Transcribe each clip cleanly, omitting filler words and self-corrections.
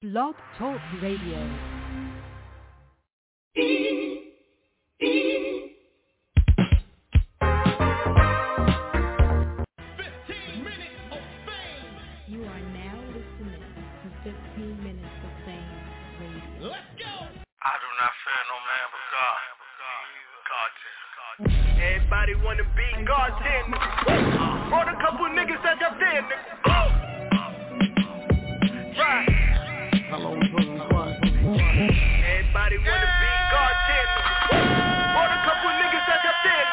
Blog Talk Radio. Everybody wanna be God 10. Brought a couple niggas that jumped in. Right. Everybody wanna be God 10. Brought a couple niggas that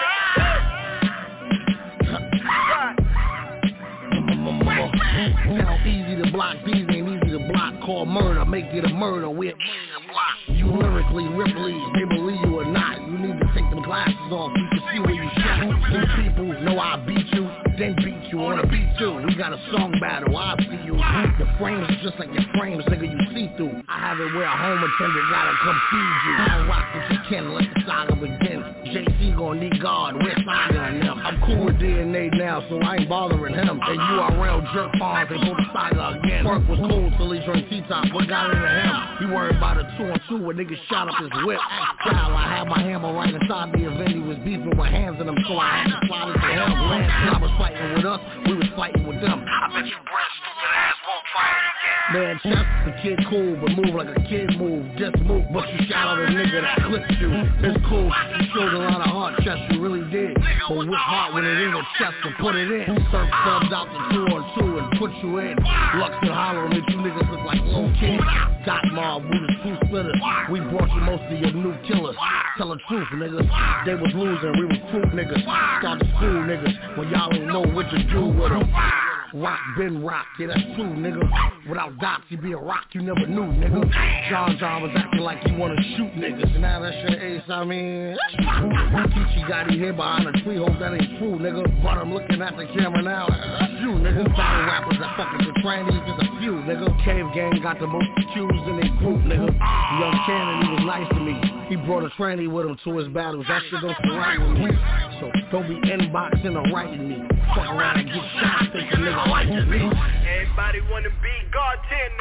jumped in. Right. Now easy to block, these ain't easy to block. Call murder, make it a murder. We're you lyrically, Ripley, they believe you or not. You need to take them glasses off, you can see where you shot. These people know I beat you, then beat you on a beat too. We got a song battle, I see you. The frames is just like your frames, nigga, you see through. I have it where a home attendant gotta come feed you. I'll rock what you can, let the saga begin. JC gon' need God, we're Saga and them. I'm cool with DNA now, so I ain't bothering him. And URL jerk farms, they go to Saga again. Work was cool till he drank T-top, what got into him? He worried about a 2-on-2 where niggas shot up his whip. Child, I had my hammer right inside the event, he was beefing with hands in him, so I had to slide it to him. Last time I was fighting with us, we was fighting with them. I bet you breast stupid ass won't try it again. Man, Chef, the kid cool, but move like a kid move. Just move, but you shot at a nigga that clipped you. It's cool, you showed a lot of heart, chest, you really did. But with heart, when it in your chest, to put it in. Surf subs out the 2-on-2 and put you in. Lux and Hollow make you niggas look like little kids. Dot Mob, we the two splitters. We brought you most of your new killers. Tell the truth, niggas. They was losing, we recruit niggas. Started school niggas when y'all ain't know what to do with them. Rock been rock, yeah that's true, nigga. Without dots, you be a rock you never knew, nigga. John was acting like he wanna shoot niggas. Now that's your ace, I mean. Kichi got him here behind a tree, hope that ain't true, nigga. But I'm looking at the camera now, that's you, nigga. Battle rappers that fucking the trannies, just a few, nigga. Cave Gang got the most accused in their group, nigga. Young Cannon, he was nice to me. He brought a tranny with him to his battles. That shit don't feel right with me. So don't be inboxing or writing me. Fuck around and get shot, think a nigga like me. Everybody wanna be God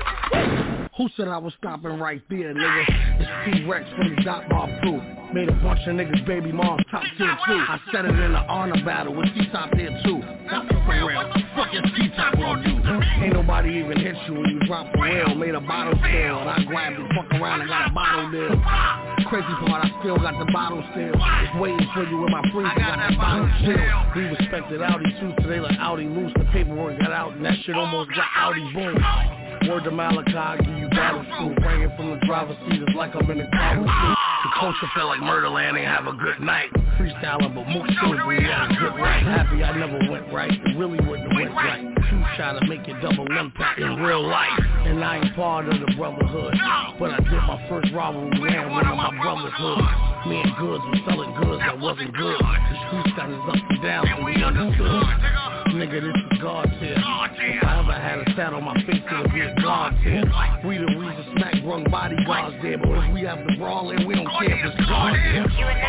10. Who said I was stopping right there, nigga? It's T-Rex from the Dot Mob crew. Made a bunch of niggas baby moms top tier too. I said it in the honor battle with T-Top there too. That's for real. Fuck is T-Top gonna do? Ain't nobody even hit you when you drop for real. Made a bottle sale and I grabbed it, fuck around and got a bottle deal. Crazy part, I still got the bottle still. It's waiting for you with my freezer, got that bottle chill. We respected Audi too today like Audi loose. The paperwork got out and that shit almost got Audi boom. Word to Malachi, I give you battle school. Bring it from the driver's seat, it's like I'm in a car with you. The culture felt like Murderland, ain't have a good night. Freestyling, but Mook still we had a good right. Happy I never went right, it really wouldn't have went right. Two shot to make it double impact in real life. And I ain't part of the brotherhood, but I did my first robbery land one of my brother's hood. Me and Goods was selling goods that wasn't good. The streets got us up and down, so we understood. Nigga, this is God tier. If I ever had a stat on my face, it would be a God tier. We the reason smack brung bodyguards there, but if we have the brawl in, we don't care if it's God tier.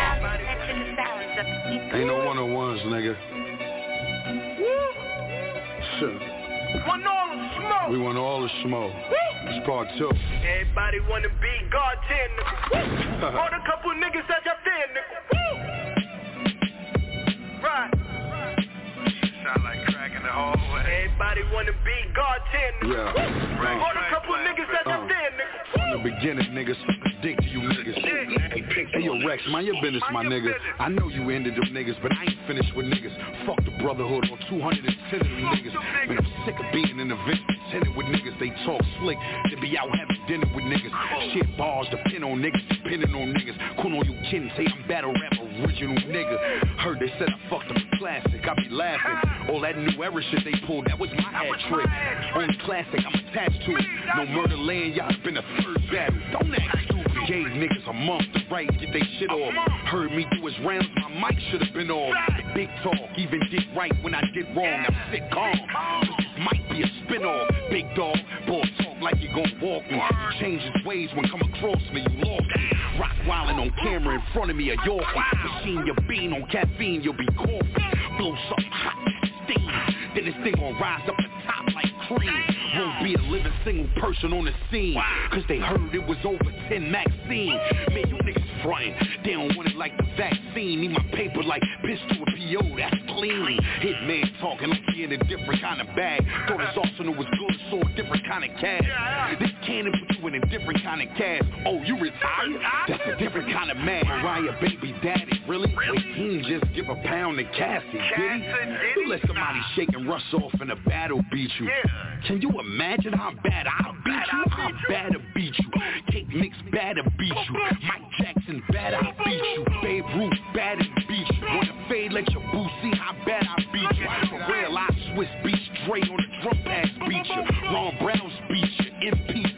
Ain't no one-on-ones, nigga. Shit. Want all the smoke. We want all the smoke. It's part 2. Everybody wanna be God 10. Brought a couple niggas that jumped in, nigga. Right. Sound like crack in the hallway. Everybody wanna be God 10. Yeah. Brought a couple niggas that jumped in, nigga. From the beginning, niggas, dick to you niggas. Hey, yo, Rex, mind your business, my nigga. I know you ended them niggas, but I ain't finished with niggas. Fuck the brotherhood on 210 of them niggas. Man, I'm sick of being in events attended with niggas. They talk slick, they be out having dinner with niggas. Shit bars, depend on niggas, depending on niggas. Kuno, you kidding, say I'm battle rap original nigga. Heard they said I fucked up a classic, I be laughing. All that new era shit they pulled, that was my hat trick. Only classic, I'm attached to it. No murder land, y'all been a third battle. Don't act stupid. Gave niggas a month to write, get they shit off. Heard me do his rounds, my mic should've been off. Big talk, even did right when I did wrong. Now sit calm, this might be a spin-off. Big dog, boy talk like you gon' walk me. Change his ways when come across me, you lost me. Rock wildin' on camera in front of me, a Yorkie. Machine your bean on caffeine, you'll be coughing. Blow something hot, steam, then this thing gon' rise up the top like clean. Won't be a living single person on the scene, cause they heard it was over 10 Maxine. Man, you niggas frontin', they don't want it like the vaccine. Need my paper like pistol or PO, that's clean. Hitman talking like he in a different kind of bag. Thought his arsenal was good, so a different kind of cash. This cannon put you in a different kind of cash. Oh, you retired? That's a different kind of man. Mariah, baby daddy, really? Wait, he didn't just give a pound to Cassie, did he? You let somebody shake and rush off in a battle beat you. Can you imagine how bad I'll beat you? How bad I'll beat you? Cake Mix bad to beat you. Mike Jackson bad I'll beat you. Babe Ruth bad to beat you. Wanna fade, let your boo see how bad I beat you. For real, I Swiss beat straight on the drum pass beat you. Ron Brown's beat you. MPC.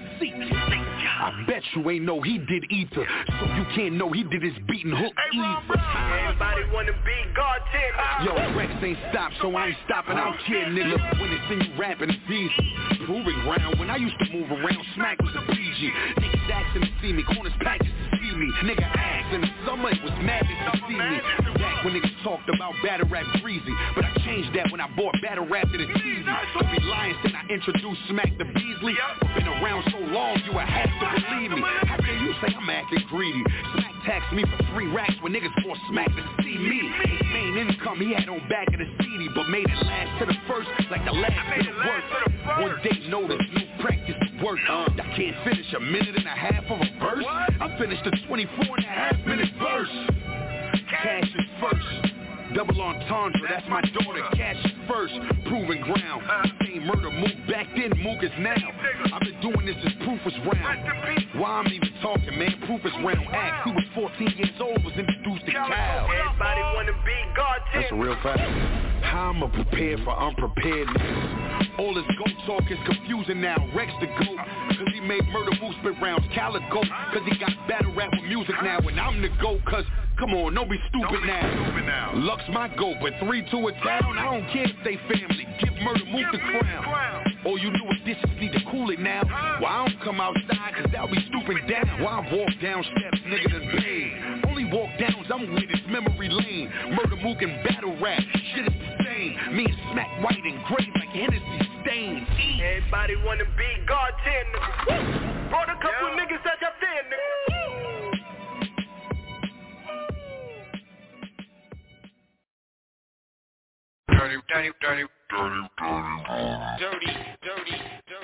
I bet you ain't know he did either, so you can't know he did his beating hook either. Everybody wanna be God 10. Yo, Rex ain't stopped, so I ain't stopping out here, nigga. When they see you rapping, it's easy. Proving ground, when I used to move around, smack was a PG. Niggas asking to see me, corners packaged to see me. Nigga asked in the summer, it was madness to see me. Back when niggas talked about battle rap greasy, but I changed that when I bought battle rap that it's easy. Don't be lying, since I introduced Smack the Beasley. Been around so long, you would have to believe me. How can you say I'm acting greedy? Smack taxed me for 3 racks when niggas bought Smack to see me. His main income he had on back of the CD, but made it last to the first like the last to the worst. One day notice, new practice work. I can't finish a minute and a half of a verse. I finished a 24.5-minute verse. Cash is first. Double entendre, that's my daughter. Cash is first. Proving ground. Same murder, Mook back then, Mook is now. I've been doing this since Proof was round. Why I'm even talking, man? Proof is round. Act, he was 14 years old, was introduced to Cal. Everybody wanna be God 10. That's a real fact. How I'ma prepare for unprepared niggas? All this GOAT talk is confusing now. Rex the GOAT, cause he made Murder Mook spit rounds. Cal a GOAT, cause he got battle rap with music now. And I'm the GOAT, cause come on, don't be stupid now. Lux my GOAT, but 3-2 a town. I don't care if they family. Give Murder Mook the crown. Oh, you new additions need to cool it now. Well, I don't come outside, cause that'll be stooping down. Well, I walk down steps, nigga done paid. Only walk downs, I'm with his memory lane. Murder Mook and battle rap, shit is the same. Me and Smack white and gray like Hennessy stains. Everybody wanna be God 10. Brought a couple niggas that up there, nigga. Dirty.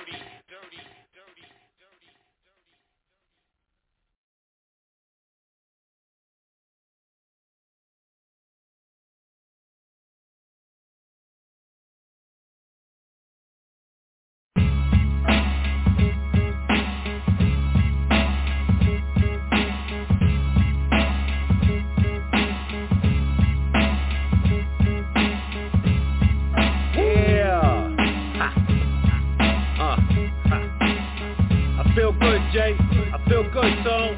Jay, I feel good, so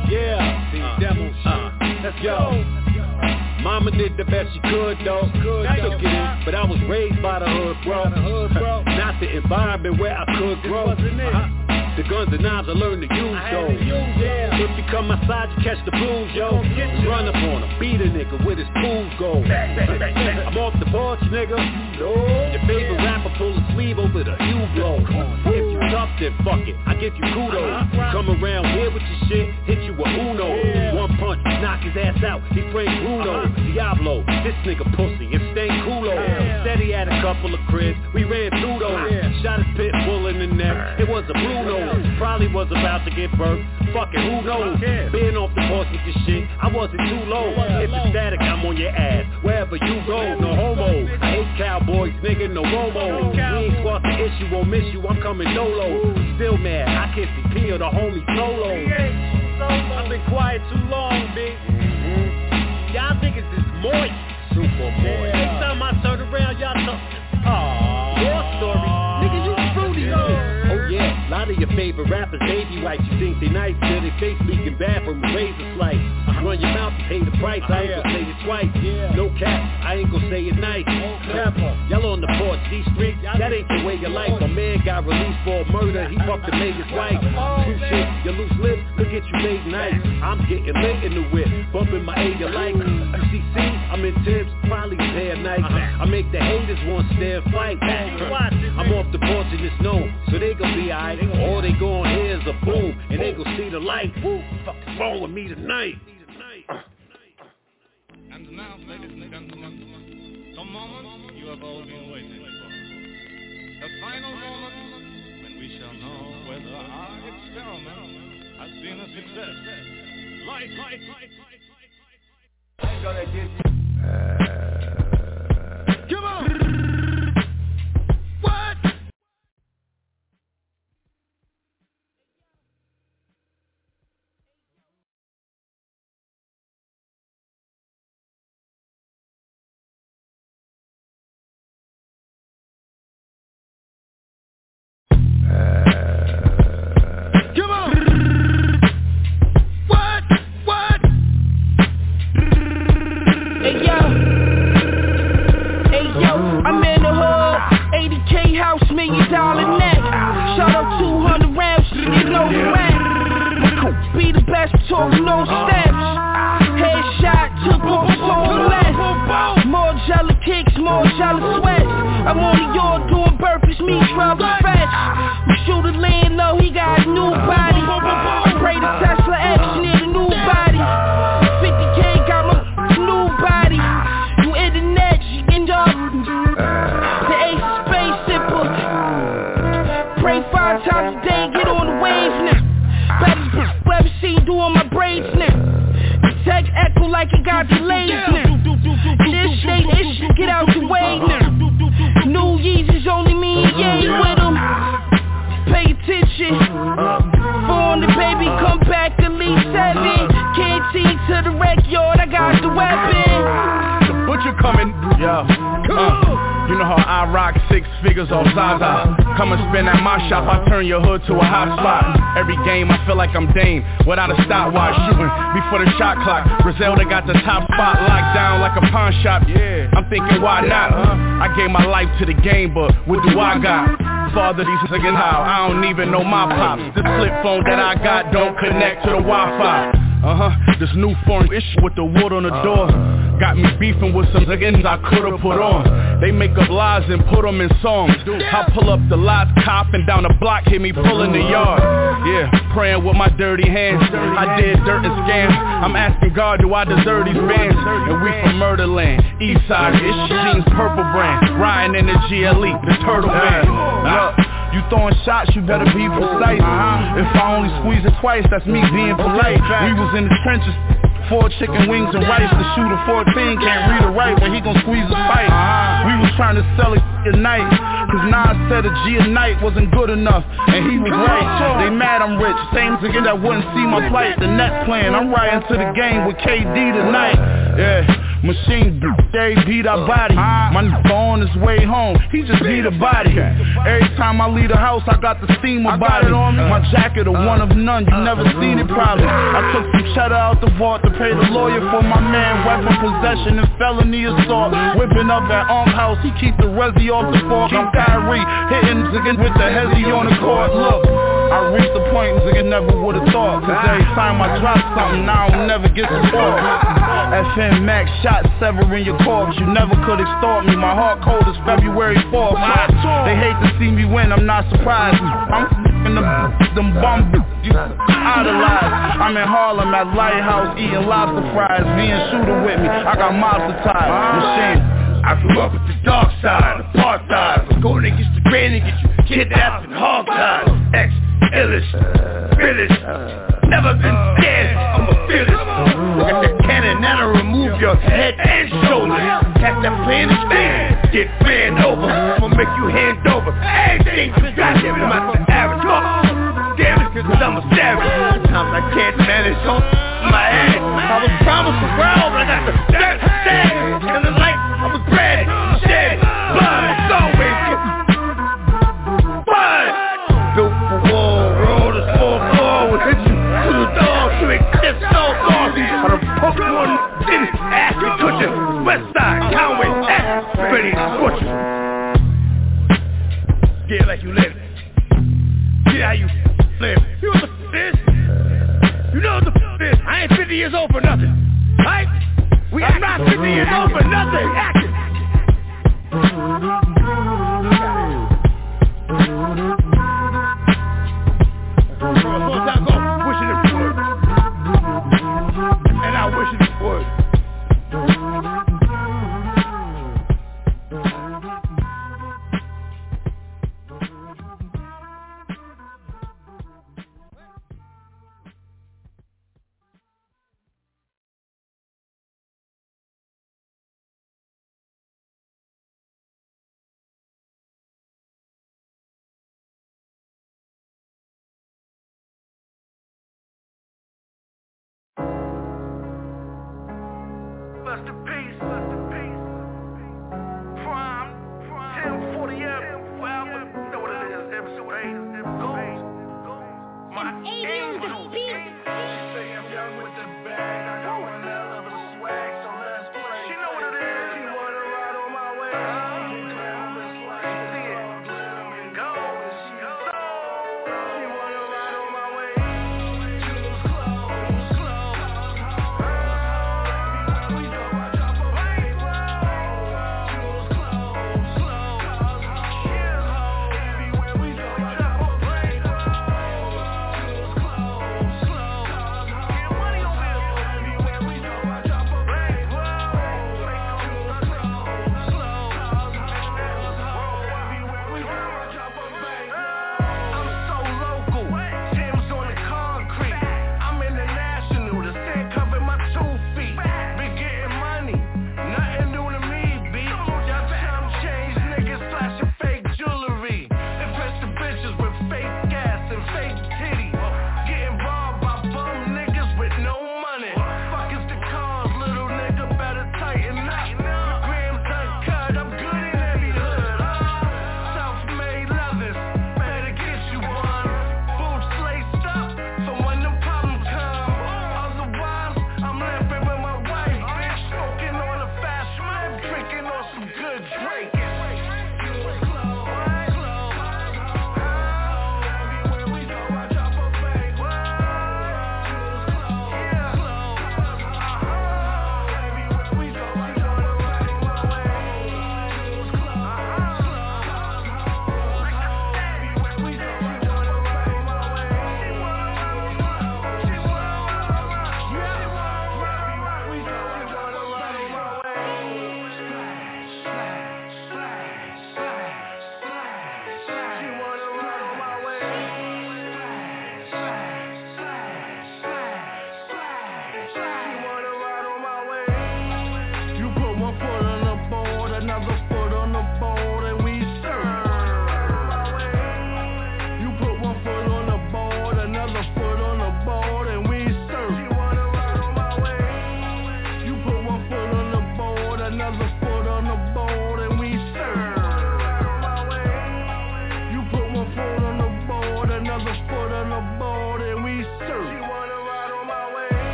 yeah, demo shit. Let's go. Mama did the best she could, though. I took it in, but I was raised by the hood, bro. Not the environment where I could grow. The guns and knives I learned to use, though. If you come outside, you catch the blues, yo. Run up on him, beat a nigga with his pools go. I'm off the porch, nigga. Your favorite rapper pull a sleeve over the U-blow. If you tough, then fuck it, I give you kudos. Come around here with your shit, hit you with Uno. One punch, knock his ass out, he framed Bruno. Diablo, this nigga pussy, and stank culo. Said he had a couple of cribs, we ran through those. Shot his pit bull in the neck, it was a Bruno. Probably was about to get burnt, fucking who knows. Being off the porch with this shit, I wasn't too low. If it's static, I'm on your ass, wherever you go. No homo, I hate cowboys, nigga, no homo. We ain't squash the issue, won't miss you, I'm coming dolo. Still mad, I can't see P or the homie solo. I've been quiet too long, bitch. Y'all niggas is moist, super moist. Next time I turn around, y'all talk. Your story, nigga, you fruity, oh yeah, a lot of your favorite rappers, baby wipes. You think they nice, till they face leaking bad from a razor slice. Run your mouth and pay the price, I ain't gon' say it twice. No cap, I ain't gon' say it nice. Y'all on the porch, these streets, that ain't the way you like. My man got released for a murder, he fucked the mayor's wife. loose shit, your loose lips could get you late night. I'm getting lit in the whip, bumping my A, you like FCC, I'm in tips, probably day or night. I make the haters want stare fight. I'm off the porch and it's known, so they gon' be alright. All they gon' hear is a boom, and they gon' see the light. Fuck's wrong with me tonight? And now, ladies and gentlemen, the moment you have all been waiting for. The final moment when we shall know whether our experiment has been a success. Light. I'm gonna get you. Come on! What? Come on! What? Hey yo, I'm in the hood, 80K house, $1 million net. Shot up 200 rounds, you know the rap. My coach be the best, talk no steps. Headshot, took off less. More jelly kicks, more jelly sweats. I'm on the yard doing burpees, me travel fetch. We shoot a land low, he got a new body. Pray the Tesla X near the new body. 50K got my new body. You internet, you end up the ace space simple. Pray 5 times a day, get on the waves now. Better ever seen doing my braids now. The text echo like it got delays now. In this state, it should get out the way now. New Yeezys only me and Ye with them. Pay attention. Born the baby, come back at least 7. Canteen to the rec yard, I got the weapon. The butcher coming, you know how I rock 6 figures off Zaza. Come and spin at my shop, I turn your hood to a hot spot. Every game I feel like I'm Dame, without a stopwatch, shooting before the shot clock. Griselda got the top spot locked down like a pawn shop. I'm thinking why not? I gave my life to the game, but what do I got? Father these again how I don't even know my pops. This flip phone that I got don't connect to the Wi-Fi. This new foreign issue with the wood on the door got me beefing with some niggas I could've put on. They make up lies and put them in songs. I pull up the lots, cop, and down the block, hit me pulling the yard. Yeah, praying with my dirty hands. I did dirt and scams. I'm asking God, do I deserve these bands? And we from Murderland, Eastside, it's jeans, purple brand. Riding in the GLE, the turtle man. You throwing shots, you better be precise. If I only squeeze it twice, that's me being polite. We was in the trenches, 4 chicken wings and rice. The shooter 14 can't read or write, but he gon' squeeze a fight. We was trying to sell it at night, cause Nas said a G a night wasn't good enough, and he was right. They mad I'm rich, same nigga that wouldn't see my plight. The Nets playing, I'm riding to the game with KD tonight. Yeah, machine they beat our body. My nigga on his way home, he just beat a body. Every time I leave the house, I got the steam about it. My jacket a one of none, you never seen it probably. I took some cheddar out the vault to pay the lawyer for my man. Weapon possession and felony assault. Whipping up at Arm House, he keep the resi off the fork. I'm Kyrie, hitting niggas with the hezzy on the court. Look, I reached the point nigga never would've thought, cause every time I drop something, I don't never get support. FN Max shot severing your corpse. You never could extort me. My heart cold is February 4th. They hate to see me win, I'm not surprised. I'm f***ing them bum you idolize. I'm in Harlem at Lighthouse eating lobster fries. Me and Shooter with me, I got mobster ties. Machine. I grew up with the dark side, apartheid. Was going against the grain and get you kidnapped and hog-tied. Ex-illish, fearless, never been scared, I'm a fearless. Got that cannon, that'll remove your head and shoulders. Catch that plane and stand, get ran over. I'ma make you hand over everything you got. I'm not the average dog. Damn it, cause I'm a savage. Sometimes I can't manage on my head. I was promised the world, but I got the dirt dead. And the light, I was bred, shed, blood, it's always blood. Built for war, roll the 4-4 with hit you to the dog, to exist so far. I done poked one city, ass and cushion, west side, Conway, ass, ready to scorch you. Get like you live. Get how you live. You was a years old for nothing. Right? I'm not 50 years old for nothing. Action. Wishing it would. And I wish it would.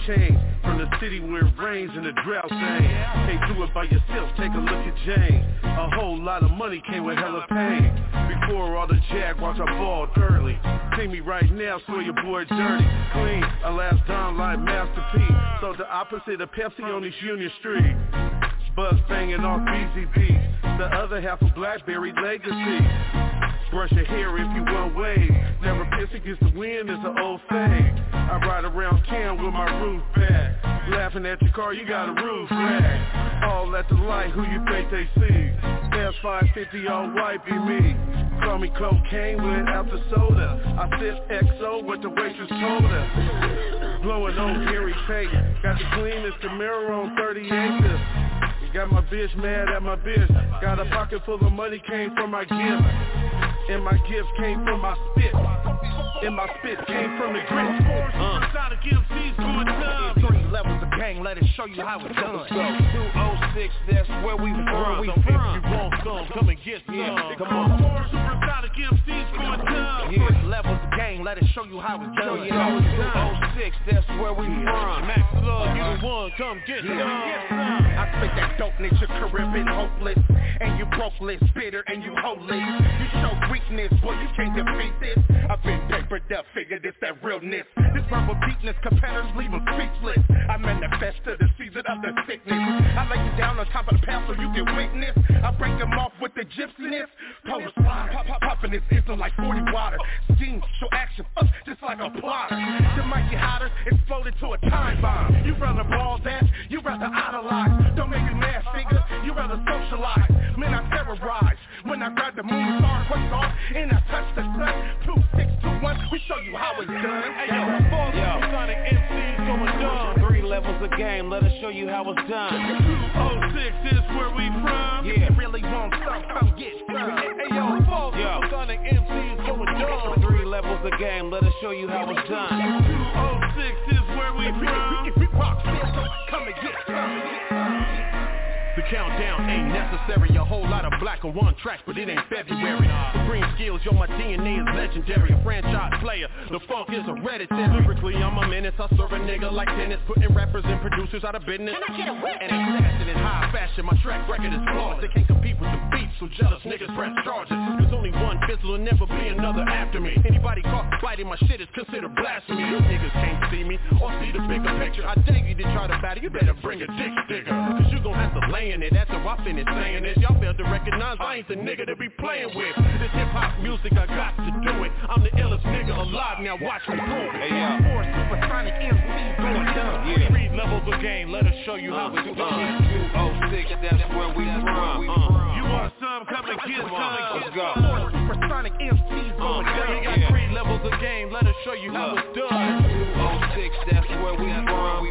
change. From the city where it rains and the drought thing. Can't do it by yourself, take a look at James. A whole lot of money came with hella pain. Before all the Jaguars I balled early. See me right now, swear your boy dirty. Clean, I last down like Master P. So the opposite of Pepsi on this Union Street. Buzz banging off BZB. The other half of Blackberry legacy. Brush your hair if you want wave. Never piss against the wind is an old thing. I ride around town with my roof back. Laughing at your car, you got a roof rack. All at the light, who you think they see? Fast 550 all white be me. Call me cocaine without the soda. I sip XO what the waitress told her. Blowing on Gary Payton. Got the cleanest Camaro on 30 acres. Got my bitch mad at my bitch. Got a pocket full of money came from my gift. And my gift came from my spit. And my spit came from the grit. Supersonic MCs going dumb. 3 levels of gang, let it show you how it's done. 206, that's where we from. If you want come and get some. Come on. Supersonic MCs going dumb. 3 levels of gang, let it show you how it's done. 206, that's where we from. Max Love, you the one, come get some. I spit that dopeness, your career been hopeless. And you brokeless, bitter and you hopeless. You show weakness, boy, you can't defeat this. I've been papered up, figured it's that realness. This verbal deepness, competitors leave them speechless. I manifest to the season of the sickness. I lay you down on top of the path so you can witness. I break them off with the gypsiness. Polar slaughter, popping this isn't like 40 water. Scheme, show action, just like a plotter. You might get hotter, exploded to a time bomb. You rather ball that, you rather idolize. Don't make me mad, figure, you rather socialize. Man, I terrorize. When I grab the moon star, quake off, and I touch the sun. 2621, we show you how it's done. Hey, yo, Sonic MCs going dumb. 3 levels of game, let us show you how it's done. 206 is where we from. Yeah, really want some, come get some. Hey, yo, Sonic MCs going dumb. 3 levels of game, let us show you how it's done. 206 is where we from. If we rock, come and get some. The countdown ain't necessary. A whole lot of black on one track, but it ain't February. Supreme skills, yo, my DNA is legendary. A franchise player, the funk is hereditary. Lyrically, I'm a menace. I serve a nigga like tennis, putting rappers and producers out of business. And assassin in high fashion, my track record is flawless. They can't compete with the beats, so jealous niggas press charges. There's only one fizzle and never be another after me. Anybody caught biting my shit is considered blasphemy. You niggas can't see me or see the bigger picture. I dare you to try to battle, you better bring a dick sticker. Cause you gon' have to lay in it after I finish saying this. Y'all fail to recognize I ain't the nigga to be playing with. This hip-hop music, I got to do it. I'm the illest nigga alive, now watch me prove it. Hey, yo. 4 supersonic MCs going dumb. Yeah. 3 levels of game, let us show you how it's done. 206, that's where we from. You want some, come and get some. Let's go. 4 supersonic MCs going dumb. We got 3 levels of game, let us show you how it's done. 206, that's where we from.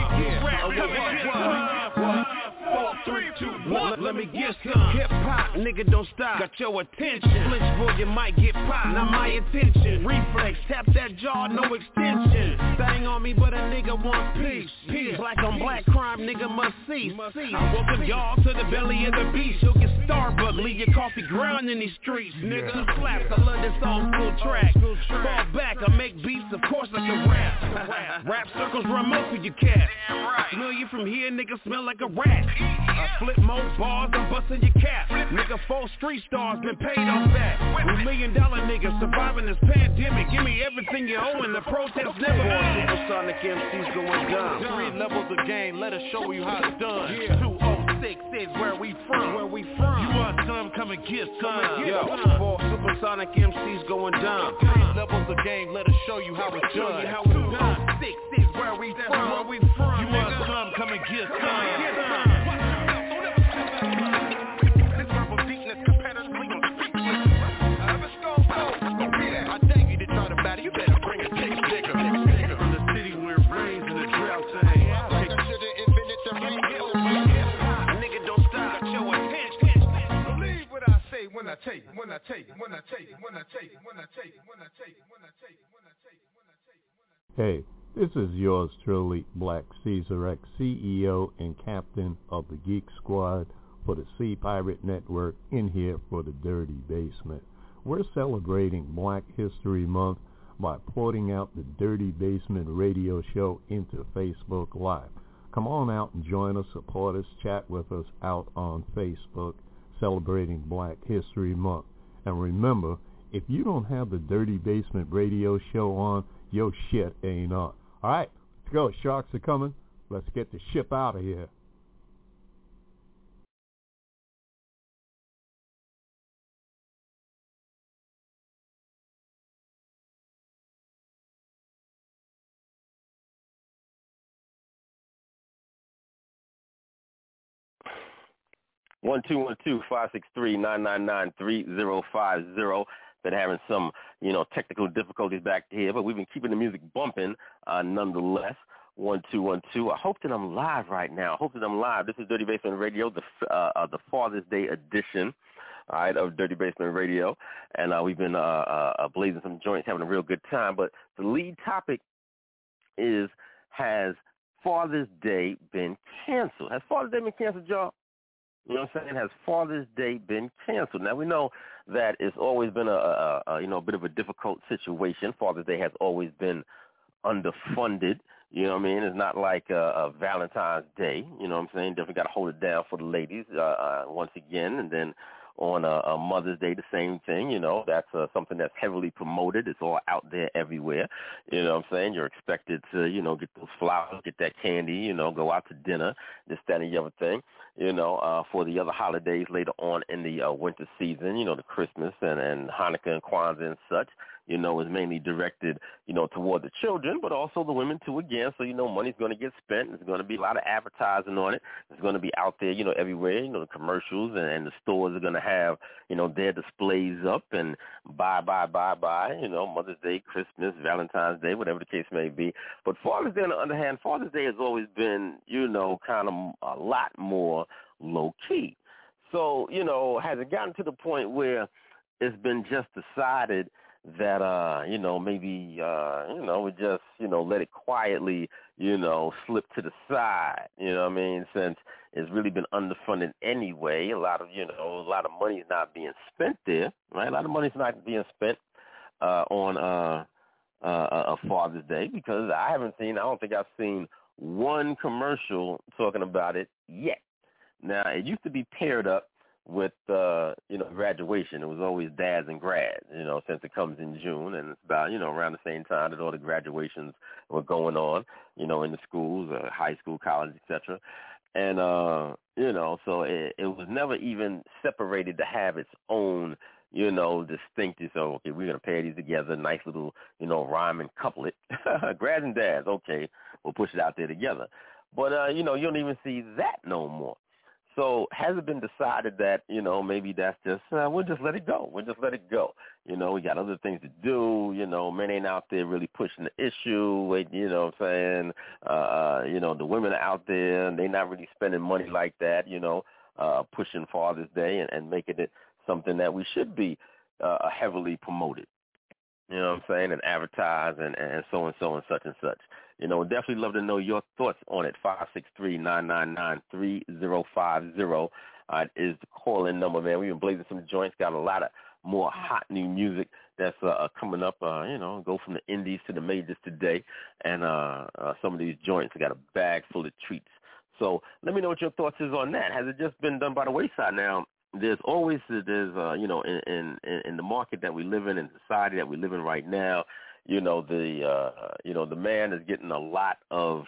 Let me get some hip-hop, nigga don't stop. Got your attention. Flinch boy, you might get popped. Not my attention. Reflex, tap that jaw, no extension. Bang on me, but a nigga want peace. Black on black crime, nigga must cease. I welcome y'all to the belly of the beast. You'll get Starbucks, leave your coffee ground in these streets. Nigga, slaps, I love this old school track. Fall back, I make beats, of course I can rap. Rap circles run most of your cats. Smell you from here, nigga smell like a rat. I flip more bars, I'm busting your cap. Nigga, 4 street stars, been paid off that. We $1 million niggas surviving this pandemic. Give me everything you owe and the protest never end. Supersonic MCs going dumb. 3 levels of game, let us show you how it's done. Yeah. 206 is where we from. You want some, come and get some. Yo, 4 supersonic MCs going dumb. 3 levels of game, let us show you how it's done. 206 is where we from. You want some, come and get some. You better bring a dick sticker. From the city where it rains and the drought thing. Nigga don't stop, got your attention. Believe what I say when I take. Hey, this is yours truly, Black Caesar X, CEO and captain of the Geek Squad for the Sea Pirate Network, in here for the Dirty Basement. We're celebrating Black History Month by porting out the Dirty Basement Radio Show into Facebook Live. Come on out and join us, support us, chat with us out on Facebook, celebrating Black History Month. And remember, if you don't have the Dirty Basement Radio Show on, your shit ain't on. All right, let's go. Sharks are coming. Let's get the ship out of here. One 563-999-3050. Been having some, technical difficulties back here, but we've been keeping the music bumping nonetheless. 1212. I hope that I'm live right now. This is Dirty Basement Radio, the Father's Day edition, all right, of Dirty Basement Radio, and we've been blazing some joints, having a real good time. But the lead topic is: has Father's Day been canceled? Has Father's Day been canceled, y'all? You know what I'm saying? Has Father's Day been canceled? Now, we know that it's always been a bit of a difficult situation. Father's Day has always been underfunded. You know what I mean? It's not like a Valentine's Day. You know what I'm saying? Definitely got to hold it down for the ladies once again. And then on a Mother's Day, the same thing. That's something that's heavily promoted. It's all out there everywhere. You know what I'm saying? You're expected to, get those flowers, get that candy, go out to dinner, this, that, and the other thing. For the other holidays later on in the winter season, the Christmas and Hanukkah and Kwanzaa and such, is mainly directed, toward the children, but also the women too again. So, money's going to get spent. There's going to be a lot of advertising on it. It's going to be out there, everywhere. The commercials and the stores are going to have, their displays up and buy, Mother's Day, Christmas, Valentine's Day, whatever the case may be. But Father's Day, on the other hand, Father's Day has always been, kind of a lot more low-key. So, has it gotten to the point where it's been just decided that, maybe, we just, let it quietly, slip to the side, since it's really been underfunded anyway. A lot of money is not being spent there, right? A lot of money is not being spent on Father's Day, because I don't think I've seen one commercial talking about it yet. Now, it used to be paired up with, graduation. It was always dads and grads, since it comes in June, and it's about, around the same time that all the graduations were going on, in the schools, high school, college, etc. And, so it was never even separated to have its own, distinctive. So, okay, we're going to pair these together, nice little, rhyming couplet. Grads and dads, okay, we'll push it out there together. But, you don't even see that no more. So has it been decided that, maybe that's just, we'll just let it go. We got other things to do. Men ain't out there really pushing the issue. The women are out there and they're not really spending money like that, pushing Father's Day and making it something that we should be heavily promoted. And advertise and so and so and such and such. Definitely love to know your thoughts on it. 563-999-3050 is the call-in number, man. We've been blazing some joints, got a lot of more hot new music that's coming up, go from the indies to the majors today. And some of these joints got a bag full of treats. So let me know what your thoughts is on that. Has it just been done by the wayside? Now, there's always, in the market that we live in society that we live in right now, the man is getting a lot of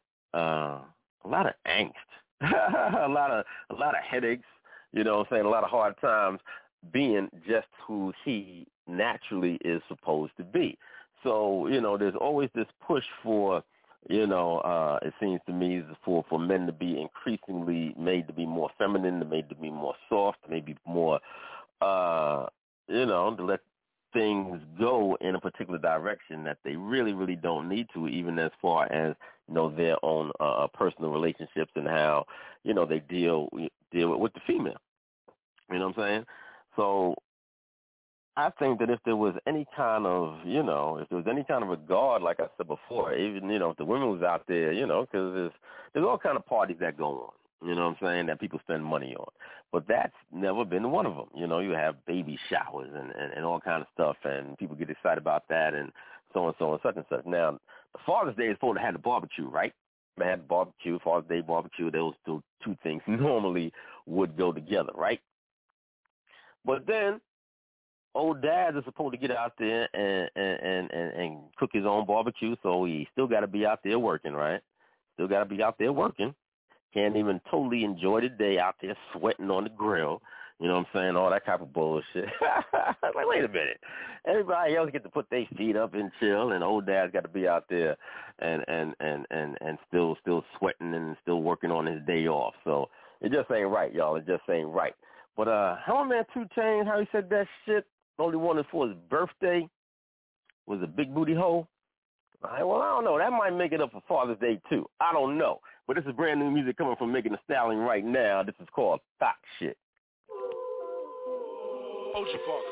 angst, a lot of headaches, a lot of hard times being just who he naturally is supposed to be. So, there's always this push for, it seems to me, for men to be increasingly made to be more feminine, made to be more soft, maybe more, to let things go in a particular direction that they really, really don't need to, even as far as, their own personal relationships and how, they deal with the female. You know what I'm saying? So I think that if there was any kind of, regard, like I said before, even, if the women was out there, because there's all kind of parties that go on. You know what I'm saying, that people spend money on. But that's never been one of them. You have baby showers and all kind of stuff, and people get excited about that, and so and so and such and such. Now, the Father's Day is supposed to have the barbecue, right? They had the barbecue, Father's Day barbecue. Those two things normally would go together, right? But then, old dad is supposed to get out there and cook his own barbecue, so he still got to be out there working, right? Still got to be out there working. Can't even totally enjoy the day out there sweating on the grill. You know what I'm saying? All that type of bullshit. Like, wait a minute. Everybody else get to put their feet up and chill, and old dad's got to be out there and still sweating and still working on his day off. So it just ain't right, y'all. It just ain't right. But how my man 2 Chainz, how he said that shit, only wanted for his birthday was a big booty hole. All right, well, I don't know. That might make it up for Father's Day, too. I don't know. But this is brand new music coming from Megan Thee Stallion right now. This is called Thot Shit. Ultra Parker.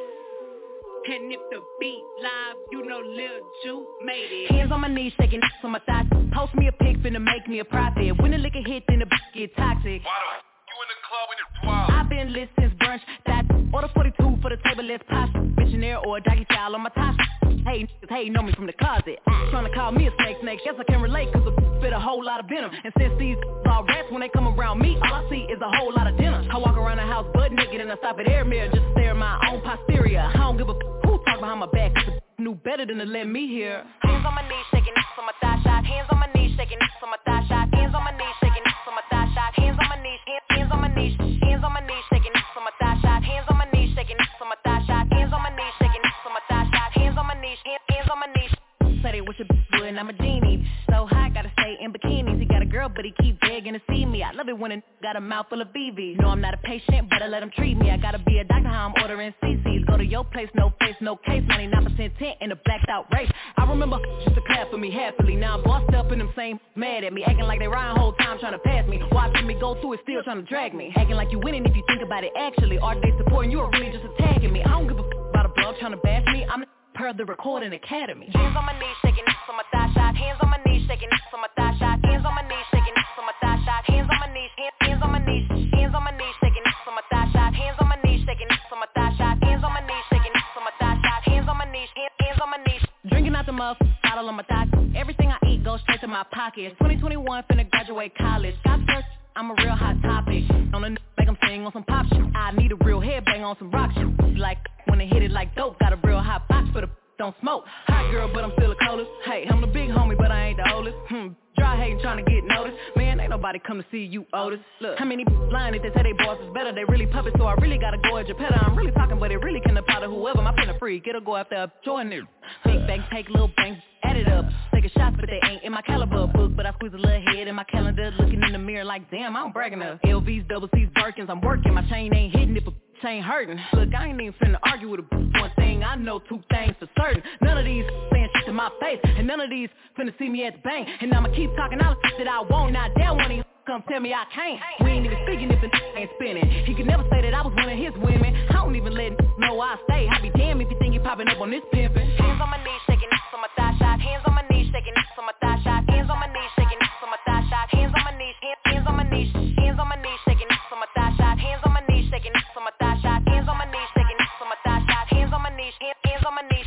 And if the beat live, you know Lil Ju made it. Hands on my knees, shaking ass on my thighs. Post me a pic, finna make me a profit. When the liquor hit, then the get toxic. You in the club and it's wild. I've been lit since brunch. That order 42 for the table, let's pop. Missionaire or a doggy style on my top. Hey, niggas hating on me from the closet. Trying to call me a snake. Guess I can relate, cause the fit a whole lot of venom. And since these all rats, when they come around me, all I see is a whole lot of dinner. I walk around the house butt naked and I stop at air mirror just to stare at my own posterior. I don't give a who talk behind my back, cause the knew better than to let me hear. Hands on my knees, shaking ass on my thigh shot. Hands on my knees, shaking ass on my thigh shot. Hands on my knees, shaking ass on my thigh shot. Hands on my knees, hands on my knees, hands on my knees, shaking ass on my thigh shot. Hands on my knees, shaking ass on my thigh shot. Hands on my knees, shaking ass on my thigh shot. Hands on my knees, hands on my knees. Say they wish a bitch would and I'm a genie. So hot, gotta stay in bikinis. He got a girl, but he keep begging to see me. I love it when a got a mouth full of BBs. No, I'm not a patient, but I let him treat me. I gotta be a doctor, how I'm ordering CCs. Go to your place, no face, no case. 99% tint in a blacked out race. I remember used to clap for me happily. Now I'm bossed up and them same mad at me. Acting like they riding whole time trying to pass me. Watching me go through it, still trying to drag me. Acting like you winning if you think about it actually. Are they supporting you or really just attacking me? I don't give a about a blog trying to bash me. I'm per the Recording Academy. Hands on my knees, shaking ass on my thigh shot. Hands on my knees, shaking ass on my thigh shot. Hands on my knees, shaking ass on my thigh shot. Hands on my knees, hands on my knees, hands on my knees, shaking ass on my thigh shot. Hands on my knees, shaking ass on my thigh shot. Hands on my knees, shaking ass on my thigh shot. Hands on my knees, hands on my knees. Drinking out the motherfucking bottle on my thigh. Everything I eat goes straight to my pocket. 2021, finna graduate college. Got first. I'm a real hot topic. On a like I'm singing on some pop shit. I need a real headbang on some rock shit. Like when they hit it like dope. Got a real hot box for the don't smoke. Hot girl, but I'm still the coldest. Hey, I'm the big homie, but I ain't the oldest. Dry hating, trying to get noticed. Man, ain't nobody come to see you, Otis. Look, how many lying if they say they boss is better? They really puppets, so I really gotta go at your petter. I'm really talking, but it really can apply to whoever. My pen a freak, it'll go after a joiner. Big bang, take little bang, add it up. Take a shot, but they ain't in my caliber book. But I squeeze a little head in my calendar, looking in the mirror like, damn, I don't brag enough. LVs, double C's, Birkins, I'm working. My chain ain't hitting if a ain't hurting. Look, I ain't even finna argue with a one thing. I know 2 things for certain. None of these saying shit to my face, and none of these finna see me at the bank. And I'ma keep talking all the shit that I won't. Now damn one of you come tell me I can't. We ain't even speaking if it ain't spinning. He could never say that I was one of his women. I don't even let know I stay. I be damn if you think you popping up on this pimpin'. Hands on my knees, shaking ass on my thigh shot. Hands on my knees, shaking ass on my thigh shot. Hands on my knees, shaking ass on my thigh shot. Hands on my knees, hands on my knees, hands on my knees, shaking ass on my thigh shot. Hands on my knees, shaking ass on my thigh shot. Hands on my knees, shaking ass on my thigh shot. Hands on my knees, hands on my knees.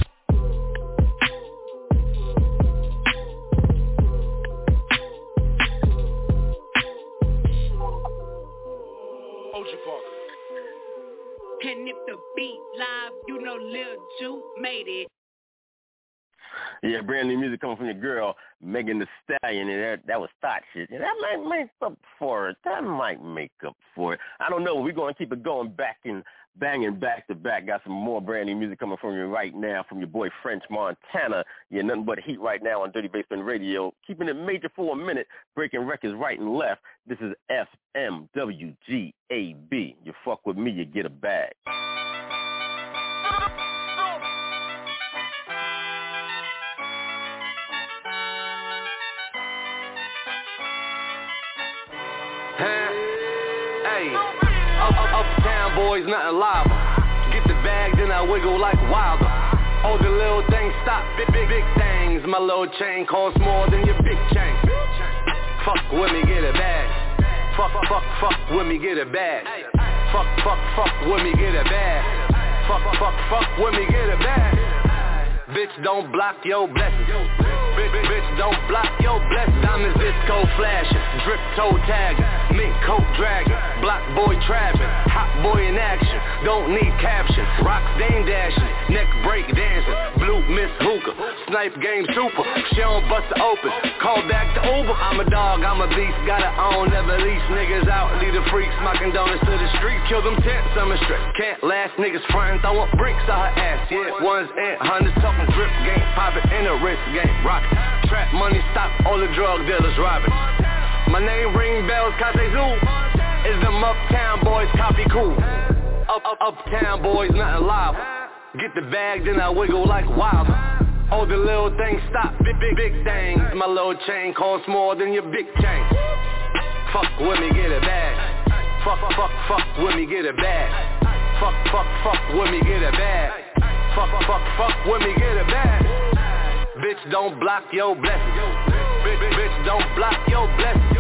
Ultra Parker. And if the beat live, you know Lil Ju made it. Yeah, brand new music coming from your girl, Megan Thee Stallion, and that was Thot Shit. And that might make up for it. That might make up for it. I don't know. We're going to keep it going back and banging back to back. Got some more brand new music coming from you right now from your boy French Montana. Yeah, nothing but heat right now on Dirty Basement Radio. Keeping it major for a minute, breaking records right and left. This is FMWGAB. You fuck with me, you get a bag. Hey, uptown boys, nothing live. Get the bag, then I wiggle like Wilder. All the little things stop, big things. My little chain costs more than your big chain. Fuck with me, get a bag. Fuck with me, get a bag. Fuck with me, get a bag. Fuck with me, get a bag. Bitch, don't block your blessings. Bitch, don't block your blessings. Diamonds disco flashing, drip toe tagging, mink coat dragging, block boy trapping, hot boy in action, don't need caption, rocks dame dashing, neck break dancing, blue miss hookah, snipe game super, she don't bust it open, call back to Uber. I'm a dog, I'm a beast, gotta own, never lease niggas out, lead the freaks, smocking donuts to the street, kill them tents, I'm a strip, can't last niggas frontin', throwin' bricks on her ass, yeah, ones and hundreds, talking drip game, pop it in a wrist game, rock trap money, stop all the drug dealers robbing. My name ring bells, Kate Zoo. Is them uptown boys copy cool? Uptown boys, nothing live. Get the bag, then I wiggle like wild. All the little things stop, big things. My little chain costs more than your big chain. Fuck with me, get a bag. Fuck with me, get a bag. Fuck with me, get a bag. Fuck with me, get a bag. Bitch, don't block your blessings. Bitch, don't block your blessings.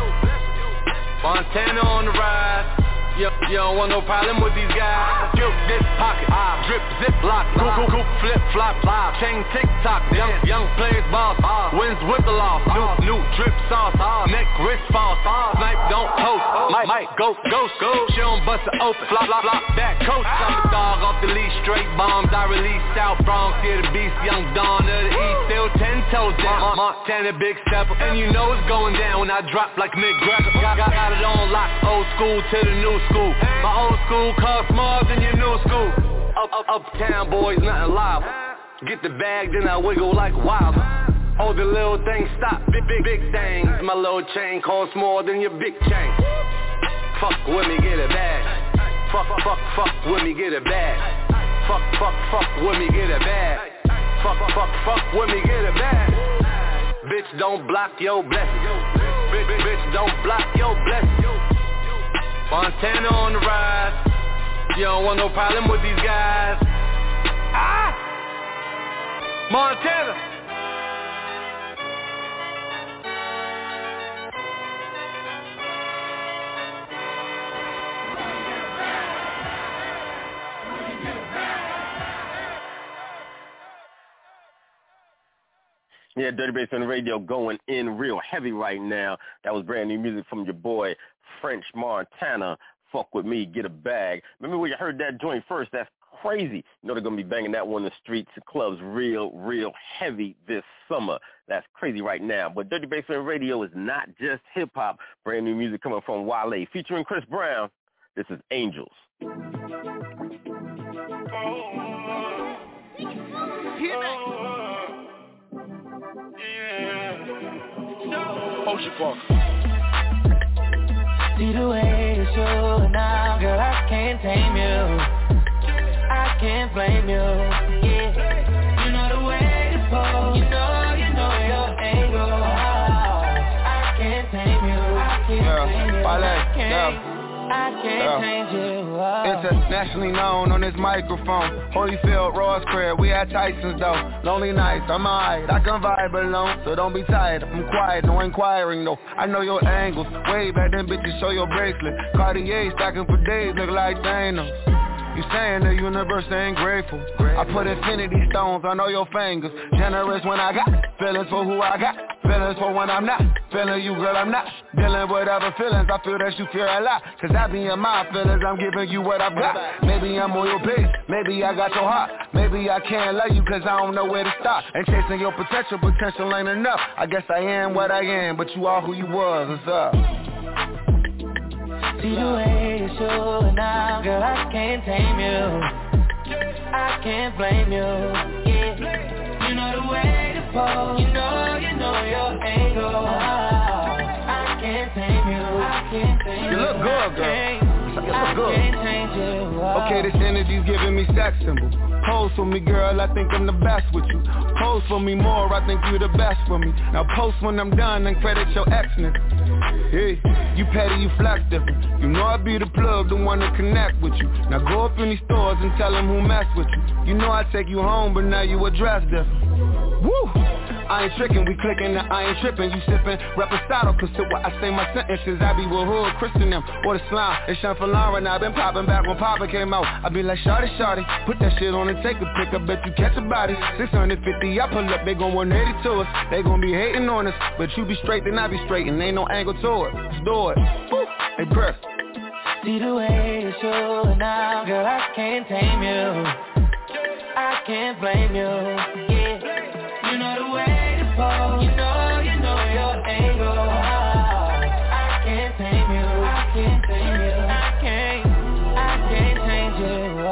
Montana on the rise. You don't want no problem with these guys. Drip this pocket, drip zip lock, coop flip flop, chain tick tock, young players boss, wins with the loss, new drip sauce, neck wrist false, snipe don't post, might ghost, she don't bust it open, flop back coast. I'm a dog off the leash, straight bombs, I release South Bronx, here the beast, young Dawn of the East, still 10 toes down, Montana big stepper, and you know it's going down when I drop like Mick Greco, got it on lock, old school to the new school. My old school costs more than your new school. Uptown boys, nothing live. Get the bag, then I wiggle like wild. All the little things stop, big things. My little chain costs more than your big chain. Fuck with me, get a bag. Fuck with me, get a bag. Fuck with me, get a bag. Fuck with me, get a bag. Bitch, don't block your blessings. Bitch, don't block your blessings. Montana on the rise. You don't want no problem with these guys. Montana. Yeah, Dirty Bass on the radio going in real heavy right now. That was brand new music from your boy French Montana. Fuck with me, get a bag. Remember when you heard that joint first? That's crazy. You know they're going to be banging that one in the streets and clubs real heavy this summer. That's crazy right now. But Dirty Bass on the radio is not just hip-hop. Brand new music coming from Wale featuring Chris Brown. This is Angels. Ocean Park. See the way you show now, girl, I can't tame you. I can't blame you. Yeah, you know the way to pose. You know your angle. I can't tame you. I can't tame you. I can't change you. Internationally known on this microphone. Holyfield, Ross Craig, we at Tyson's though. Lonely nights, I'm alright, I can vibe alone. So don't be tired, I'm quiet, no inquiring though. I know your angles, way back then bitches show your bracelet. Cartier stacking for days, look like Thanos. You saying the universe ain't grateful. I put infinity stones on all your fingers. Generous when I got feelings for who I got. Feelings for when I'm not feeling you, girl, I'm not dealing with other feelings. I feel that you fear a lot. Cause I be in my feelings, I'm giving you what I've got. Maybe I'm on your page, maybe I got your heart. Maybe I can't love you cause I don't know where to start. And chasing your potential ain't enough. I guess I am what I am, but you are who you was, what's up? See the way you show now, girl, I can't tame you. I can't blame you. Yeah, you know the way to pose. You know your angle. I can't tame you. You look good, girl. You look good. Okay, this energy's giving me sex symbol. Pose for me, girl, I think I'm the best with you. Pose for me more, I think you're the best for me. Now post when I'm done and credit your ex nigga. Hey, you petty, you flex different. You know I be the plug, the one to connect with you. Now go up in these stores and tell them who mess with you. You know I take you home, but now you address different. Woo! I ain't tricking, we clicking, I ain't tripping. You sipping, reposado, cause to what I say my sentences. I be with hood, Christian them, or the slime. It's Sean for Lauren, I been popping back when Papa came out. I be like, shawty, put that shit on and take a pic. I bet you catch a body. 650, I pull up, they gon' 180 to us. They gon' be hating on us, but you be straight, then I be straight, and ain't no angle to it. Let's do it. Woo. Hey, press. See the way you're showing out, girl, I can't tame you. I can't blame you, yeah. You know the way to pose, you know your angle. I can't tame you, I can't tame you, I can't change you.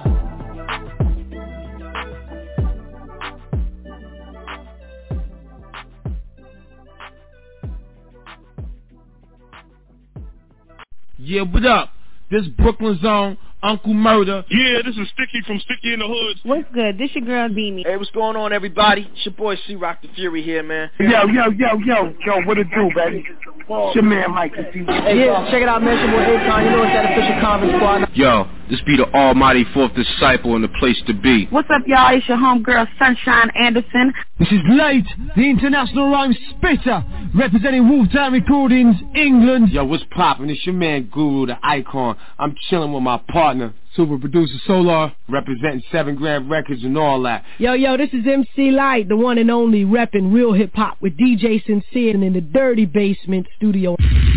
Yeah, what up? This Brooklyn Zone, Uncle Murder. Yeah, this is Sticky from Sticky in the Hood. What's good? This your girl Beanie. Hey, what's going on, everybody? It's your boy C-Rock the Fury here, man. Yo, what it do, baby? It's your man, Mike. Yeah, check it out, man. It's your boy Akon. You know it's that official Conference Squad. Yo, this be the almighty fourth disciple and the place to be. What's up, y'all? It's your homegirl Sunshine Anderson. This is Late, the international rhyme spitter, representing Wolftown Recordings, England. Yo, what's poppin'? It's your man Guru, the icon. I'm chillin' with my partner, super producer Solar, representing 7 Grand Records and all that. Yo, this is MC Light, the one and only reppin' real hip hop with DJ Sincere in the Dirty Basement studio.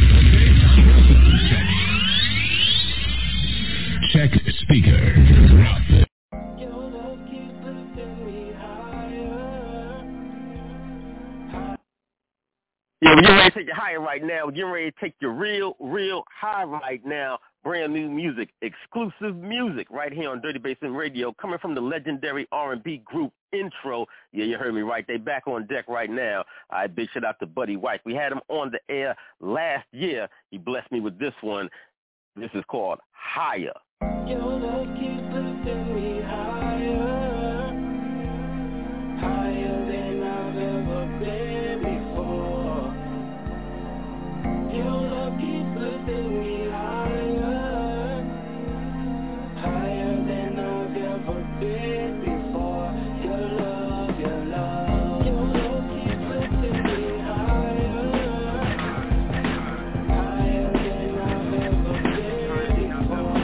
Check speaker. Drop it. Yeah, we're getting ready to take you higher right now. We're getting ready to take you real high right now. Brand new music, exclusive music right here on Dirty Basement Radio, coming from the legendary R&B group Intro. Yeah, you heard me right. They back on deck right now. All right, big shout out to Buddy White. We had him on the air last year. He blessed me with this one. This is called Higher. Your love keeps lifting me higher, higher than I've ever been before. Your love keeps lifting me higher, higher than I've ever been before. Your love, your love keeps lifting me higher, higher than I've ever been before.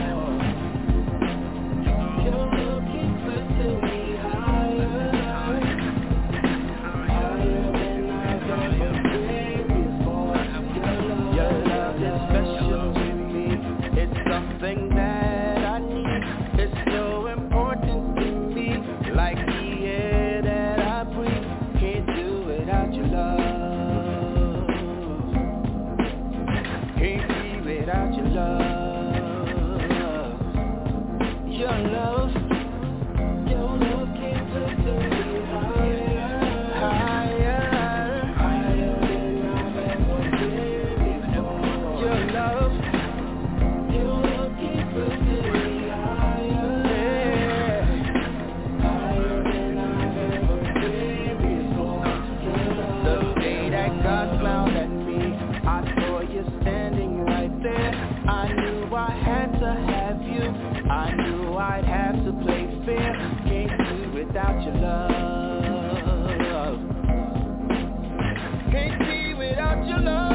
Without your love, can't be without your love.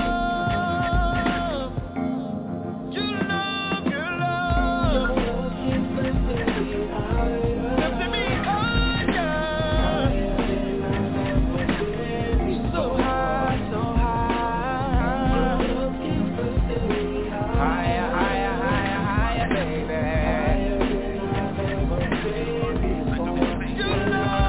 Your love, your love keeps lifting me higher, lifting me higher. So high, so high. Your love keeps lifting me higher, higher, higher, higher, baby. Higher than I've ever been before. Your love.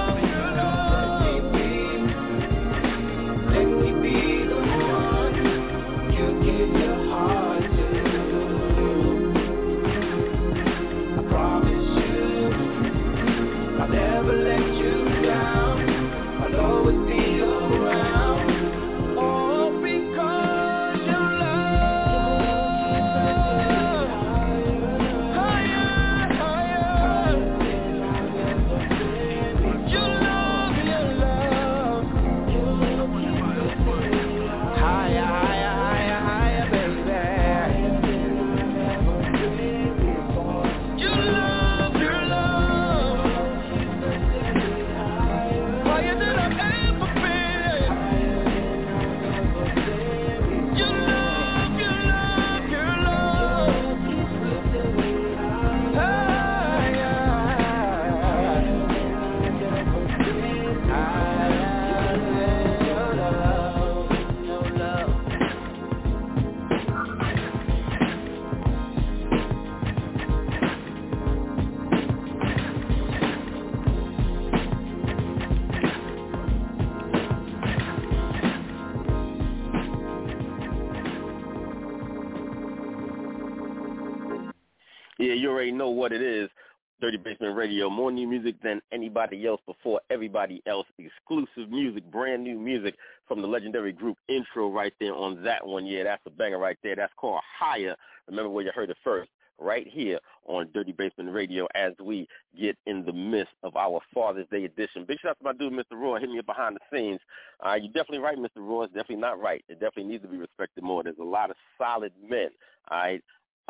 already know what it is. Dirty Basement Radio, more new music than anybody else before everybody else. Exclusive music, brand new music from the legendary group Intro right there on that one. Yeah, that's a banger right there. That's called Higher. Remember where you heard it first, right here on Dirty Basement Radio as we get in the midst of our Father's Day edition. Big shout out to my dude, Mr. Roy, hitting me up behind the scenes. You're definitely right, Mr. Roy. It's definitely not right. It definitely needs to be respected more. There's a lot of solid men, all right?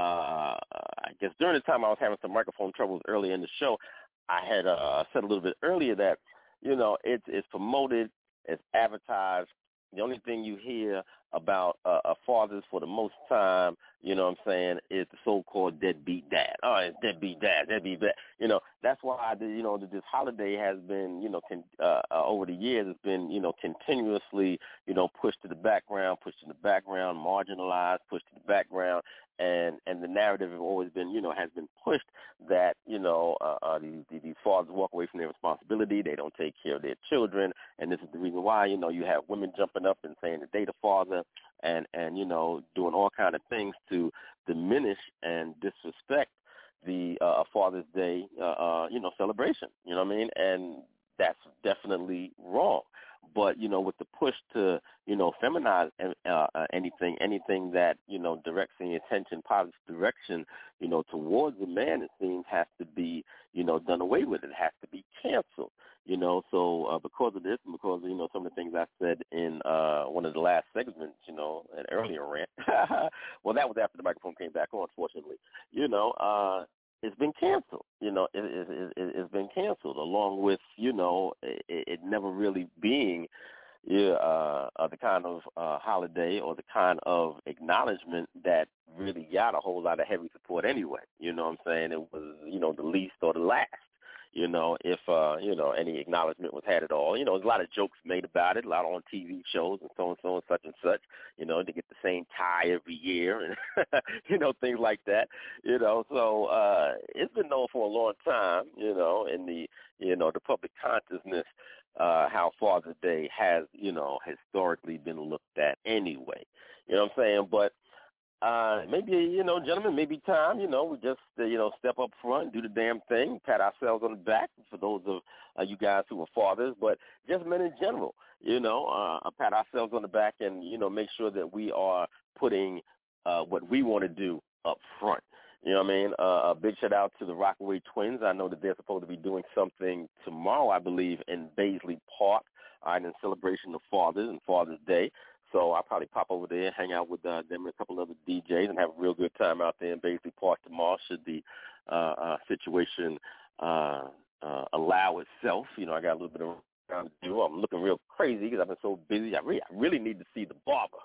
I guess during the time I was having some microphone troubles earlier in the show, I had said a little bit earlier that, you know, it's promoted, it's advertised. The only thing you hear about fathers for the most time, you know what I'm saying, is the so-called deadbeat dad. Oh, it's deadbeat dad, deadbeat dad. You know, that's why, you know, this holiday has been, you know, over the years, it's been, you know, continuously, you know, pushed to the background, marginalized, pushed to the background. And the narrative has always been, you know, has been pushed that, you know, these fathers walk away from their responsibility. They don't take care of their children. And this is the reason why, you know, you have women jumping up and saying that they the father and you know, doing all kind of things to diminish and disrespect the Father's Day, you know, celebration. You know what I mean? And that's definitely wrong. But, you know, with the push to, you know, feminize anything that, you know, directs any attention, positive direction, you know, towards the man, it seems, has to be, you know, done away with. It has to be canceled, you know. So because of this and because of, you know, some of the things I said in one of the last segments, you know, an earlier rant, well, that was after the microphone came back on, fortunately, you know, it's been canceled, you know. It's been canceled, along with, you know, it never really being the kind of holiday or the kind of acknowledgement that really got a whole lot of heavy support anyway. You know what I'm saying? It was, you know, the least or the last. You know, if, you know, any acknowledgement was had at all. You know, there's a lot of jokes made about it, a lot on TV shows and so and such and such, you know, to get the same tie every year and, you know, things like that, you know. So it's been known for a long time, you know, in the, you know, the public consciousness, how Father's Day has, you know, historically been looked at anyway. You know what I'm saying? But maybe, you know, gentlemen, maybe time, you know, we just, you know, step up front, do the damn thing, pat ourselves on the back for those of you guys who are fathers, but just men in general, you know, pat ourselves on the back and, you know, make sure that we are putting what we want to do up front. You know what I mean? A big shout out to the Rockaway Twins. I know that they're supposed to be doing something tomorrow, I believe, in Baisley Park, in celebration of fathers and Father's Day. So I'll probably pop over there, hang out with them and a couple other DJs and have a real good time out there in Baisley Park tomorrow should the situation allow itself. You know, I got a little bit of time to do. I'm looking real crazy because I've been so busy. I really need to see the barber.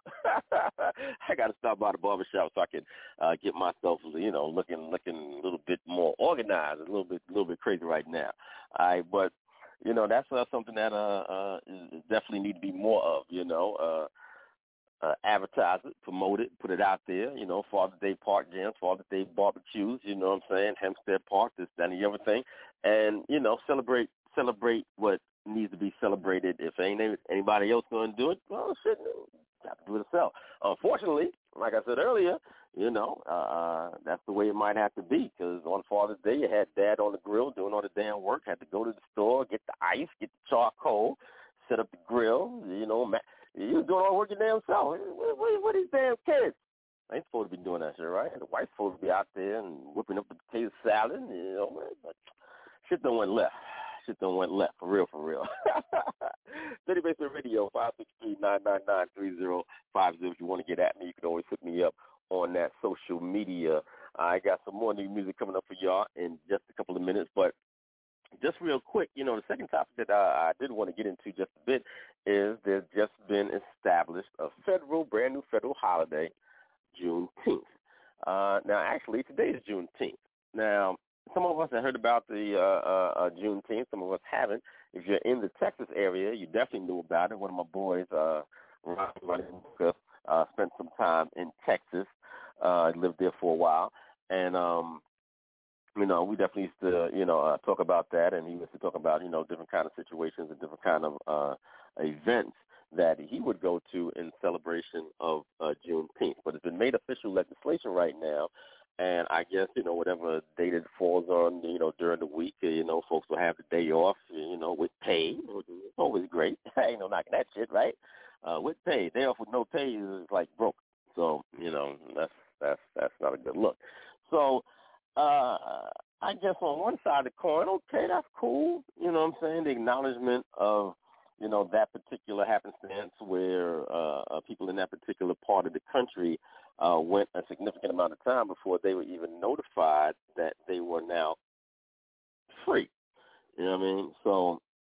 I got to stop by the barber shop so I can get myself, you know, looking a little bit more organized, a little bit crazy right now. All right, but you know, that's something that definitely need to be more of, you know. Advertise it, promote it, put it out there, you know, Father's Day park jams, Father's Day barbecues, you know what I'm saying, Hempstead Park, this, that, and the other thing, and, you know, celebrate what needs to be celebrated. If ain't anybody else going to do it, well, shit, you have to do it yourself. Unfortunately, like I said earlier, you know, that's the way it might have to be, because on Father's Day, you had Dad on the grill doing all the damn work, had to go to the store, get the ice, get the charcoal, set up the grill, you know, you was doing all the work your damn self. What these damn kids? They ain't supposed to be doing that shit, right? The wife's supposed to be out there and whipping up the potato salad, you know, man. But shit done went left. For real. Dirty Basement Radio, 563-999-3050. If you want to get at me, you can always hook me up on that social media. I got some more new music coming up for y'all in just a couple of minutes, but just real quick, you know, the second topic that I did want to get into just a bit is there's just been established a brand new federal holiday, Juneteenth. Now, actually, today is Juneteenth. Now, some of us have heard about the Juneteenth. Some of us haven't. If you're in the Texas area, you definitely knew about it. One of my boys, Ronnie Booker, spent some time in Texas. Lived there for a while. And, you know, we definitely used to, you know, talk about that, and he used to talk about, you know, different kind of situations and different kind of events that he would go to in celebration of Juneteenth. But it's been made official legislation right now And I guess, whatever day that falls on, during the week, folks will have the day off, with pay. It's always great. Ain't no knocking that shit, right? With pay. Day off with no pay is like broke. So, that's not a good look. So, I guess on one side of the coin, okay, that's cool. You know what I'm saying? The acknowledgement of, that particular happenstance where people in that particular part of the country went a significant amount of time before they were even notified that they were now free. You know what I mean? So,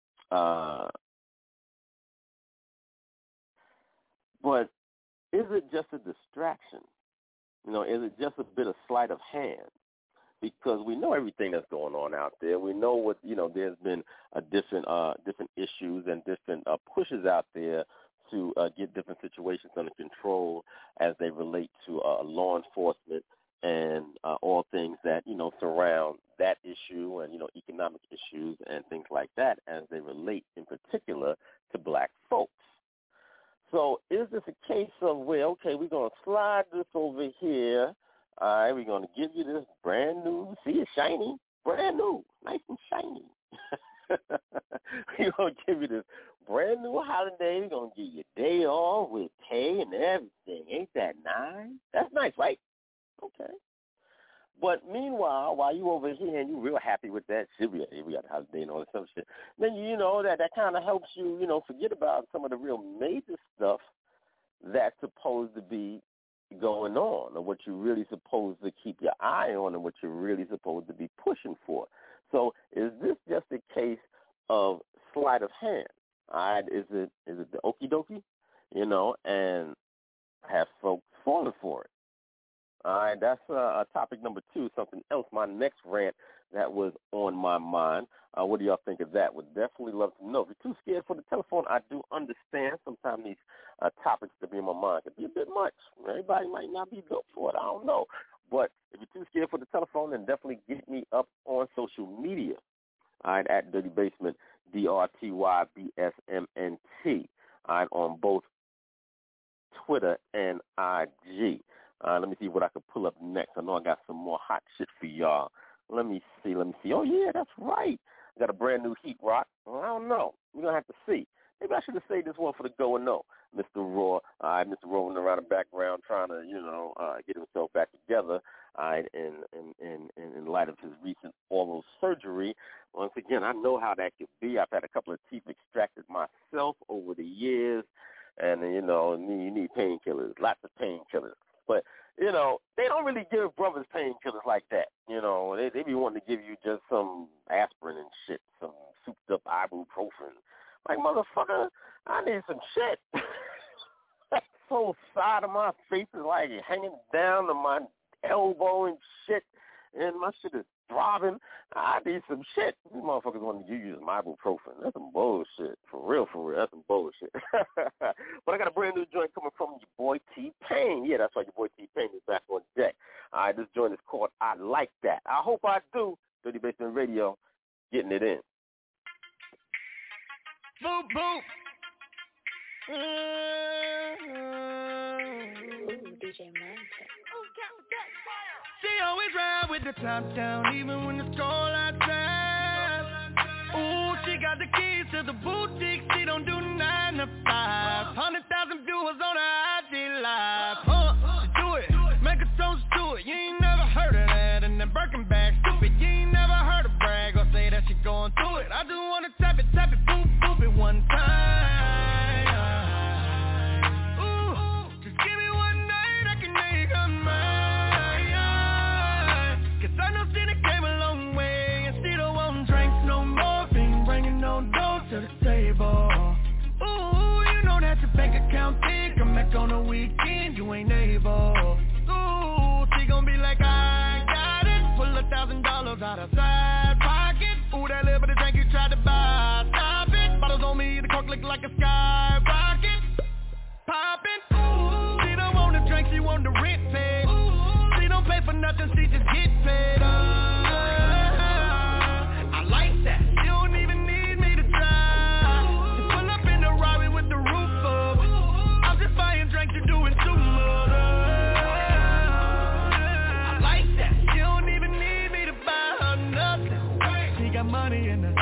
but is it just a distraction? Is it just a bit of sleight of hand? Because we know everything that's going on out there. We know what, there's been different issues and different pushes out there to get different situations under control as they relate to law enforcement and all things that, surround that issue and, economic issues and things like that as they relate in particular to black folks. So is this a case of where, okay, we're going to slide this over here. All right, we're going to give you this brand new, see it's shiny, brand new, nice and shiny. We're going to give you this brand new holiday. We're going to give you a day off with pay and everything. Ain't that nice? That's nice, right? Okay. But meanwhile, while you over here and you real happy with that shit, we got a holiday and all that stuff shit, then that kind of helps you, forget about some of the real major stuff that's supposed to be going on, or what you're really supposed to keep your eye on, and what you're really supposed to be pushing for. So is this just a case of sleight of hand? All right, is it the okie dokie? And have folks falling for it? All right, that's topic number 2, something else, my next rant that was on my mind. What do y'all think of that? Would definitely love to know. If you're too scared for the telephone, I do understand. Sometimes these topics that be in my mind can be a bit much. Everybody might not be built for it. I don't know. But if you're too scared for the telephone, then definitely get me up on social media. All right, at Dirty Basement, DRTYBSMNT. All right, on both Twitter and IG. Let me see what I can pull up next. I know I got some more hot shit for y'all. Let me see. Oh, yeah, that's right. I got a brand new Heat Rock. Well, I don't know. We're going to have to see. Maybe I should have saved this one for the Go and No. Mr. Raw, Mr. rolling around the background trying to, get himself back together in light of his recent oral surgery. Once again, I know how that could be. I've had a couple of teeth extracted myself over the years, and, you need painkillers, lots of painkillers. But, they don't really give brothers painkillers like that. They be wanting to give you just some aspirin and shit, some souped-up ibuprofen. Like, motherfucker, I need some shit. That whole side of my face is like hanging down to my elbow and shit, and my shit is throbbing. I need some shit. These motherfuckers want to give you some ibuprofen. That's some bullshit. For real. That's some bullshit. But I got a brand new joint coming from your boy T-Pain. Yeah, that's why your boy T-Pain is back on deck. All right, this joint is called I Like That. I hope I do. Dirty Basement Radio, getting it in. Boop, boop. DJ Manta. She always ride with the top down, even when it's cold outside. Ooh, she got the keys to the boutique. She don't do 9 to 5. 100,000 viewers on her IG live. She do it, make a toast to it. You ain't never heard of that. And then Birkin bag, stupid. You ain't never heard her brag or say that she going through it. I just wanna tap it, boop, boop it one time. Ooh, just give me one night, I can make her mine. I know she done came a long way, and she don't want drinks no more. Ain't bringing no dough to the table. Ooh, you know that your bank account big. Come back on the weekend, you ain't able. Ooh, she gon' be like, I got it. Pull $1,000 out of side pocket. Ooh, that little bit of drink you tried to buy, stop it. Bottles on me, the cork look like a skyrocket. Poppin', ooh, she don't want the drink, she want the rent paid. She don't pay for nothing, she just get paid. I like that. She don't even need me to try. She pull up in the Rari with the roof up. I'm just buying drinks, you're doing too much. I like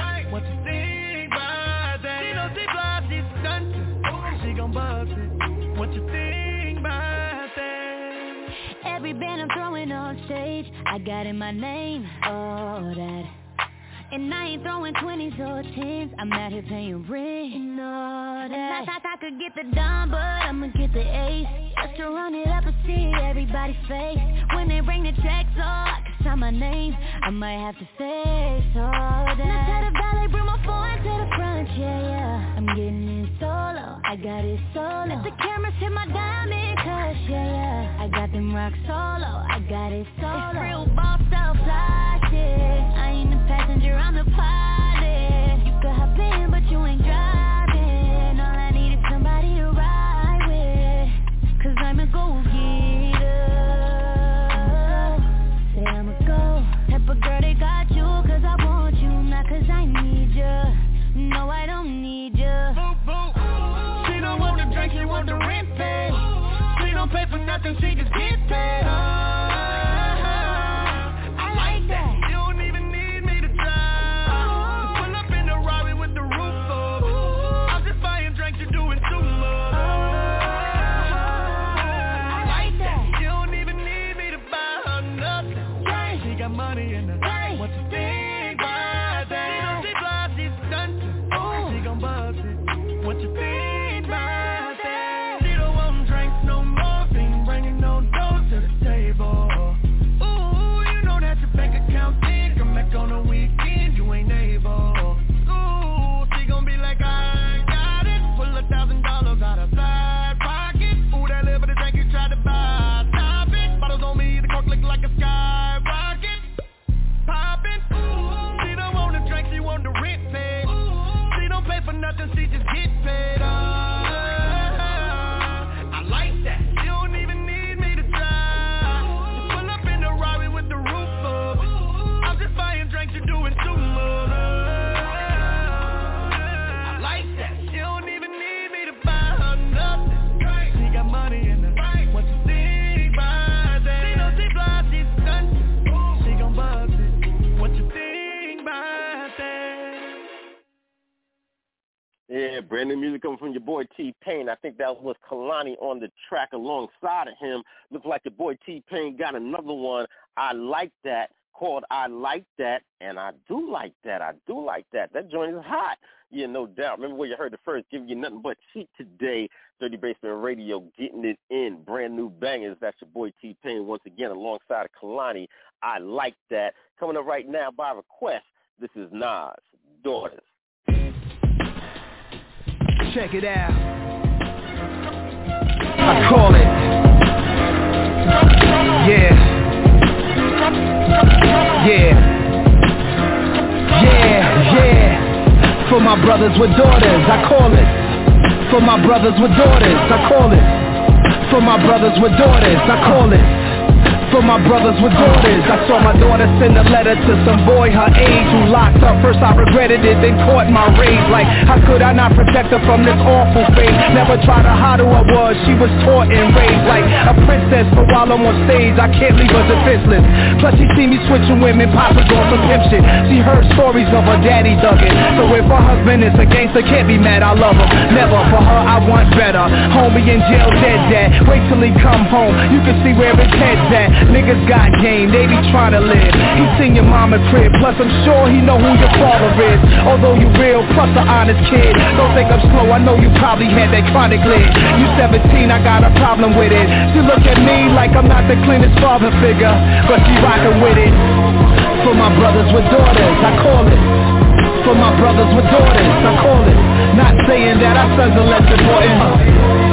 What you think about that? She knows she fly, she's stunting. She gon' bust it. What you think about that? Every band I'm throwing on stage, I got in my name, all that. And I ain't throwing 20s or 10s, I'm out here paying rent and all that. I could get the dime, but I'ma get the ace, just to run it up and see everybody's face. When they bring the checks, oh, I can sign my name, I might have to face all that. Now tell the ballet, bring my phone to the front, yeah. I'm getting in solo, I got it solo. Let the cameras hit my diamond cush, yeah. I got them rock solo, I got it solo. It's real boss stuff, fly shit. I ain't the passenger, I'm the pilot. You could hop in, but you ain't driving. All I need is somebody to ride with, 'cause I'm a go-getter. Say I'm a go type of girl, they got you 'cause I want you, not 'cause I need you. No, I don't need you. She don't want the drink, she want the rent paid. She don't pay for nothing, she just get paid. I like that. You don't even need me to drive. Pull up in the Rari with the roof up. I'm just buying drinks, you're doing too much. I like that. You don't even need me to buy her nothing. She got money in the bank. What you think about that? She knows she fly, she's stunting. She gon' bust it. What you think about that? She don't want drinks no more. She ain't bringing no dough to the table. Ooh, you know that your bank account big. Come back on the weekend, you ain't able. Ooh, she gon' be like, I got it. Pull $1,000 out of side pocket. Ooh, that little bit of drink you tried to buy. Stop it. Bottles on me, the coke look like a skyrocket. Poppin'. Ooh, she don't want the drink, she want the rent paid. She don't pay for nothing, she just get paid. I like that. You don't even need me to drive. Pull up in the Rari with the roof up. I'm just buying drinks, you're doing too much. I like that. You don't even need me to buy her nothing. She got money in the bank. What you think about that? She knows she fly, she's stunting. She gon' bust it. What you think about that? Yeah, brand new music coming from your boy T-Pain. I think that was Kalani on the track alongside of him. Looks like your boy T-Pain got another one, I Like That, called I Like That, and I do like that. I do like that. That joint is hot. Yeah, no doubt. Remember where you heard it first, giving you nothing but heat today. Dirty Basement Radio, getting it in. Brand new bangers. That's your boy T-Pain once again alongside of Kalani. I Like That. Coming up right now by request, this is Nas, Daughters. Check it out. I call it. Yeah. Yeah. Yeah, yeah. For my brothers with daughters, I call it. For my brothers with daughters, I call it. For my brothers with daughters, I call it. For my brothers with daughters, I saw my daughter send a letter to some boy her age who locked up. First I regretted it, then caught my rage. Like, how could I not protect her from this awful fate? Never tried to hide who I was, she was taught and raised like a princess. But while I'm on stage, I can't leave her defenseless. Plus she see me switching women, Papa's on some pimp shit. She heard stories of her daddy thugging. So if her husband is a gangster, can't be mad, I love him. Never, for her I want better. Homie in jail, dead dad. Wait till he come home, you can see where his head's at. Niggas got game, they be trying to live. He seen your mama's crib, plus I'm sure he know who your father is. Although you real, plus an honest kid. Don't think I'm slow, I know you probably had that chronic lid. You 17, I got a problem with it. She look at me like I'm not the cleanest father figure, but she rockin' with it. For my brothers with daughters, I call it. For my brothers with daughters, I call it. Not saying that our sons are less important.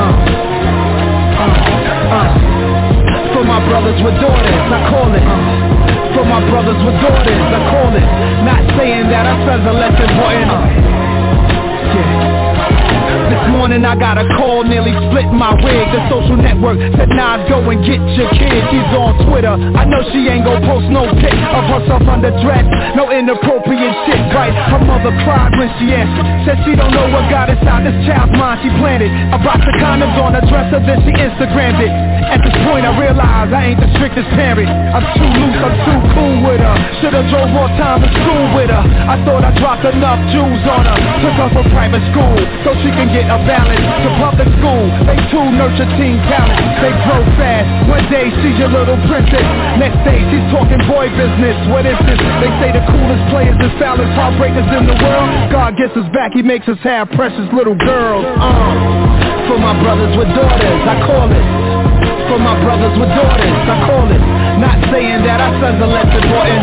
For my brothers with daughters, I call it. For my brothers with daughters, I call it. Not saying that our sons are less important. Yeah. This morning I got a call, nearly split my wig. The social network said, nah, go and get your kid. She's on Twitter, I know she ain't gon' post no pic of herself underdressed. No inappropriate shit, right? Her mother cried when she answered. Said she don't know what got inside this child's mind. She planted a box of condoms on her dresser, then she Instagrammed it. At this point I realize I ain't the strictest parent. I'm too loose, I'm too cool with her. Should've drove more time to school with her. I thought I dropped enough jewels on her. Took her from private school so she can get a balance. To public school, they too nurture teen talent. They grow fast. One day she's your little princess. Next day she's talking boy business. What is this? They say the coolest players and foulest heartbreakers in the world. God gets us back, he makes us have precious little girls. For my brothers with daughters, I call it. For my brothers with daughters, I call it. Not saying that our sons are less important.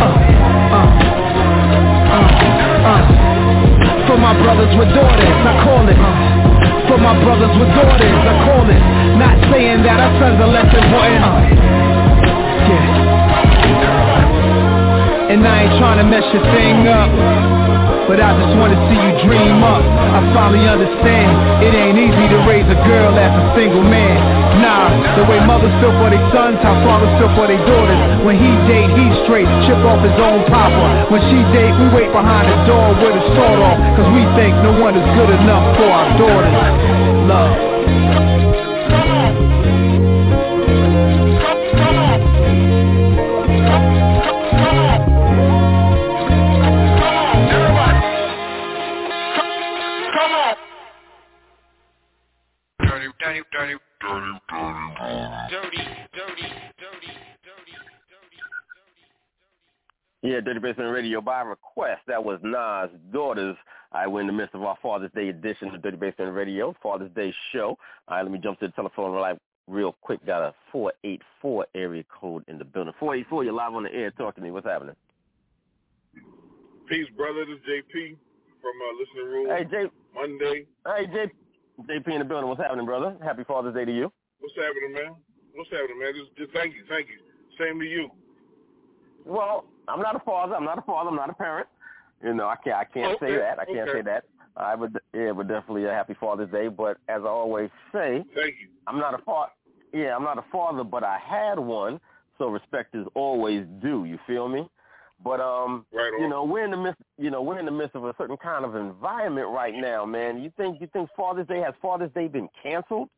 For my brothers with daughters, I call it. For my brothers with daughters, I call it. Not saying that our sons are less important. And I ain't trying to mess your thing up, but I just wanna see you dream up. I finally understand, it ain't easy to raise a girl as a single man. Nah, the way mothers feel for their sons, how fathers feel for their daughters. When he date, he's straight, chip off his own papa. When she date, we wait behind the door with a sword off, cause we think no one is good enough for our daughters. Love. Yeah, Dirty Basement Radio by request. That was Nas' Daughters. We're in the midst of our Father's Day edition of Dirty Basement Radio, Father's Day show. All right, let me jump to the telephone real quick. Got a 484 area code in the building. 484, you're live on the air. Talk to me. What's happening? Peace, brother. This is JP from Listening Room. Hey, Monday. Hey, JP in the building. What's happening, brother? Happy Father's Day to you. What's happening, man? Just thank you. Same to you. Well, I'm not a father. I'm not a parent. You know, I can't say that. I can't say that. But definitely a happy Father's Day. But as I always say, thank you. I'm not a father. Yeah, I'm not a father, but I had one. So respect is always due. You feel me? But right on. we're in the midst of a certain kind of environment right now, man. You think Father's Day has Father's Day been canceled?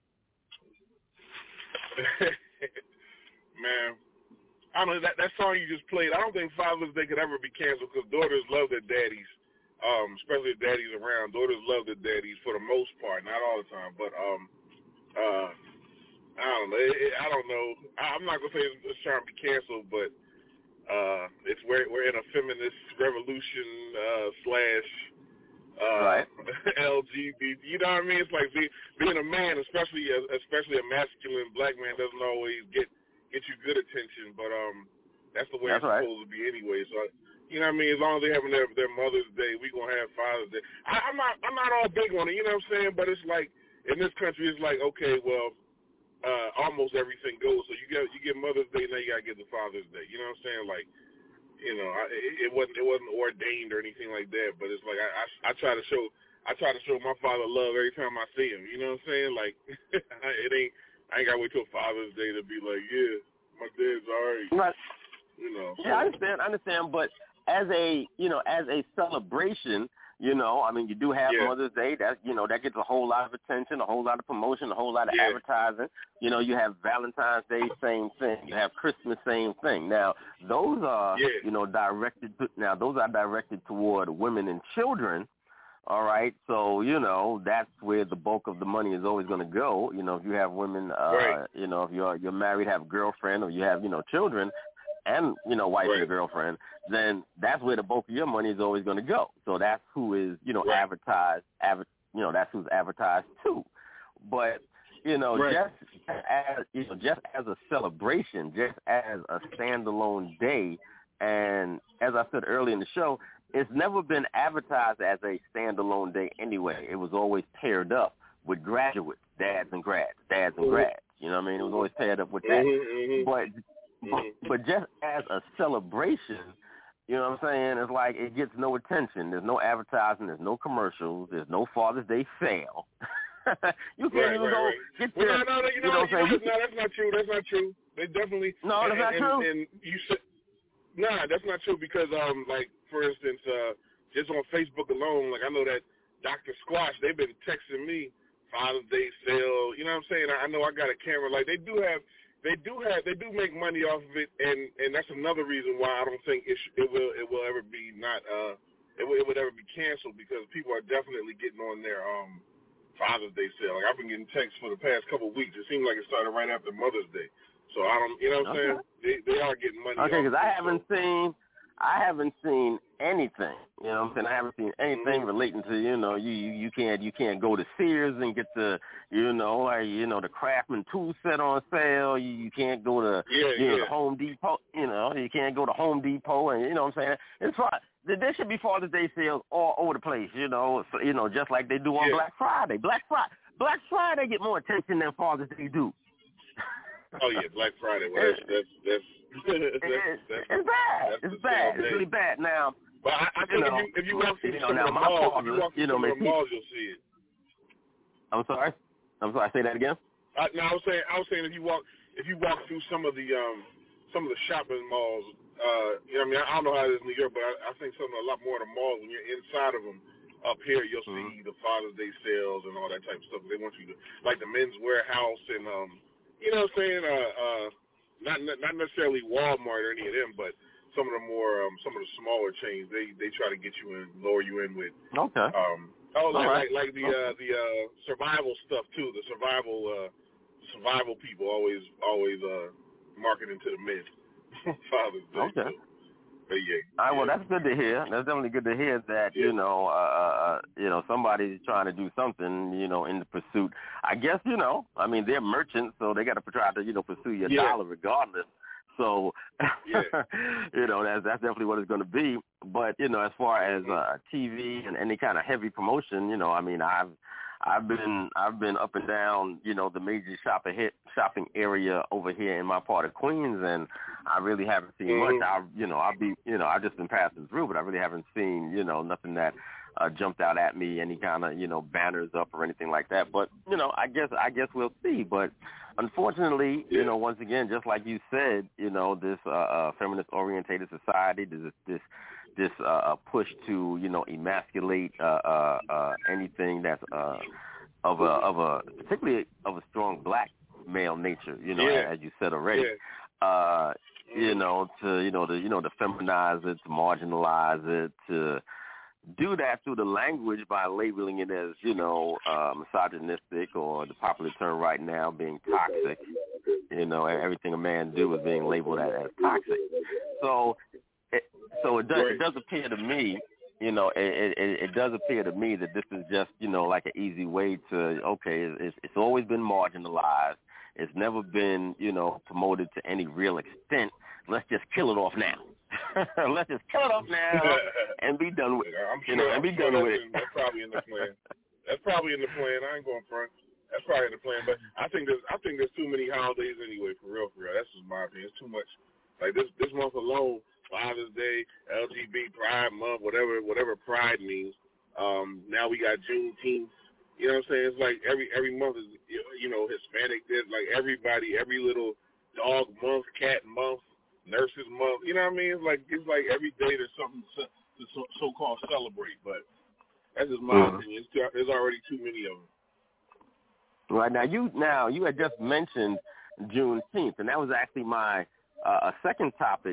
Man, I don't know, that song you just played, I don't think Father's Day could ever be canceled because daughters love their daddies, especially if daddy's around. Daughters love their daddies for the most part, not all the time, but I don't know. I don't know. I'm not going to say it's trying to be canceled, but it's we're in a feminist revolution right. LGBT. You know what I mean? It's like being a man, especially a masculine black man, doesn't always get you good attention. But that's the way it's supposed to be anyway. So you know what I mean? As long as they're having their Mother's Day, we gonna have Father's Day. I'm not all big on it. You know what I'm saying? But it's like in this country, it's like okay, well, almost everything goes. So you get Mother's Day, now you gotta get the Father's Day. You know what I'm saying? Like. You know, it wasn't ordained or anything like that, but it's like I try to show my father love every time I see him. You know what I'm saying? Like I ain't gotta wait till Father's Day to be like, yeah, my dad's alright. Right. You know. Yeah, I understand, but as a celebration, I mean, you do have Mother's Day. That that gets a whole lot of attention, a whole lot of promotion, a whole lot of advertising. You have Valentine's Day, same thing. You have Christmas, same thing. Now, those are directed toward women and children. All right, so that's where the bulk of the money is always going to go. If you have women, if you're married, have a girlfriend, or you have children. And wife and girlfriend, then that's where the bulk of your money is always going to go. So that's who is advertised. That's who's advertised too. But just as a celebration, just as a standalone day, and as I said earlier in the show, it's never been advertised as a standalone day anyway. It was always paired up with graduates, dads and grads. You know what I mean? It was always paired up with that. But just as a celebration, you know what I'm saying, it's like it gets no attention. There's no advertising. There's no commercials. There's no Father's Day sale. You can't even go get there. No, that's not true. That's not true. They definitely. No, that's not true. And you said, that's not true because, like, for instance, just on Facebook alone, like I know that Dr. Squash, they've been texting me Father's Day sale. You know what I'm saying? I know I got a camera. Like they do have. they do make money off of it, and that's another reason why I don't think it will ever be it would ever be canceled, because people are definitely getting on their Father's Day sale. Like, I've been getting texts for the past couple of weeks. It seems like it started right after Mother's Day. So I don't, you know what I'm saying? They are getting money. Okay, because I haven't seen anything. You know what I'm saying? I haven't seen anything relating to, you can't go to Sears and get the, the Craftsman tool set on sale. You can't go to the Home Depot. You can't go to Home Depot, and you know what I'm saying? It's fine. There should be Father's Day sales all over the place. Just like they do on Black Friday. Black Friday get more attention than Father's Day do. Oh yeah, Black Friday. Well, that's it's bad. It's bad. It's really bad. Now, but I think if you walk through some of the malls, you'll see it. I'm sorry. Say that again. I was saying if you walk through some of the shopping malls, I don't know how it is in New York, but I think a lot more of the malls, when you're inside of them. Up here, you'll see the Father's Day sales and all that type of stuff. They want you to, like the Men's Warehouse and you know what I'm saying? Not necessarily Walmart or any of them, but some of the more some of the smaller chains. They try to get you in, lower you in with. Okay. Like the survival stuff too. The survival people always marketing to the men. Father's Day. Okay. So. Yeah. All right, well, that's good to hear. That's definitely good to hear that, somebody's trying to do something, in the pursuit. I guess, they're merchants, so they got to try to, pursue your dollar regardless. So, that's definitely what it's going to be. But, as far as TV and any kind of heavy promotion, I've been up and down, the major shopping area over here in my part of Queens, and I really haven't seen much. I've just been passing through, but I really haven't seen, nothing that jumped out at me, any kind of, banners up or anything like that. But, I guess we'll see. But unfortunately, once again, just like you said, this feminist-orientated society, this push to, emasculate anything that's of a particularly of a strong black male nature, as you said already. To feminize it, to marginalize it, to do that through the language by labeling it as, misogynistic, or the popular term right now being toxic. Everything a man do is being labeled as toxic. So it does appear to me, it does appear to me that this is just, like an easy way to, it's always been marginalized. It's never been, promoted to any real extent. Let's just kill it off now. Let's just kill it off now and be done with it. That's probably in the plan. That's probably in the plan. I ain't going front. That's probably in the plan. But I think there's too many holidays anyway, for real. That's just my opinion. It's too much. Like this month alone, Father's Day, LGBT Pride Month, whatever Pride means. Now we got Juneteenth. You know what I'm saying? It's like every month is, Hispanic. There's like everybody, every little dog month, cat month, nurses month. You know what I mean? It's like every day there's something to so-called celebrate. But that's just my opinion. There's already too many of them. Right, now you had just mentioned Juneteenth, and that was actually my second topic,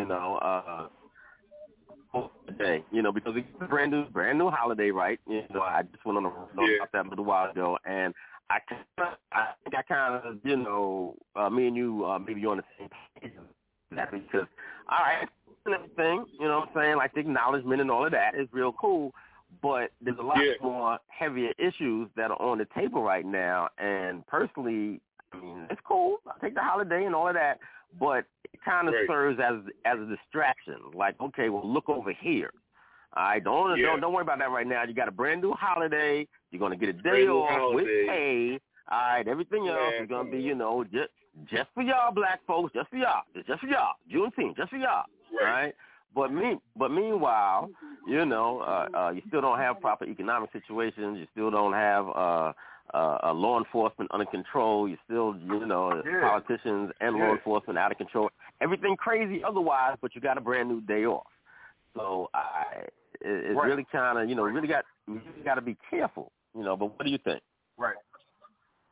today, because it's a brand new holiday, right? I just went on a road about that a little while ago, and I think I kind of, me and you, maybe you're on the same page. That's because, all right, everything, what I'm saying, like the acknowledgement and all of that is real cool, but there's a lot more heavier issues that are on the table right now, and personally, it's cool. I take the holiday and all of that, but it kind of serves as a distraction. Like, okay, well, look over here. All right, don't worry about that right now. You got a brand new holiday. You're going to get a day off with pay. All right, everything else is going to be, just for y'all black folks, just for y'all. It's just for y'all. Juneteenth, just for y'all. All right? But meanwhile, you still don't have proper economic situations. You still don't have law enforcement under control. You still, politicians and law enforcement out of control. Everything crazy otherwise, but you got a brand new day off. So it's really kind of, really got to be careful, but what do you think? Right.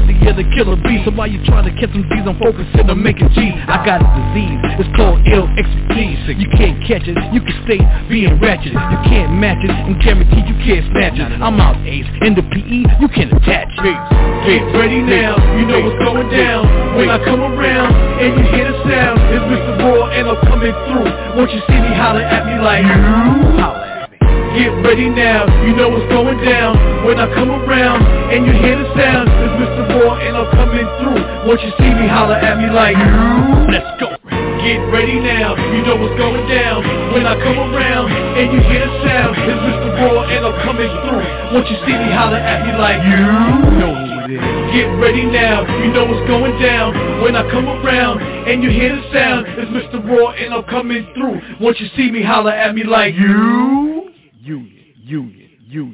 pussy is a killer bee. So while you trying to catch some D's, I'm focusing on making G's. I got a disease, it's called LXD. You can't catch it, you can stay being ratchet. You can't match it, and guaranteed you can't snatch it. I'm out ace, in the PE, you can attach it. Get ready now, you know what's going down. When I come around, and you hear the sound, it's Mr. Raw and I'm coming through. Won't you see me holler at me like you? Holler at me. Get ready now, you know what's going down. When I come around, and you hear the sound, it's Mr. Raw and I'm coming through. Won't you see me holler at me like you? Let's go. Get ready now, you know what's going down. When I come around, and you hear the sound, it's Mr. Raw and I'm coming through. Won't you see me holler at me like you? Know who it is. Get ready now, you know what's going down. When I come around, and you hear the sound, it's Mr. Raw and I'm coming through. Won't you see me holler at me like you? Union.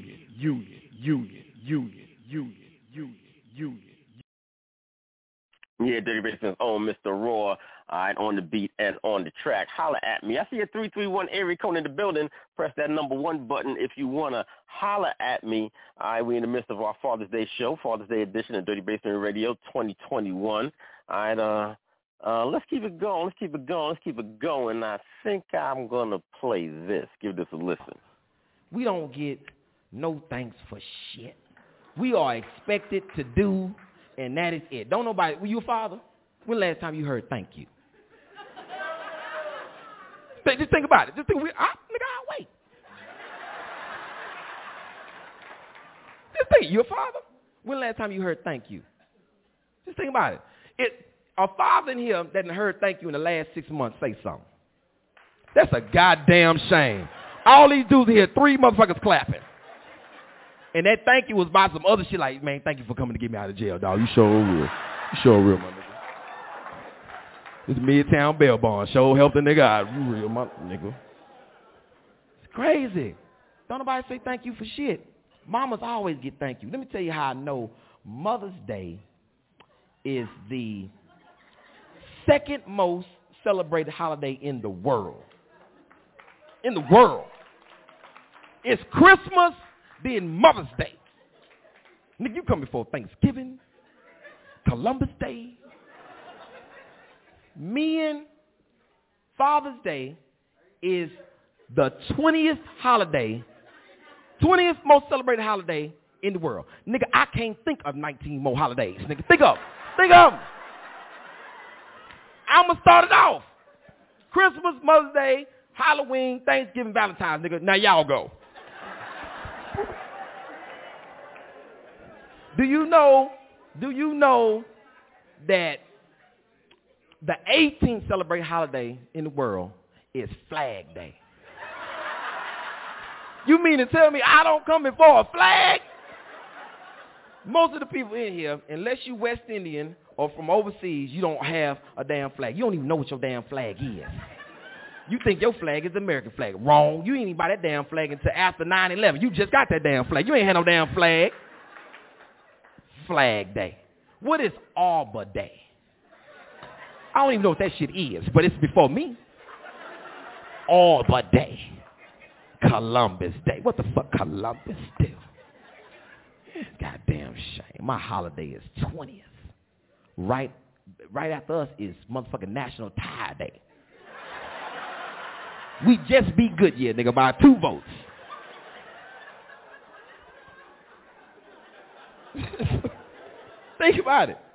Yeah, Dirty Basement's own Mr. Raw. All right, on the beat and on the track. Holler at me. I see a 331 area code in the building. Press that number 1 button if you want to holler at me. All right, we're in the midst of our Father's Day show, Father's Day edition of Dirty Basement Radio 2021. All right, let's keep it going. I think I'm going to play this. Give this a listen. We don't get no thanks for shit. We are expected to do, and that is it. Don't nobody, were you a father? When last time you heard thank you? Just think about it. Just think, nigga, I'll wait. Just think, you a father? When last time you heard thank you? Just think about it. A father in here that heard thank you in the last 6 months, say something. That's a goddamn shame. All these dudes here, 3 motherfuckers clapping. And that thank you was by some other shit like, man, thank you for coming to get me out of jail, dog. You sure real. You sure real, my nigga. This Midtown Bail Bond show helped the nigga out. You real, my nigga. It's crazy. Don't nobody say thank you for shit. Mamas always get thank you. Let me tell you how I know Mother's Day is the second most celebrated holiday in the world. In the world. It's Christmas, then Mother's Day. Nigga, you come before Thanksgiving, Columbus Day. Men, Father's Day is the 20th most celebrated holiday in the world. Nigga, I can't think of 19 more holidays. Nigga, think of them. I'm going to start it off. Christmas, Mother's Day, Halloween, Thanksgiving, Valentine's, nigga. Now y'all go. Do you know that the 18th celebrated holiday in the world is Flag Day? You mean to tell me I don't come before a flag? Most of the people in here, unless you West Indian or from overseas, you don't have a damn flag. You don't even know what your damn flag is. You think your flag is the American flag. Wrong. You ain't even buy that damn flag until after 9/11. You just got that damn flag. You ain't had no damn flag. Flag Day. What is Arbor Day? I don't even know what that shit is, but it's before me. Arbor Day. Columbus Day. What the fuck Columbus do? Goddamn shame. My holiday is 20th. Right after us is motherfucking National Tire Day. We just be Goodyear, nigga, by 2 votes. Think about it.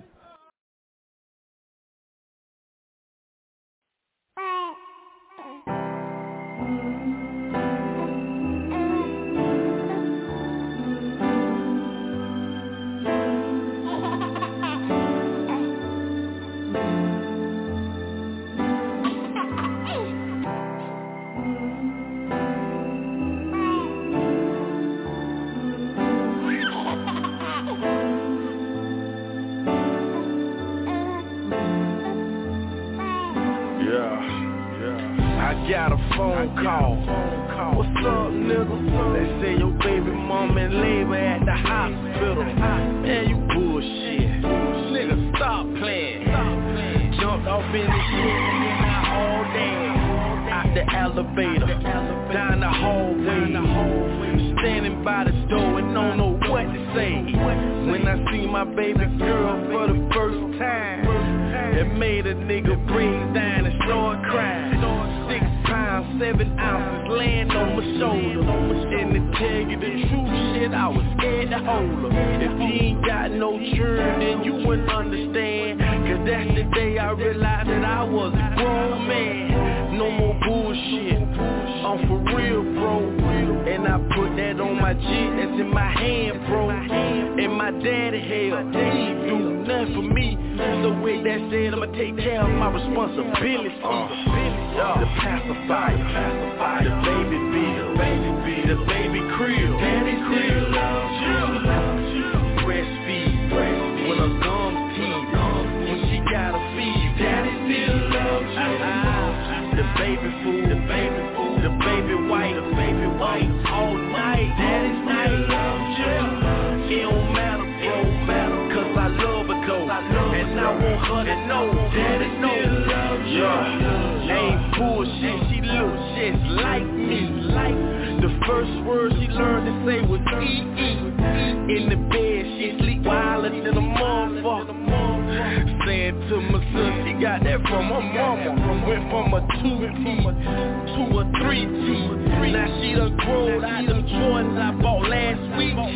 Got a phone call. What's up, nigga? They say your baby mama in labor at the hospital. Man, you bullshit. Nigga, stop playing. Jumped off in the shit, nigga, all day. Out the elevator, down the hallway. Standing by the door and don't know what to say. When I see my my baby girl for the first time. It made a nigga break down and start crying. 6 pounds, 7 ounces laying on my shoulder. And to tell you the truth, shit, I was scared to hold her. If he ain't got no churn, then you wouldn't understand. Cause that's the day I realized that I was a grown man. No more bullshit, I'm for real, bro. And I put that on my jig that's in my hand, bro. And my daddy, hell, he ain't do nothing for me. So with that said, I'ma take care of my responsibilities. The pacifier, the baby bill, the baby crib, daddy still loves you. Breastfeed, when her gums teeth, when she gotta feed, daddy still loves you. The baby food, the baby white, all night, daddy still loves you. It don't matter, bro, cause I love her though, and I want her to know, daddy still loves you. Ain't bullshit, she looks just like me. The first word she learned to say was E-E. In the bed, she sleep wilder than a motherfucker. Saying to my son, she got that from her mama. Went from a 2T to a 3T. Now she done grown out them Jordans I bought last week. God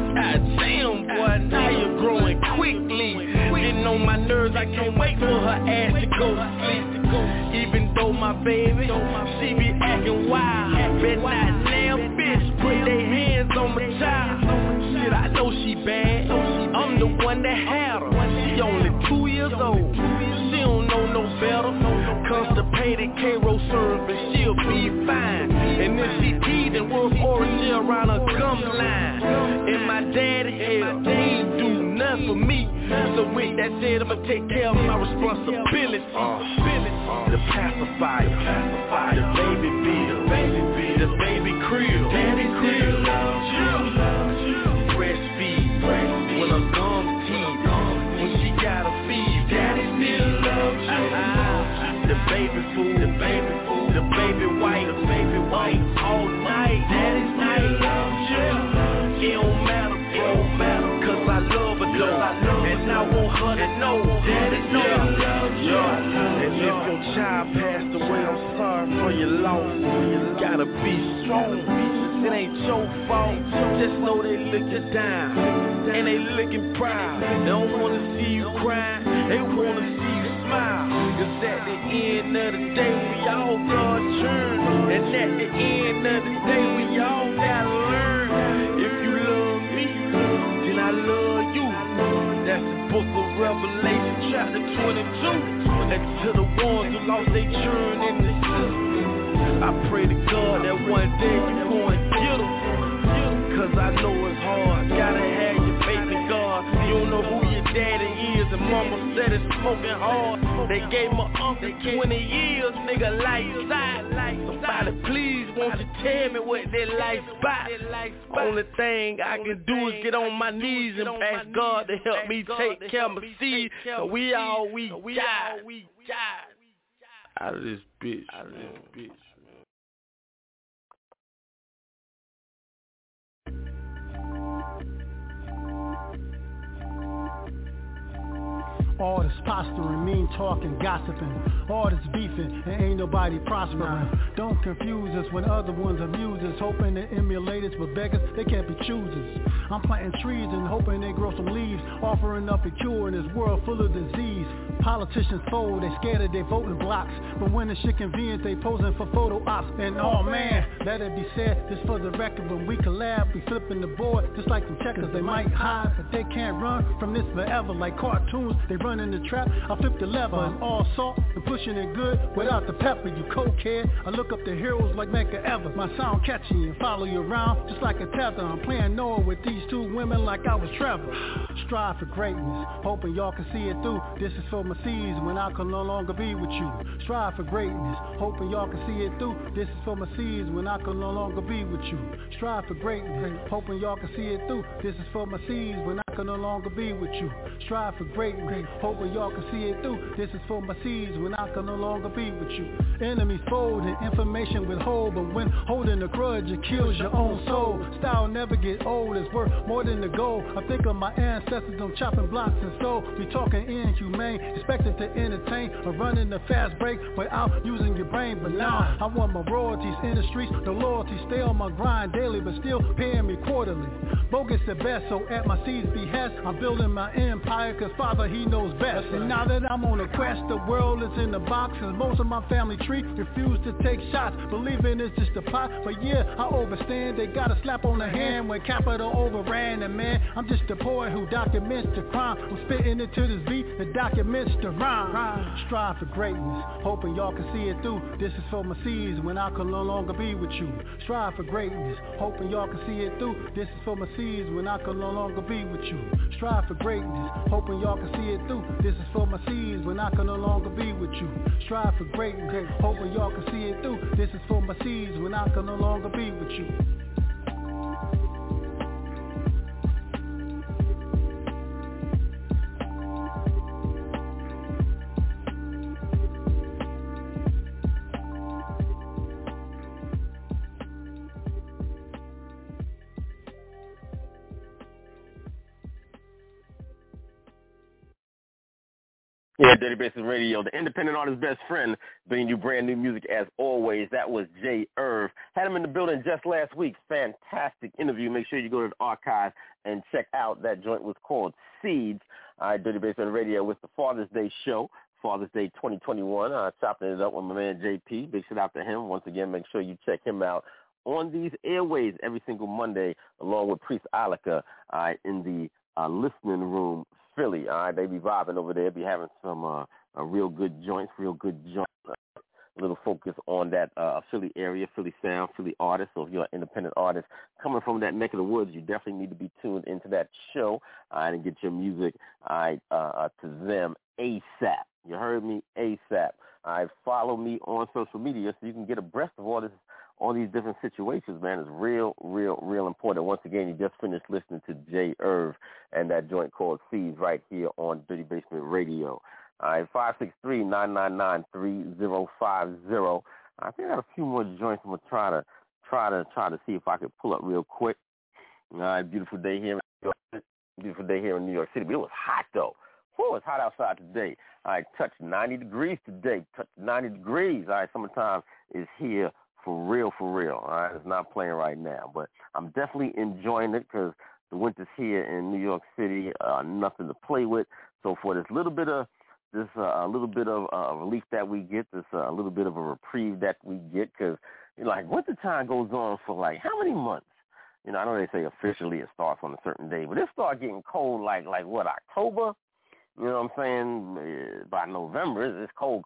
damn, boy, now you're growing quickly. Getting on my nerves, I can't wait for her ass to go to sleep. Even though my baby, she be acting wild. Bet not now, bitch, put their hands on my child. Shit, I know she bad, I'm the one that had her. She only 2 years old, she don't know no better. Constipated K-Roll syrup and she'll be fine. And if she teething, work orange around her gum line. And my daddy, hell, he ain't do nothing for me. So with that said, I'ma take care of my responsibilities. The pacifier, the baby bill, the baby crib, daddy still loves you. Breastfeed, when her gums teeth, when she gotta feed, daddy still loves you. The baby food, the baby white, all night, daddy still loves you. It don't matter, bro, cause I love her though, and I want her to know, daddy still loves you. And if your child passed away, I'm sorry for your loss. You gotta be strong, it ain't your fault. Just know they look you down, and they looking proud. They don't wanna see you cry, they wanna see you smile. Cause at the end of the day, we all got turn. And at the end of the day, we all gotta learn. If you love me, then I love you. That's the book of Revelation, chapter 22. And to the ones who lost their churn in the system, I pray to God that one day you go and get them. Cause I know it's hard, gotta have your faith in God. You don't know who your daddy is, and mama said it's smoking hard. They gave my uncle 20 years, nigga, lights out. Somebody please, won't you tell me what that life's about? Only thing I can do is get on my knees and ask God to help me take care of my seed. So we die out of this bitch. All this posturing, mean talking, gossiping, all this beefing, and ain't nobody prospering. Don't confuse us when other ones abuse us, hoping to emulate us, but beggars, they can't be choosers. I'm planting trees and hoping they grow some leaves, offering up a cure in this world full of disease. Politicians fold, they scared of their voting blocks, but when the shit convenient, they posing for photo ops. And oh man, let it be said, this for the record, when we collab, we flipping the board, just like some checkers, they might hide, but they can't run from this forever, like cartoons, they run in the trap, I flip the lever, and all salt, and pushing it good, without the pepper, you cokehead, I look up the heroes like Mecca Ever, my sound catchy, and follow you around, just like a tether, I'm playing Noah with these two women like I was Trevor. Strive for greatness, hoping y'all can see it through, this is for my seeds when I can no longer be with you. Strive for greatness, hoping y'all can see it through, this is for my seeds when I can no longer be with you. Strive for greatness, hoping y'all can see it through, this is for my seeds when I can no longer be with you. Strive for greatness, hoping y'all can see it through. This is for my seeds when I can no longer be with you. Enemies fold and information withhold, but when holding a grudge, it kills your own soul. Style never get old, it's worth more than the gold. I think of my ancestors, them chopping blocks and soul. We talking inhumane, expected to entertain or running a fast break without using your brain. But now I want my royalties in the streets, the loyalty, stay on my grind daily, but still paying me quarterly. Bogus at best, so at my seeds behest, I'm building my empire, cause Father, he knows best. And now that I'm on a quest, the world is in the box, cause most of my family tree refuse to take shots, believing it's just a plot. But yeah, I overstand, they got a slap on the hand when capital overran. And man, I'm just a poet who documents the crime. I'm spitting into this beat that documents the rhyme. Strive for greatness, hoping y'all can see it through. This is for my seeds when I can no longer be with you. Strive for greatness, hoping y'all can see it through. This is for my seeds when I can no longer be with you. Strive for greatness, hoping y'all can see it through. This is for my seeds when I can no longer be with you. Strive for greatness, hoping y'all can see it through. This is for my seeds when I can no longer be with you. Yeah, Dirty Basement Radio, the independent artist's best friend, bringing you brand new music as always. That was J. Irv. Had him in the building just last week. Fantastic interview. Make sure you go to the archive and check out. That joint was called Seeds. All right, Dirty Basement Radio with the Father's Day show, Father's Day 2021. Chopping it up with my man JP. Big shout out to him. Once again, make sure you check him out on these airways every single Monday, along with Priest Alika in the listening room. Philly, all right, they be vibing over there, be having some real good joints, a little focus on that Philly area, Philly sound, Philly artists. So if you're an independent artist coming from that neck of the woods, you definitely need to be tuned into that show and get your music to them ASAP. You heard me, ASAP. Follow me on social media so you can get abreast of all these different situations, man. Is real important. Once again, you just finished listening to J. Irv and that joint called Seeds right here on Dirty Basement Radio. All right, 563-999-3050. I think I got a few more joints I'm gonna try to see if I could pull up real quick. All right, beautiful day here in New York City. But it was hot though. It's hot outside today. All right, touched 90 degrees today. Touched 90 degrees. All right, summertime is here. For real, all right? It's not playing right now, but I'm definitely enjoying it because the winter's here in New York City, nothing to play with. So for this little bit of relief that we get, this a little bit of a reprieve that we get, because winter time goes on for how many months? I know they say officially it starts on a certain day, but it starts getting cold like what, October? You know what I'm saying? By November, it's cold.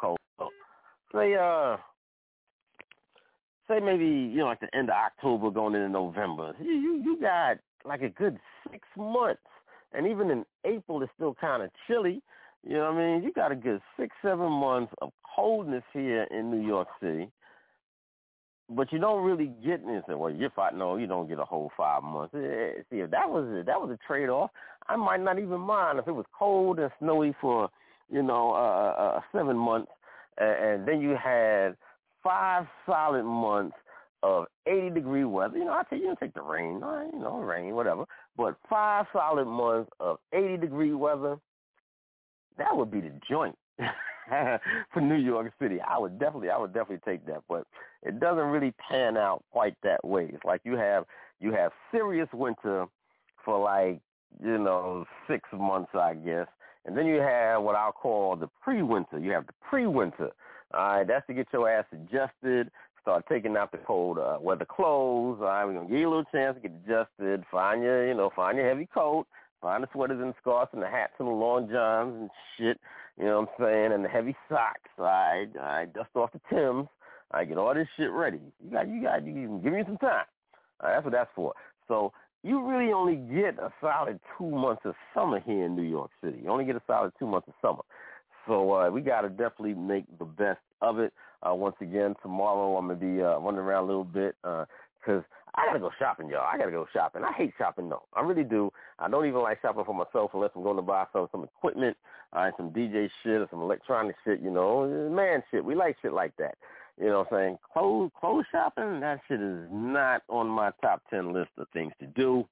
Say maybe, like the end of October going into November. You got like a good 6 months. And even in April, it's still kind of chilly. You know what I mean? You got a good 6-7 months of coldness here in New York City. But you don't really get anything. Well, you don't get a whole 5 months. See, if that was a trade-off, I might not even mind if it was cold and snowy for, 7 months. And then you had 5 solid months of 80-degree weather. I tell you, don't take the rain, rain, whatever. But 5 solid months of 80-degree weather, that would be the joint for New York City. I would definitely take that. But it doesn't really pan out quite that way. It's like you have serious winter for 6 months, I guess. And then you have what I'll call the pre-winter. You have the pre-winter. All right, that's to get your ass adjusted, start taking out the cold weather clothes. All right, we're going to give you a little chance to get adjusted, find your heavy coat, find the sweaters and the scarves and the hats and the long johns and shit, you know what I'm saying, and the heavy socks. All right, dust off the Timbs. All right, get all this shit ready. You can give me some time. All right, that's what that's for. So you really only get a solid 2 months of summer here in New York City. You only get a solid 2 months of summer. So we got to definitely make the best of it. Once again, tomorrow I'm going to be running around a little bit because I gotta go shopping, y'all. I gotta go shopping. I hate shopping, though. I really do. I don't even like shopping for myself unless I'm going to buy some equipment, some DJ shit or some electronic shit, you know, man shit. We like shit like that. You know what I'm saying? Clothes shopping, that shit is not on my top 10 list of things to do.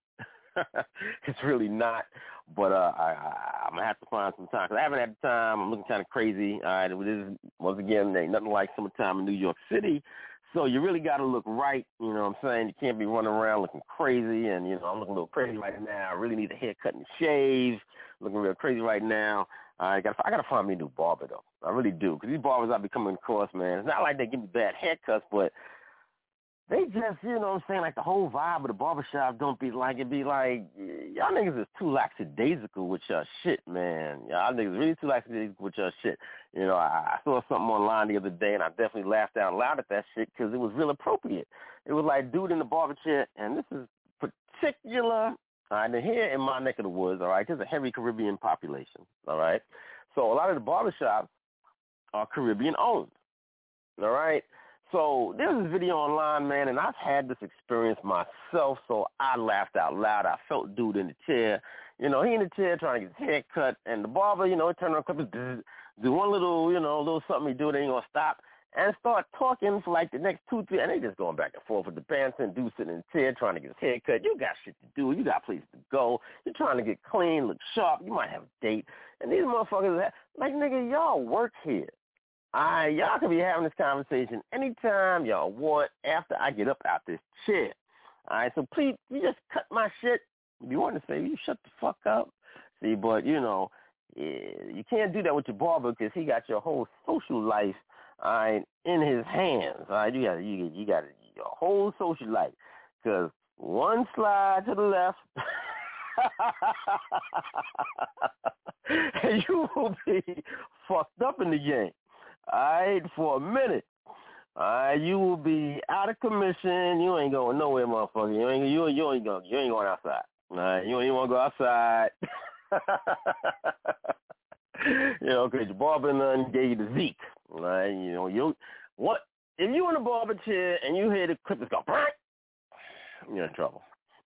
It's really not. But I'm going to have to find some time. Because I haven't had the time. I'm looking kind of crazy. All right, once again, ain't nothing like summertime in New York City. So you really got to look right, you know what I'm saying? You can't be running around looking crazy. And, you know, I'm looking a little crazy right now. I really need a haircut and shave. Looking real crazy right now. I got to find me a new barber, though. I really do. Because these barbers I be coming across, man, it's not like they give me bad haircuts, but they just, you know what I'm saying, like the whole vibe of the barbershop don't be like, it be like, y'all niggas is too lackadaisical with your shit, man. Y'all niggas really too lackadaisical with your shit. You know, I saw something online the other day, and I definitely laughed out loud at that shit because it was real appropriate. It was like dude in the barber chair, and this is particular, all right, and here in my neck of the woods, all right, there's a heavy Caribbean population, all right? So a lot of the barbershops are Caribbean-owned, all right? So there's this video online, man, and I've had this experience myself, so I laughed out loud. I felt dude in the chair. You know, he in the chair trying to get his hair cut, and the barber, you know, turn around, do one little, you know, little something he do, then he going to stop and start talking for like the next 2, 3, and they just going back and forth with the banter, and dude sitting in the chair trying to get his hair cut. You got shit to do. You got places to go. You're trying to get clean, look sharp. You might have a date. And these motherfuckers, like, nigga, y'all work here. Y'all can be having this conversation anytime y'all want after I get up out this chair. All right, so please, you just cut my shit. If you want to say, you shut the fuck up. See, but, you know, you can't do that with your barber because he got your whole social life in his hands. All right, you got your whole social life because one slide to the left, and you will be fucked up in the game. All right, for a minute. All right, you will be out of commission. You ain't going nowhere, motherfucker. You ain't going outside. All right, you ain't want to go outside. You know, because your barber gave you the Zeke. All right, you know, if you in a barber chair and you hear the clippers go, you're in trouble.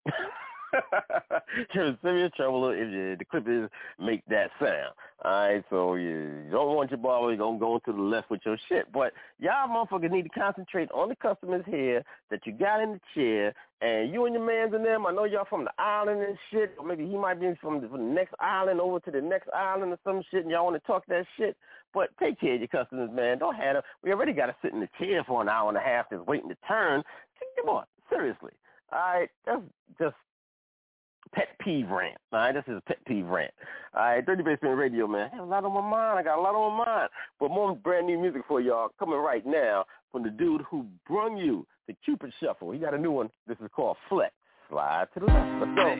You're in serious trouble if the clippers make that sound. All right, so you don't want your barber going to go to the left with your shit. But y'all motherfuckers need to concentrate on the customers here that you got in the chair, and you and your mans and them, I know y'all from the island and shit, or maybe he might be from the next island over to the next island or some shit, and y'all want to talk that shit. But take care of your customers, man. Don't have them. We already got to sit in the chair for an hour and a half just waiting to turn. Come on, seriously. All right, that's just pet peeve rant. All right, this is a pet peeve rant. All right, Dirty Basement Radio, man. I have a lot on my mind. I got a lot on my mind. But more brand new music for y'all coming right now from the dude who brung you the Cupid Shuffle. He got a new one. This is called Flex. Slide to the left. Let's go.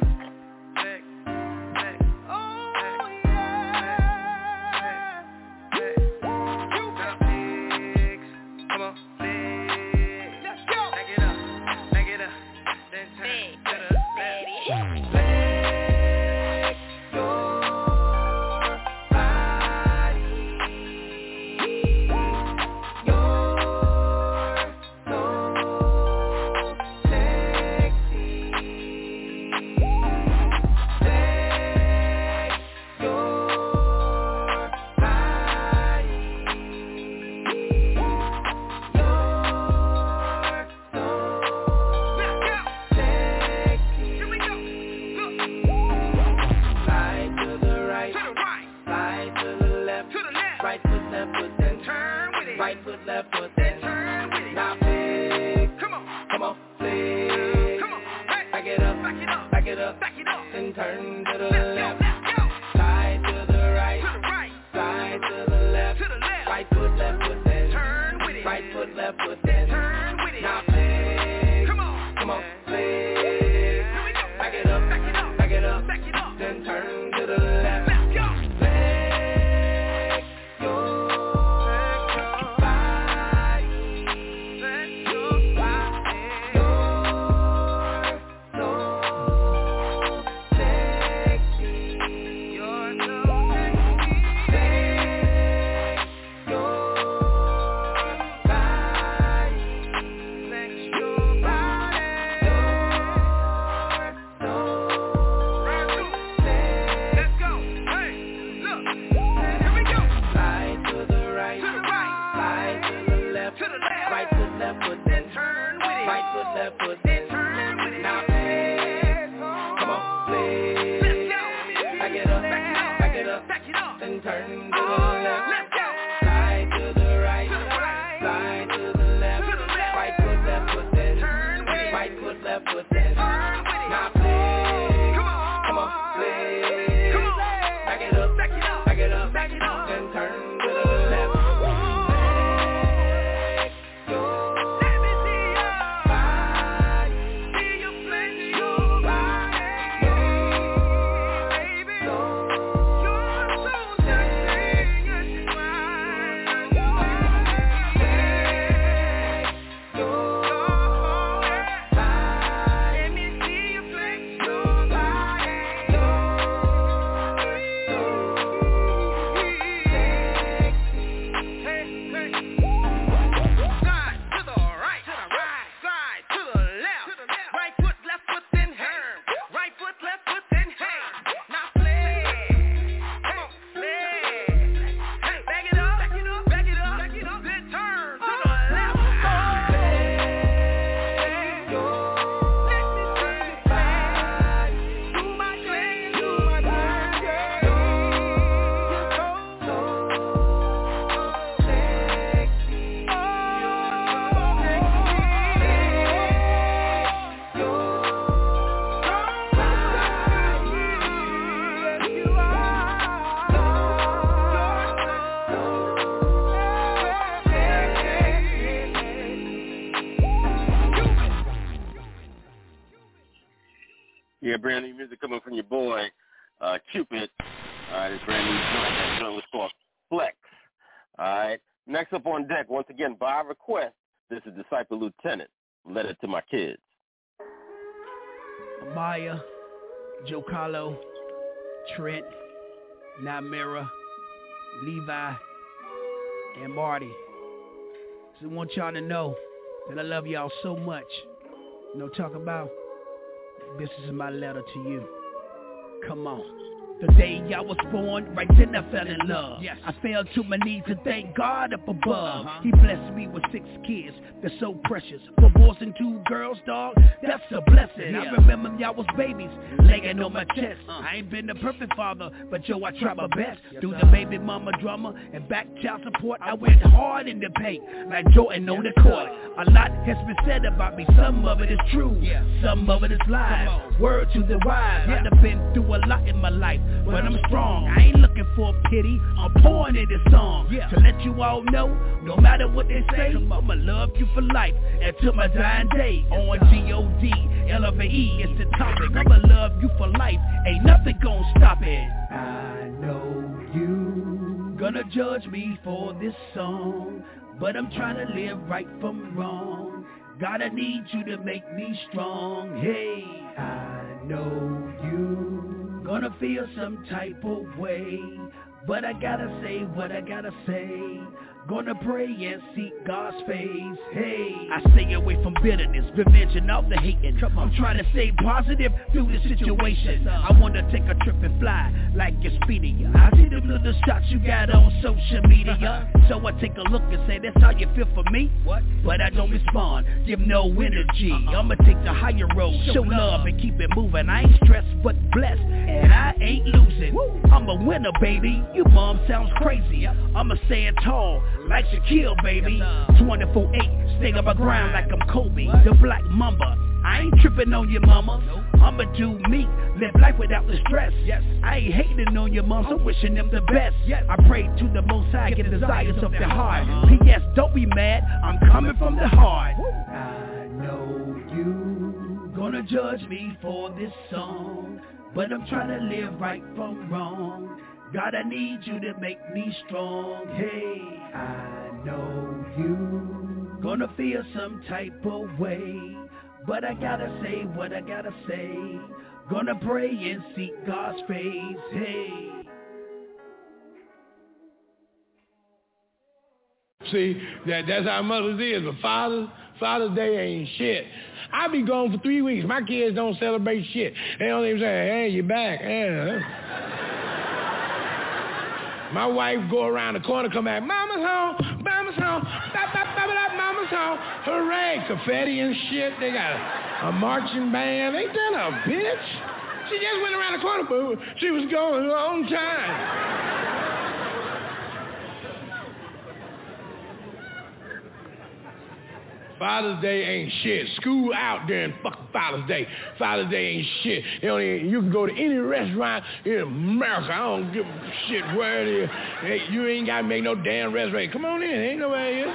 back it up, back it up, then turn to the left. Slide to the right, slide to the left. Right foot, left foot, then right foot, left foot, then now play. Come on, play. Back it up, back it up, then turn to the left. Yeah, brand new music coming from your boy, Cupid. All right, it's brand new joint. That joint was called Flex. All right. Next up on deck, once again, by request, this is Disciple Lieutenant, Letter to My Kids. Amaya, Joe Carlo, Trent, Namira, Levi, and Marty. So I want y'all to know that I love y'all so much. You know, talk about, this is my letter to you. Come on. The day I was born, right then I fell in love. Yes. I fell to my knees to thank God up above. He blessed me with 6 kids, they're so precious. 4 boys and 2 girls, dog, that's a blessing. I remember y'all was babies, laying on my chest. I ain't been the perfect father, but yo, I tried my best. Through the baby mama drama and back child support, I went hard in the paint, like Jordan on the court. A lot has been said about me, some of it is true, some of it is lies. Word to the wise, I've been through a lot in my life, but I'm strong. I ain't looking for pity, I'm pouring in this song to let you all know, no matter what they say, I'ma love you for life until my dying day. On G-O-D, L-O-V-E, it's the topic. I'ma love you for life, ain't nothing gonna stop it. I know you gonna judge me for this song, but I'm trying to live right from wrong. God, I need you to make me strong. Hey, I know you gonna feel some type of way, but I gotta say what I gotta say. Gonna pray and seek God's face. Hey, I stay away from bitterness, revenge and all the hating. I'm trying to stay positive through the situation. I wanna take a trip and fly like Expedia. I see them little shots you got on social media, so I take a look and say, that's how you feel for me? What? But I don't respond, give no energy. I'ma take the higher road, show love and keep it moving. I ain't stressed but blessed, and I ain't losing. I'm a winner, baby. Your mom sounds crazy. I'ma stand tall like Shaquille, baby. 24/8, stay on my ground like I'm Kobe, the Black Mamba. I ain't tripping on your mama. I'ma do me, live life without the stress. I ain't hating on your mom, so wishing them the best. I pray to the Most High, get the desires of their heart. P.S. Don't be mad, I'm coming from the heart. I know you gonna judge me for this song, but I'm trying to live right from wrong. God, I need you to make me strong. Hey, I know you gonna feel some type of way, but I gotta say what I gotta say. Gonna pray and seek God's face. Hey. See, that's how mothers is, but Father's Day ain't shit. I be gone for 3 weeks. My kids don't celebrate shit. They don't even say, hey, you back. My wife go around the corner, come back, Mama's home, Mama's home, Mama's home. Hooray, confetti and shit. They got a marching band. Ain't that a bitch? She just went around the corner, boo. She was going her own time. Father's Day ain't shit. School out during fucking Father's Day. Father's Day ain't shit. You can go to any restaurant in America. I don't give a shit where it is. Hey, you ain't got to make no damn reservation. Come on in. Ain't nobody here.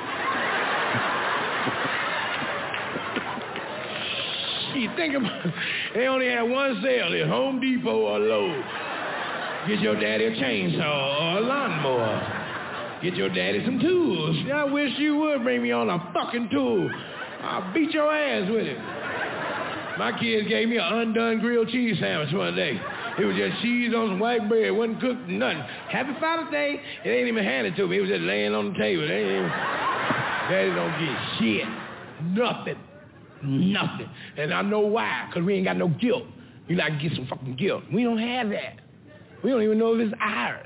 You think about it. They only have one sale at Home Depot or Lowe's. Get your daddy a chainsaw or a lawnmower. Get your daddy some tools. I wish you would bring me on a fucking tool. I'll beat your ass with it. My kids gave me an undone grilled cheese sandwich one day. It was just cheese on some white bread. Wasn't cooked, nothing. Happy Father's Day. It ain't even handed to me. It was just laying on the table. Daddy don't get shit. Nothing. And I know why. Because we ain't got no guilt. You like to get some fucking guilt. We don't have that. We don't even know if it's ours.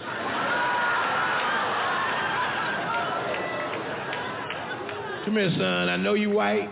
Come here, son. I know you white,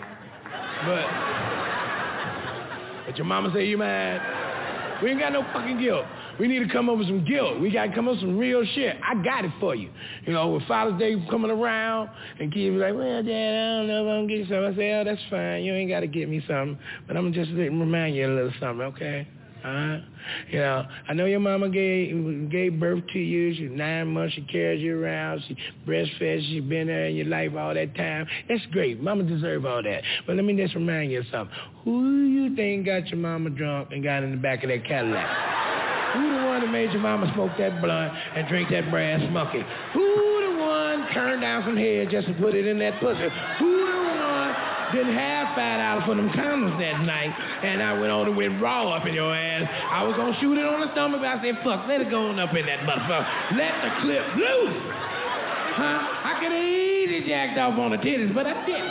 but your mama say you mad. We ain't got no fucking guilt. We need to come up with some guilt. We got to come up with some real shit. I got it for you. You know, with Father's Day coming around, and kids be like, well, Dad, I don't know if I'm going to get you something. I say, oh, that's fine. You ain't got to get me something. But I'm going to just remind you a little something, okay? You know, I know your mama gave birth to you. She's 9 months. She carries you around. She breastfed. She's been there in your life all that time. That's great. Mama deserve all that. But let me just remind you of something. Who you think got your mama drunk and got in the back of that Cadillac? Who the one that made your mama smoke that blunt and drink that brass monkey? Who the one turned down some head just to put it in that pussy? Who the one didn't have $5 for them condoms that night, and I went on and went raw up in your ass? I was gonna shoot it on the stomach, but I said, fuck, let it go on up in that motherfucker. Let the clip loose. I could have easily jacked off on the titties, but I didn't.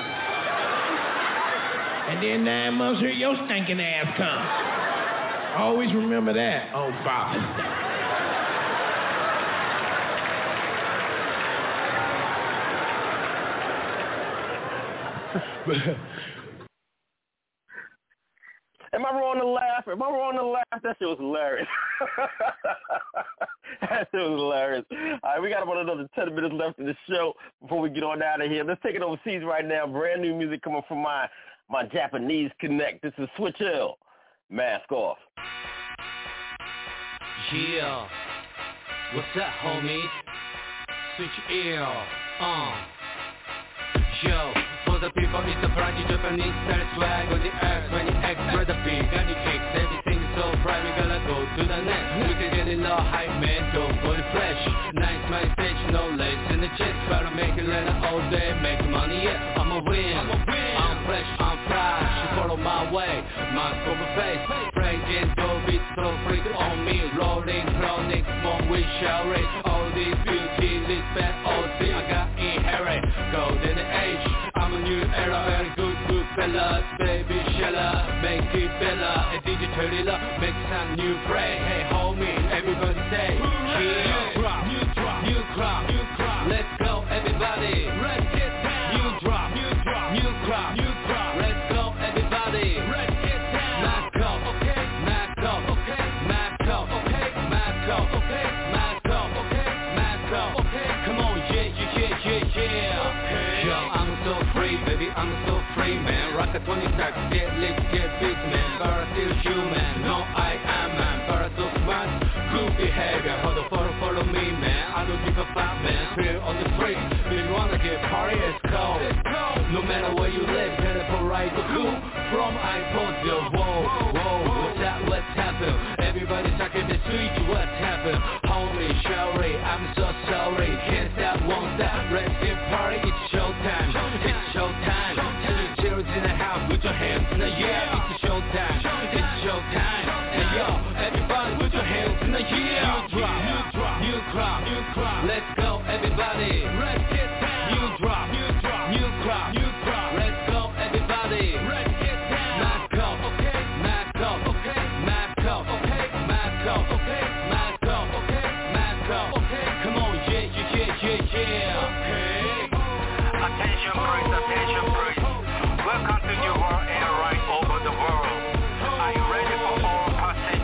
And then 9 months here, your stinking ass comes. Always remember that on Father's Day. Am I wrong to laugh? That shit was hilarious. That shit was hilarious. All right, we got about another 10 minutes left in the show before we get on out of here. Let's take it overseas right now. Brand new music coming from my Japanese connect. This is Switch Hill. Mask Off. Yeah. What's up, homie? Switch Hill. Yo. For the people, it's a brand new Japanese style swag on the earth. When you X, the big and you kicks, everything's so bright, we gotta go to the next. We can get it low, hype man, don't go to flesh. Nice, my stage, no legs in the chest. Try to make it later all day, make money, yeah. I'm a win. I'm fresh, I'm fried. She follow my way, mask over face. Breaking dough beats, throw freak on me. Rolling, chronic, smoke, we shall rage. All these beauty, this bad, all see, I got inherit. Golden age. I'm a new era, very good fellas. Baby Shella, make it better. A digital dealer, make some new prey. Hey homie, everybody say new crop. Let's go everybody. Let's get down. New crop. Let's go everybody. Let's get down. Mask off, okay. Mask off, okay. Mask off, okay. Mask off, okay. Mask off, okay. Mask off, okay. Come on, yeah. Yo, I'm so free, baby, I'm so free, man. Rock a 20 stacks, let's get big, man. But I'm still human, no I am, man. But I'm so smart, good behavior. Follow me, man. I don't give a fuck, man. Here on the street, we wanna get party, let's go. No matter where you live, teleport right to cool. From iPod, yo, whoa, what's happened? Everybody talking the street, what's happened? Homie, sorry, I'm so sorry. Can't stop, won't stop, let's get party, it's showtime. It's showtime. Zeros in the house, put your hands in the air. It's showtime. It's showtime. And yo, everybody, put your hands in the air. New crop. Let's go, everybody. Let's get down. New crop. Let's go, everybody. Let's get down. Mask off, okay. Mask off, okay. Mask off, okay. Mask off, okay. Mask off, okay. Mask off, okay. Come on, yeah. Okay. Attention please. Welcome to New World Air right over the world. Are you ready for all passengers?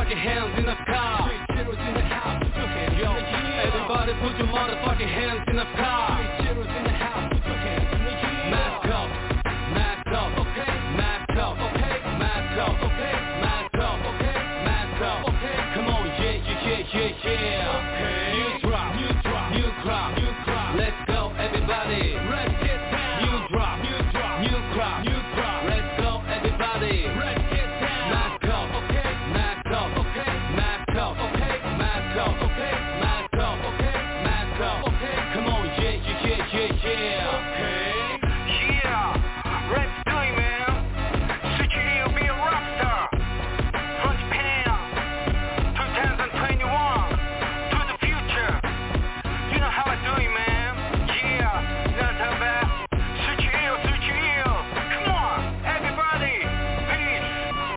motherfucking hands in the car. Street zeros in the house, put your hands in the air. Everybody put your motherfucking hands in the car. Street zeros in the house, put your hands in the air. Mask up, okay, mask up, okay, mask up, okay, mask up, okay, mask up, okay. Come on, yeah. Okay. New crop. Let's go, everybody. Let's get down. New crop. Let's go, everybody. Let's get down. Mask up, okay, mask up, okay, mask up, okay, mask up, okay, mask up, okay, mask up, okay. Come on, yeah. Okay. Yeah, let's do it, man. Switch you, be a rock star. From Japan, 2021 to the future. You know how I do it, man. Yeah, that's how bad. Switch you. Come on, everybody. Peace.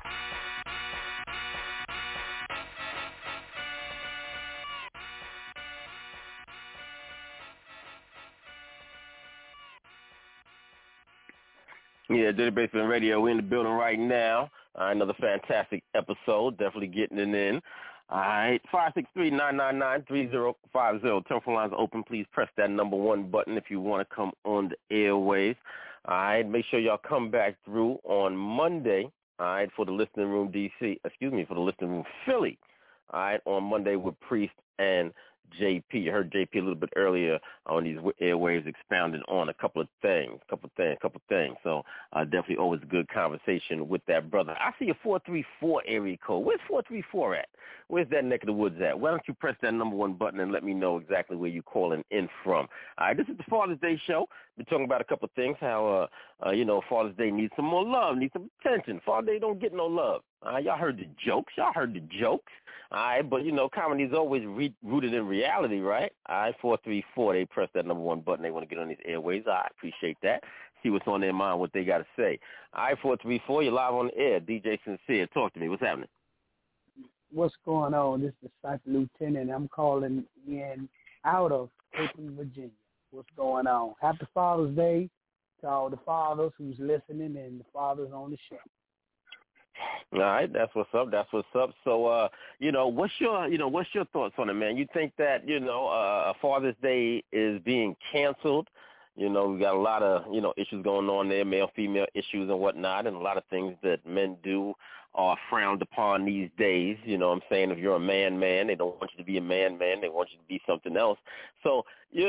Yeah, Dirty Basement Radio. We're in the building right now. Another fantastic episode. Definitely getting it in. All right, 563-999-3050. Telephone lines are open. Please press that number 1 button if you want to come on the airwaves. All right, make sure y'all come back through on Monday, all right, for the Listening Room for the Listening Room Philly, all right, on Monday with Priest and JP. You heard JP a little bit earlier on these airwaves expounding on a couple of things. So definitely always a good conversation with that brother. I see a 434 area code. Where's 434 at? Where's that neck of the woods at? Why don't you press that number 1 button and let me know exactly where you're calling in from? All right, this is the Father's Day show. We're talking about a couple of things, how, Father's Day needs some more love, needs some attention. Father's Day don't get no love. Y'all heard the jokes. All right, but, comedy is always rooted in reality, right? All right, 434, they press that number 1 button. They want to get on these airways. I appreciate that. See what's on their mind, what they got to say. All right, 434, you're live on the air. DJ Sincere, talk to me. What's happening? What's going on? This is Disciple Lieutenant. I'm calling in out of Cleveland, Virginia. What's going on? Happy Father's Day to all the fathers who's listening and the fathers on the show. All right, that's what's up. So, what's your thoughts on it, man? You think that, Father's Day is being canceled? We got a lot of, issues going on there, male-female issues and whatnot, and a lot of things that men do are frowned upon these days. You know what I'm saying? If you're a man, they don't want you to be a man. They want you to be something else. So, you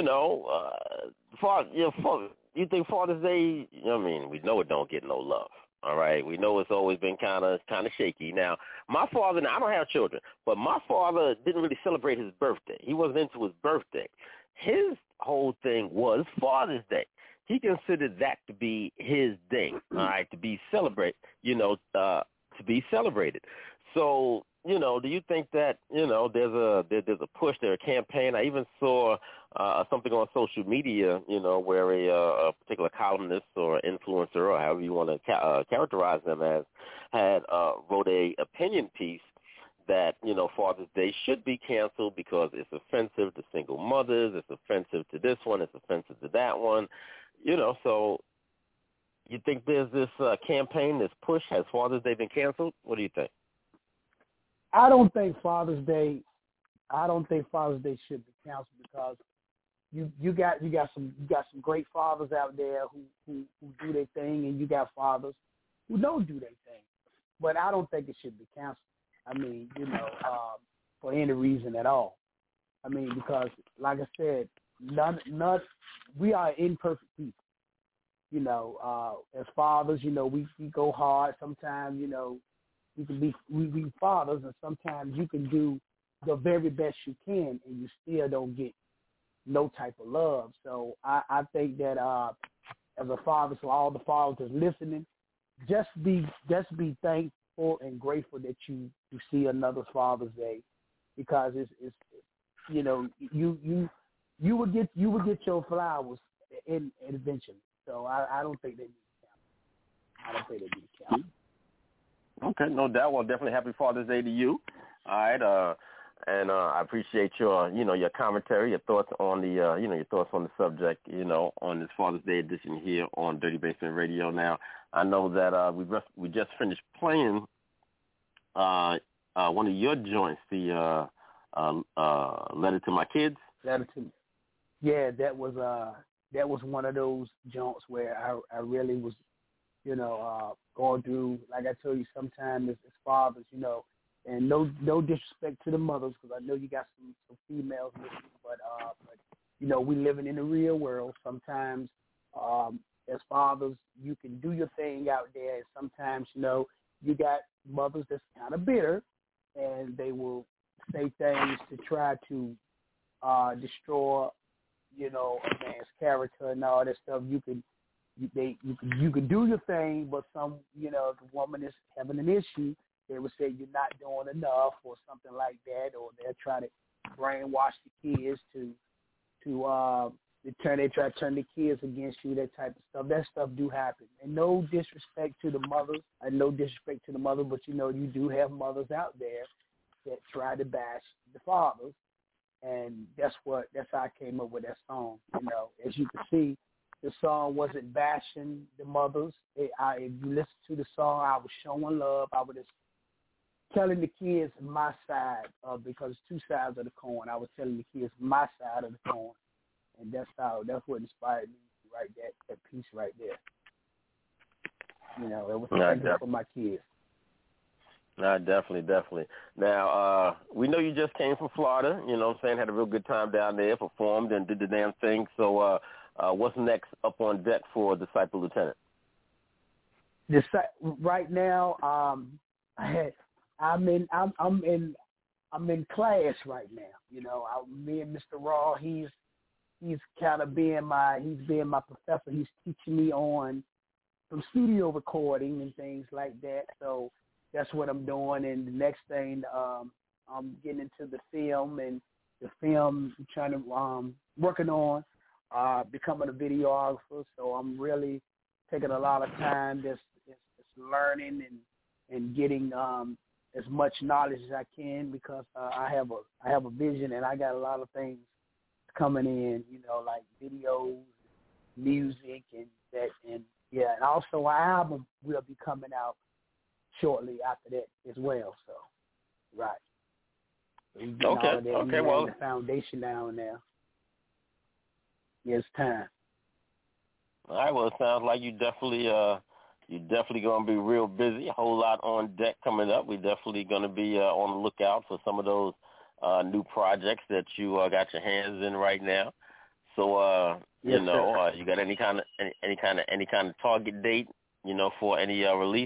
think Father's Day, we know it don't get no love. All right, we know it's always been kind of shaky. Now, my father, I don't have children, but my father didn't really celebrate his birthday. He wasn't into his birthday. His whole thing was Father's Day. He considered that to be his day, all right, to be celebrated, to be celebrated. So, do you think that, there's a push there, a campaign? I even saw something on social media, where a particular columnist or influencer or however you want to characterize them as wrote a opinion piece that, Father's Day should be canceled because it's offensive to single mothers, it's offensive to this one, it's offensive to that one, so you think there's this campaign, this push? Has Father's Day been canceled? What do you think? I don't think Father's Day should be canceled because you got some great fathers out there who do their thing, and you got fathers who don't do their thing. But I don't think it should be canceled. For any reason at all. Because like I said, we are imperfect people. As fathers, we go hard. Sometimes, we fathers, and sometimes you can do the very best you can, and you still don't get no type of love. So I think that as a father, so all the fathers listening, just be thankful and grateful that you see another Father's Day, because it's you will get your flowers in eventually. So I don't think they need to count. Okay, no doubt. Well, definitely happy Father's Day to you. All right, and I appreciate your, your commentary, your thoughts on the, your thoughts on the subject, on this Father's Day edition here on Dirty Basement Radio. Now, I know that we just finished playing one of your joints, the Letter to My Kids. Letter to Me. Yeah, that was one of those joints where I really was, going through. Like I told you, sometimes as fathers, and no disrespect to the mothers, because I know you got some females listening, but we living in the real world. Sometimes as fathers, you can do your thing out there, and sometimes you got mothers that's kind of bitter, and they will say things to try to destroy, a man's character and all that stuff. You can do your thing, but some, if the woman is having an issue, they would say you're not doing enough or something like that, or they'll try to brainwash the kids to try to turn the kids against you, that type of stuff. That stuff do happen. And no disrespect to the mothers, but you do have mothers out there that try to bash the fathers, and that's how I came up with that song. As you can see, the song wasn't bashing the mothers. If you listen to the song, I was showing love. I was just telling the kids my side, because it's two sides of the coin. I was telling the kids my side of the coin, and that's what inspired me to write that piece right there. It was something for my kids. No, definitely. Now, we know you just came from Florida, had a real good time down there, performed and did the damn thing. So what's next up on deck for Disciple Lieutenant? Right now, I'm in class right now. Me and Mr. Raw, he's kind of being my professor. He's teaching me on some studio recording and things like that. So that's what I'm doing. And the next thing, I'm getting into the film, and the film I'm trying to working on becoming a videographer. So I'm really taking a lot of time just learning and getting as much knowledge as I can, because I have a vision, and I got a lot of things coming in, like videos, music, and that, and also our album will be coming out shortly after that as well. So, right. Okay. Well, the foundation down there. Yeah, it's time. All right. Well, it sounds like you definitely going to be real busy. A whole lot on deck coming up. We're definitely going to be on the lookout for some of those new projects that you got your hands in right now. So, yes, you got any kind of target date, for any release?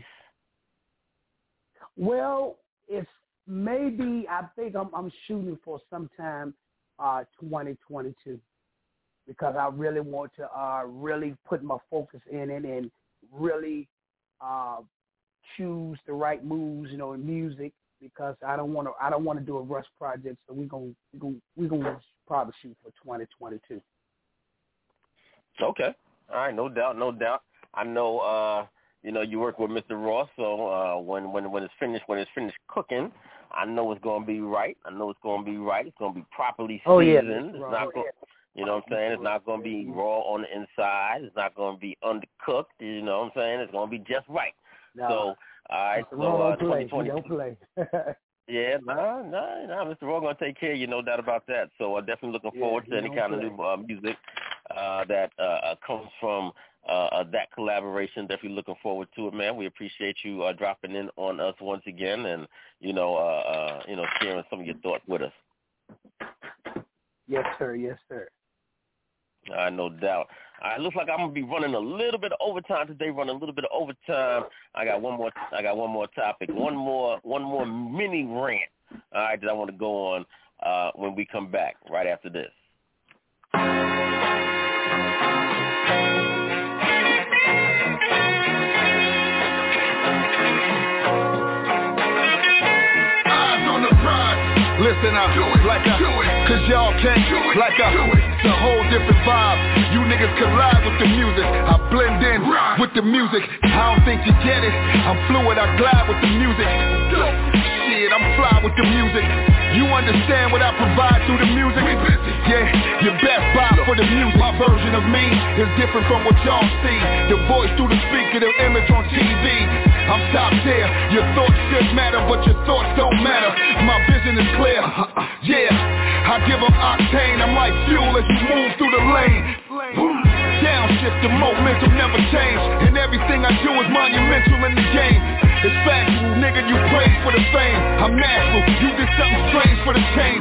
Well, it's maybe, I think I'm shooting for sometime 2022, because I really want to really put my focus in it and really choose the right moves, in music, because I don't want to do a rush project. So we're gonna probably shoot for 2022. Okay. All right. No doubt. I know. You work with Mr. Ross, so when it's finished cooking, I know it's gonna be right. It's gonna be properly seasoned. Oh, yeah. It's not going. You know what I'm saying? It's not going to be raw on the inside. It's not going to be undercooked. You know what I'm saying? It's going to be just right. No, so, all right. So, 2020. Don't play. Yeah, no. Mr. Raw going to take care of you, no doubt about that. So, definitely looking forward to any kind of new music that comes from that collaboration. Definitely looking forward to it, man. We appreciate you dropping in on us once again, and sharing some of your thoughts with us. Yes, sir. No doubt. All right, looks like I'm gonna be running a little bit of overtime today. I got one more topic, one more mini rant. All right, that I want to go on when we come back right after this. Listen up, cause y'all can't, it's a whole different vibe. You niggas collide with the music, I blend in with the music. I don't think you get it, I'm fluid, I glide with the music. Shit, I'm fly with the music. You understand what I provide through the music? Yeah, your best bottle, for the music. My version of me is different from what y'all see. The voice through the speaker, the image on TV. I'm top tier. Your thoughts should matter, but your thoughts don't matter. My vision is clear. Yeah, I give them octane. I'm like fuel as you move through the lane. Downshift, the momentum never change. And everything I do is monumental in the game. It's factual, nigga, you praise for the fame. I'm natural, you did something strange for the change.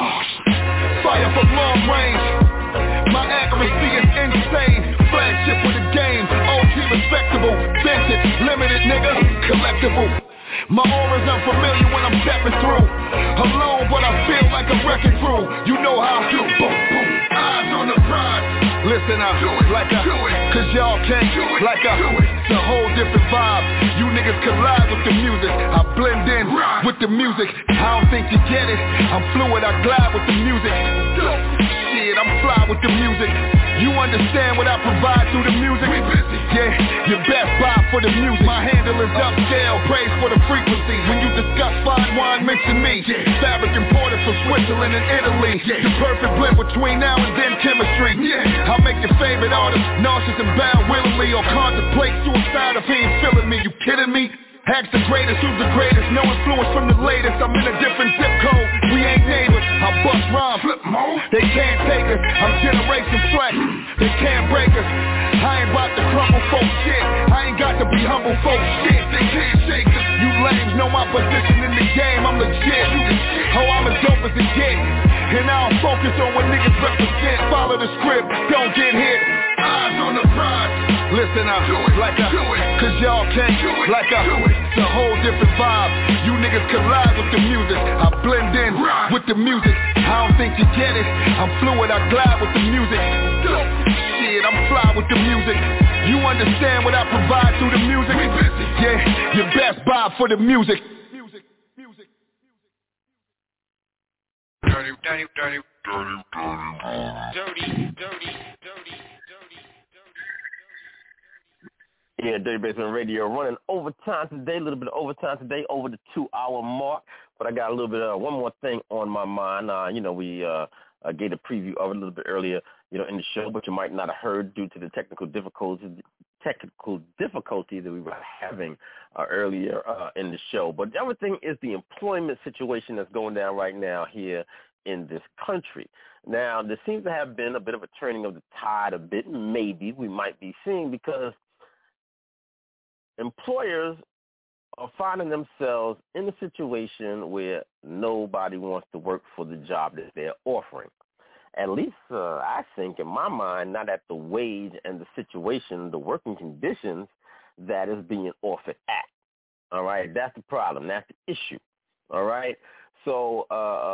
Fire from long range. My accuracy is insane. Flagship with the game. OG respectable. Vintage, limited, nigga, collectible. My aura's unfamiliar when I'm stepping through. Alone, but I feel like a wrecking crew. You know how I do. Boom, boom. Eyes on the prize. Listen up, like a, cause y'all can't, like a, it's a whole different vibe. You niggas collide with the music. I blend in with the music. I don't think you get it. I'm fluid, I glide with the music. Shit, I'm fly with the music. You understand what I provide through the music? Yeah, your best buy for the music. My handle is upscale, praise for the frequency. When you discuss fine wine, mention me. Fabric imported from Switzerland and Italy. The perfect blend between now and then chemistry. I'll make your favorite artist nauseous and bow willingly, or contemplate suicide if he ain't feeling me. You kidding me? Ask the greatest, who's the greatest? No influence from the latest. I'm in a different zip code. We ain't neighbors. I bust rhymes. Flip mode. They can't take us. I'm generation flex. They can't break us. I ain't about to crumble folk shit. I ain't got to be humble folk shit. They can't shake us. You lames know my position in the game. I'm legit. Oh, I'm as dope as it gets. And I don't focus on what niggas represent. Follow the script. Don't get hit. Eyes on the prize. Listen up, like a, cause y'all can't, like a, it's a whole different vibe. You niggas collide with the music. I blend in with the music. I don't think you get it. I'm fluid, I glide with the music. Shit, I'm fly with the music. You understand what I provide through the music? Yeah, your best buy for the music. Dirty, dirty, dirty, dirty, dirty, dirty. Yeah, Dirty Basement Radio running overtime today, a little bit of overtime today, over the 2-hour mark. But I got a little bit of one more thing on my mind. We gave a preview of it a little bit earlier, in the show, but you might not have heard due to the technical difficulty that we were having earlier in the show. But the other thing is the employment situation that's going down right now here in this country. Now, there seems to have been a bit of a turning of the tide a bit, maybe we might be seeing, because employers are finding themselves in a situation where nobody wants to work for the job that they're offering. At least I think, in my mind, not at the wage and the situation, the working conditions that is being offered at. All right, that's the problem. That's the issue. All right. So,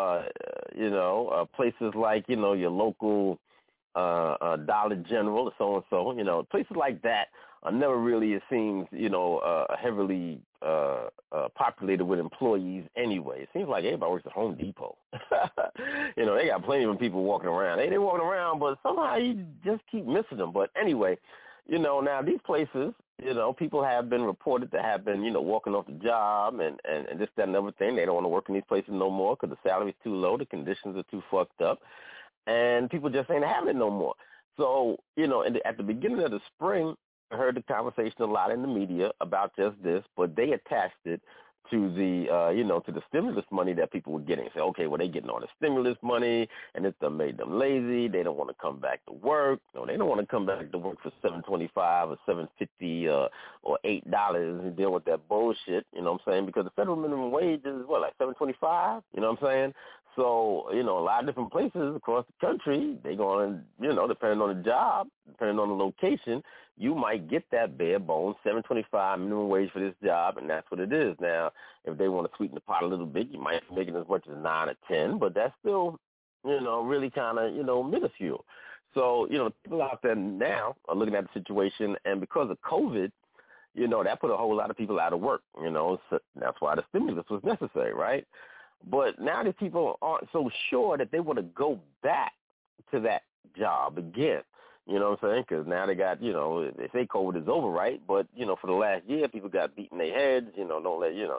places like, your local Dollar General or so-and-so, places like that are never really, it seems, heavily populated with employees anyway. It seems like everybody works at Home Depot. They got plenty of people walking around. They're walking around, but somehow you just keep missing them. But anyway, now these places, people have been reported to have been, walking off the job and this, that, and other thing. They don't want to work in these places no more because the salary's too low, the conditions are too fucked up, and people just ain't having it no more. So, at the beginning of the spring, I heard the conversation a lot in the media about just this, but they attached it to the, to the stimulus money that people were getting. Say, okay, well, they're getting all the stimulus money, and it's made them lazy. They don't want to come back to work. No, they don't want to come back to work for $7.25 or $7.50 or $8 and deal with that bullshit. You know what I'm saying? Because the federal minimum wage is like $7.25. You know what I'm saying? So, a lot of different places across the country, they're going to, depending on the job, depending on the location, you might get that bare bones $7.25 minimum wage for this job, and that's what it is. Now, if they want to sweeten the pot a little bit, you might make it as much as 9 or 10, but that's still, really kind of, minuscule. So, people out there now are looking at the situation, and because of COVID, that put a whole lot of people out of work, so that's why the stimulus was necessary, right? But now these people aren't so sure that they want to go back to that job again. You know what I'm saying? Because now they got, they say COVID is over, right? But, for the last year, people got beating their heads, don't let,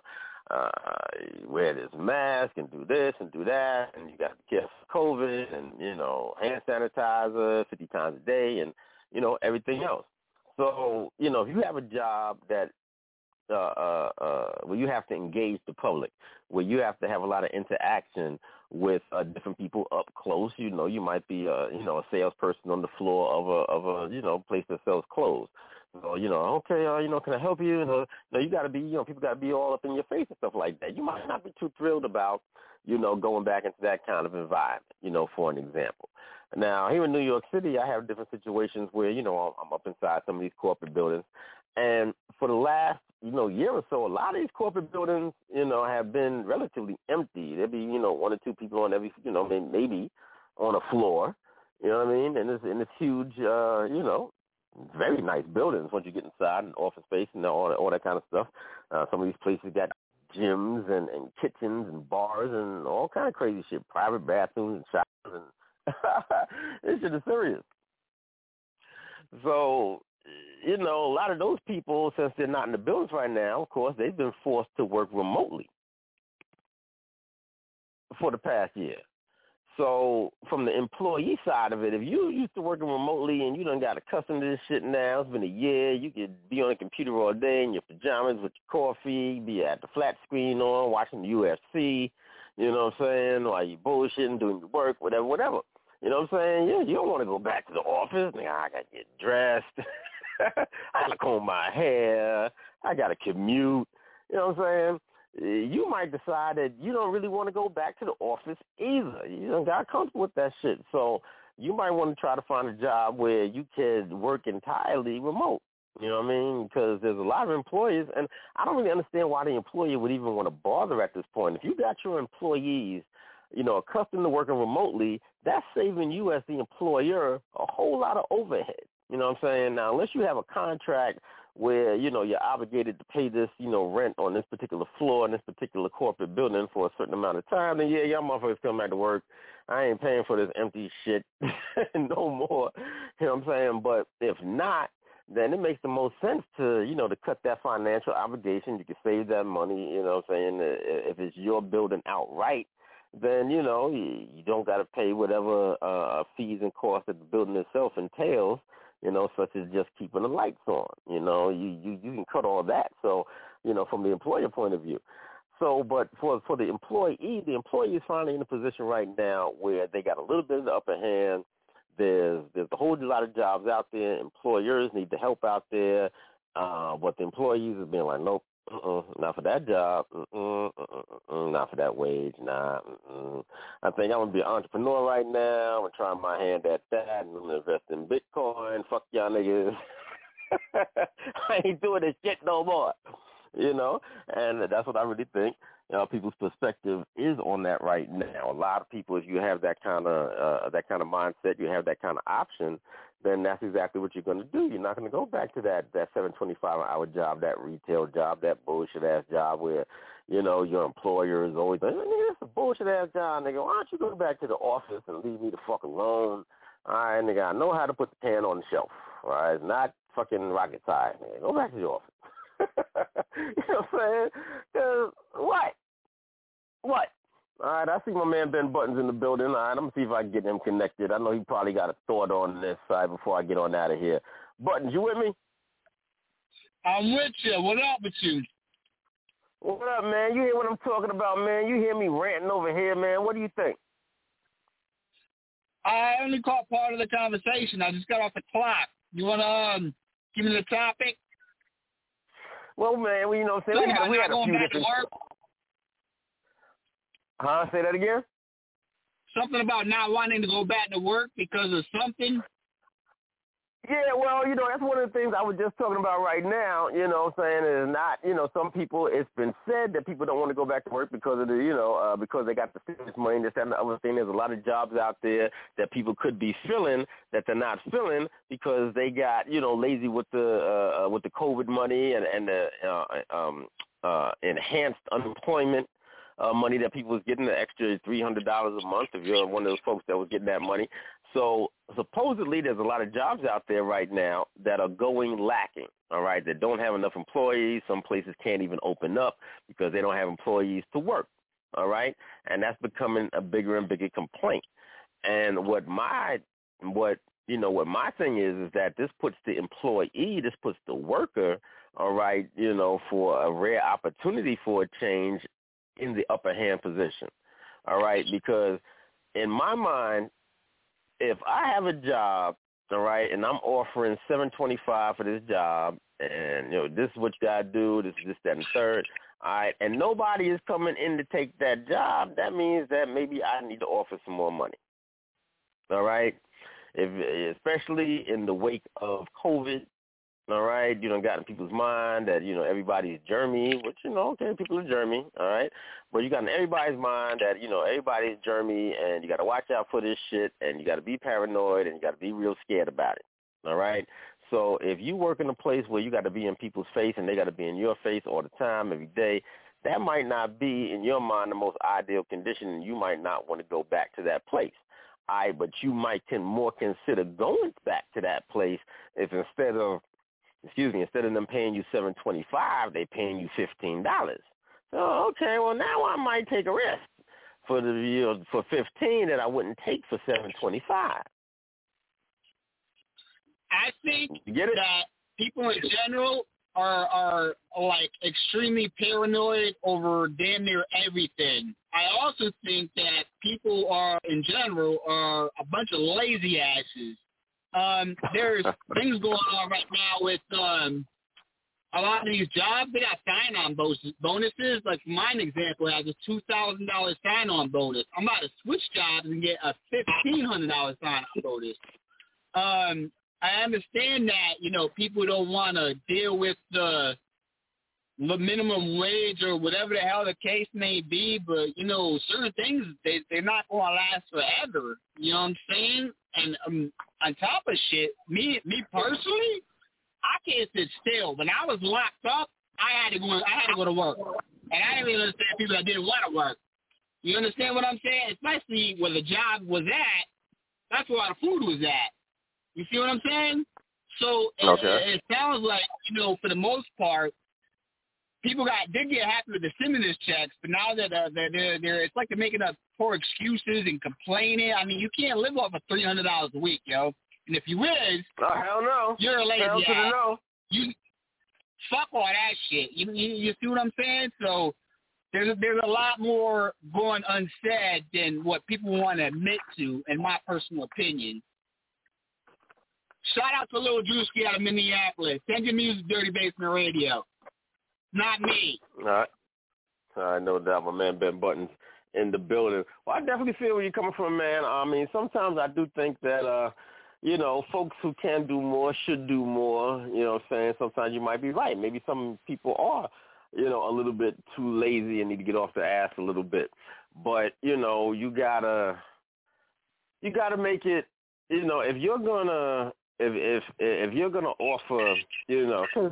wear this mask and do this and do that, and you got to be careful for COVID and, hand sanitizer 50 times a day and, everything else. So, if you have a job that where you have to engage the public, where you have to have a lot of interaction with different people up close, you might be a salesperson on the floor of a place that sells clothes. So, okay, can I help you? You got to be, people got to be all up in your face and stuff like that. You might not be too thrilled about, going back into that kind of environment, for an example. Now, here in New York City, I have different situations where, I'm up inside some of these corporate buildings. And for the last, year or so, a lot of these corporate buildings, have been relatively empty. There'll be, one or two people on every, maybe on a floor, you know what I mean? And it's huge, very nice buildings once you get inside and office space and all that kind of stuff. Some of these places got gyms and kitchens and bars and all kind of crazy shit, private bathrooms and showers, and this shit is serious. So, a lot of those people, since they're not in the buildings right now, of course, they've been forced to work remotely for the past year. So from the employee side of it, if you used to working remotely and you done got accustomed to this shit now, it's been a year, you could be on a computer all day in your pajamas with your coffee, be at the flat screen on, watching the UFC, you know what I'm saying, while you bullshitting, doing your work, whatever. You know what I'm saying? Yeah, you don't want to go back to the office. I got to get dressed. I got to comb my hair. I got to commute. You know what I'm saying? You might decide that you don't really want to go back to the office either. You don't got comfortable with that shit. So you might want to try to find a job where you can work entirely remote. You know what I mean? Because there's a lot of employers, and I don't really understand why the employer would even want to bother at this point. If you got your employees, accustomed to working remotely, that's saving you as the employer a whole lot of overhead. You know what I'm saying? Now, unless you have a contract where, you're obligated to pay this, rent on this particular floor in this particular corporate building for a certain amount of time, then yeah, y'all motherfuckers come back to work. I ain't paying for this empty shit no more. You know what I'm saying? But if not, then it makes the most sense to, to cut that financial obligation. You can save that money, you know what I'm saying? If it's your building outright, then, you don't got to pay whatever fees and costs that the building itself entails, such as just keeping the lights on. You can cut all that. So, from the employer point of view. So, but for the employee is finally in a position right now where they got a little bit of the upper hand. There's a whole lot of jobs out there. Employers need the help out there. But the employees are being like, nope. Not for that job. Not for that wage. Nah. I think I'm going to be an entrepreneur right now. I'm going to try my hand at that. And I'm going to invest in Bitcoin. Fuck y'all niggas. I ain't doing this shit no more. And that's what I really think. People's perspective is on that right now. A lot of people, if you have that kind of mindset, you have that kind of option, then that's exactly what you're going to do. You're not going to go back to that $7.25 an hour job, that retail job, that bullshit ass job where, your employer is always like, nigga, that's a bullshit ass job, nigga. Why don't you go back to the office and leave me the fuck alone? All right, nigga, I know how to put the can on the shelf. All right, it's not fucking rocket science, nigga. Go back to the office. You know what I'm saying? 'Cause what? All right, I see my man Ben Buttons in the building. All right, I'm going to see if I can get him connected. I know he probably got a thought on this side before I get on out of here. Buttons, you with me? I'm with you. What up with you? What up, man? You hear what I'm talking about, man? You hear me ranting over here, man? What do you think? I only caught part of the conversation. I just got off the clock. You want to give me the topic? Well, man, we what I'm saying? We had a few different... Huh? Say that again? Something about not wanting to go back to work because of something? Yeah, well, that's one of the things I was just talking about right now, what I'm saying, is not, some people, it's been said that people don't want to go back to work because of the, because they got the stimulus money, this, that, and the other thing. There's a lot of jobs out there that people could be filling that they're not filling because they got, lazy with the COVID money and the enhanced unemployment money that people was getting, the extra $300 a month if you're one of those folks that was getting that money. So supposedly there's a lot of jobs out there right now that are going lacking, all right, that don't have enough employees. Some places can't even open up because they don't have employees to work, all right? And that's becoming a bigger and bigger complaint. And what my thing is that this puts the employee, this puts the worker, all right, for a rare opportunity for a change in the upper hand position, all right? Because in my mind, if I have a job, all right, and I'm offering $725 for this job, and, this is what you got to do, this, that, and third, all right, and nobody is coming in to take that job, that means that maybe I need to offer some more money, all right? Especially in the wake of COVID, all right, got in people's mind that, everybody's germy, which, okay, people are germy, all right, but you got in everybody's mind that, everybody's germy, and you got to watch out for this shit, and you got to be paranoid, and you got to be real scared about it, all right? So if you work in a place where you got to be in people's face, and they got to be in your face all the time, every day, that might not be, in your mind, the most ideal condition, and you might not want to go back to that place. But you might more consider going back to that place if instead of them paying you $725, they paying you $15. So okay, well now I might take a risk for for $15 that I wouldn't take for $725. I think that people in general are like extremely paranoid over damn near everything. I also think that people in general are a bunch of lazy asses. There's things going on right now with a lot of these jobs. They got sign-on bonuses. Like mine example has a $2,000 sign-on bonus. I'm about to switch jobs and get a $1,500 sign-on bonus. I understand that, people don't want to deal with the minimum wage or whatever the hell the case may be, but, certain things, they're not going to last forever. You know what I'm saying? And on top of shit, me personally, I can't sit still. When I was locked up, I had to go to work. And I didn't really understand people that didn't want to work. You understand what I'm saying? Especially where the job was at, that's where the food was at. You see what I'm saying? So it sounds like, for the most part, people did get happy with the stimulus checks, but now that it's like they're making up poor excuses and complaining. I mean, you can't live off of $300 a week, yo. And if you is, hell no, you're a lazy hell to the no. You fuck all that shit. You see what I'm saying? So there's a lot more going unsaid than what people want to admit to, in my personal opinion. Shout out to Lil Drewski out of Minneapolis. Send your music, Dirty Basement Radio. Not me. All right, no doubt, my man Ben Buttons in the building. Well, I definitely feel where you're coming from, man. I mean, sometimes I do think that, folks who can do more should do more. You know what I'm saying? Sometimes you might be right. Maybe some people are, a little bit too lazy and need to get off their ass a little bit. But, you gotta make it, if you're gonna, if you're gonna offer, 'cause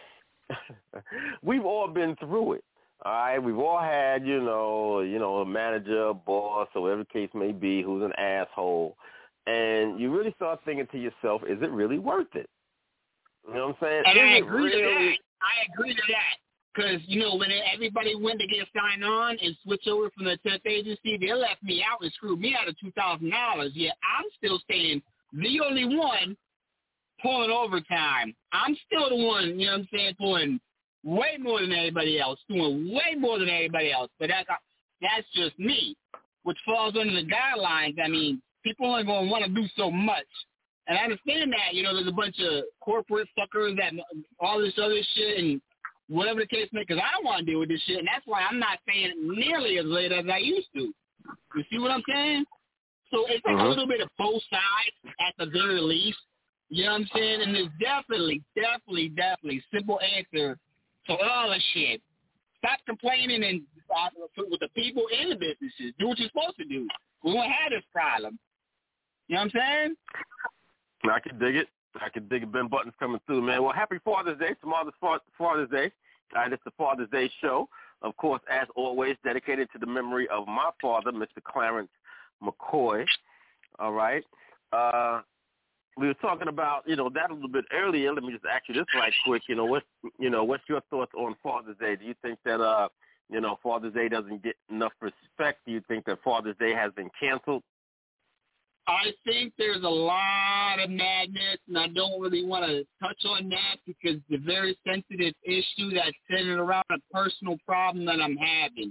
we've all been through it. All right, we've all had, a manager, a boss, or whatever the case may be, who's an asshole, and you really start thinking to yourself, is it really worth it? You know what I'm saying? And I agree to that. I agree to that. Because, when everybody went to get signed on and switch over from the temp agency, they left me out and screwed me out of $2,000. Yet I'm still staying the only one pulling overtime. I'm still the one, pulling way more than everybody else, doing way more than everybody else. But that's just me, which falls under the guidelines. I mean, people only going to want to do so much. And I understand that, there's a bunch of corporate fuckers that all this other shit and whatever the case may be, because I don't want to deal with this shit. And that's why I'm not staying nearly as late as I used to. You see what I'm saying? So it's like a little bit of both sides at the very least. You know what I'm saying? And there's definitely simple answer to all the shit. Stop complaining and with the people in the businesses. Do what you're supposed to do. We won't have this problem. You know what I'm saying? I can dig it. Ben Buttons coming through, man. Well, happy Father's Day. Tomorrow's Father's Day. It's the Father's Day show. Of course, as always, dedicated to the memory of my father, Mr. Clarence McCoy. All right. we were talking about, that a little bit earlier. Let me just ask you this right quick. What's your thoughts on Father's Day? Do you think that, Father's Day doesn't get enough respect? Do you think that Father's Day has been canceled? I think there's a lot of madness, and I don't really want to touch on that because it's a very sensitive issue that's centered around a personal problem that I'm having.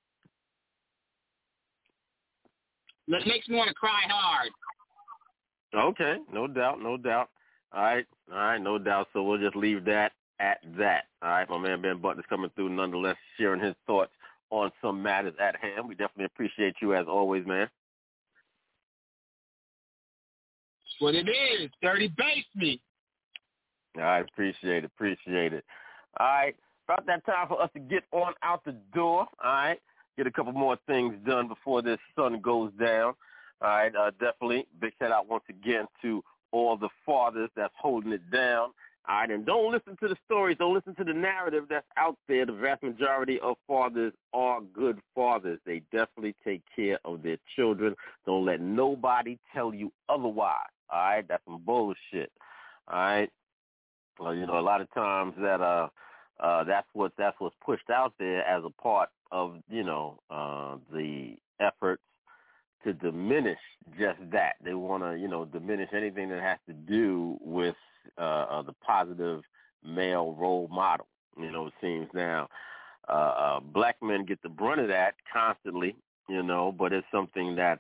That makes me want to cry hard. Okay, no doubt. All right, no doubt. So we'll just leave that at that. All right, my man Ben Button is coming through nonetheless, sharing his thoughts on some matters at hand. We definitely appreciate you as always, man. That's what it is. Dirty basement. All right, appreciate it. All right, about that time for us to get on out the door. All right, get a couple more things done before this sun goes down. All right, definitely big shout out once again to all the fathers that's holding it down. All right, and don't listen to the stories. Don't listen to the narrative that's out there. The vast majority of fathers are good fathers. They definitely take care of their children. Don't let nobody tell you otherwise. All right, that's some bullshit. All right, well, a lot of times that that's what's pushed out there as a part of the efforts to diminish just that. They want to diminish anything that has to do with the positive male role model. It seems now black men get the brunt of that constantly, but it's something that's,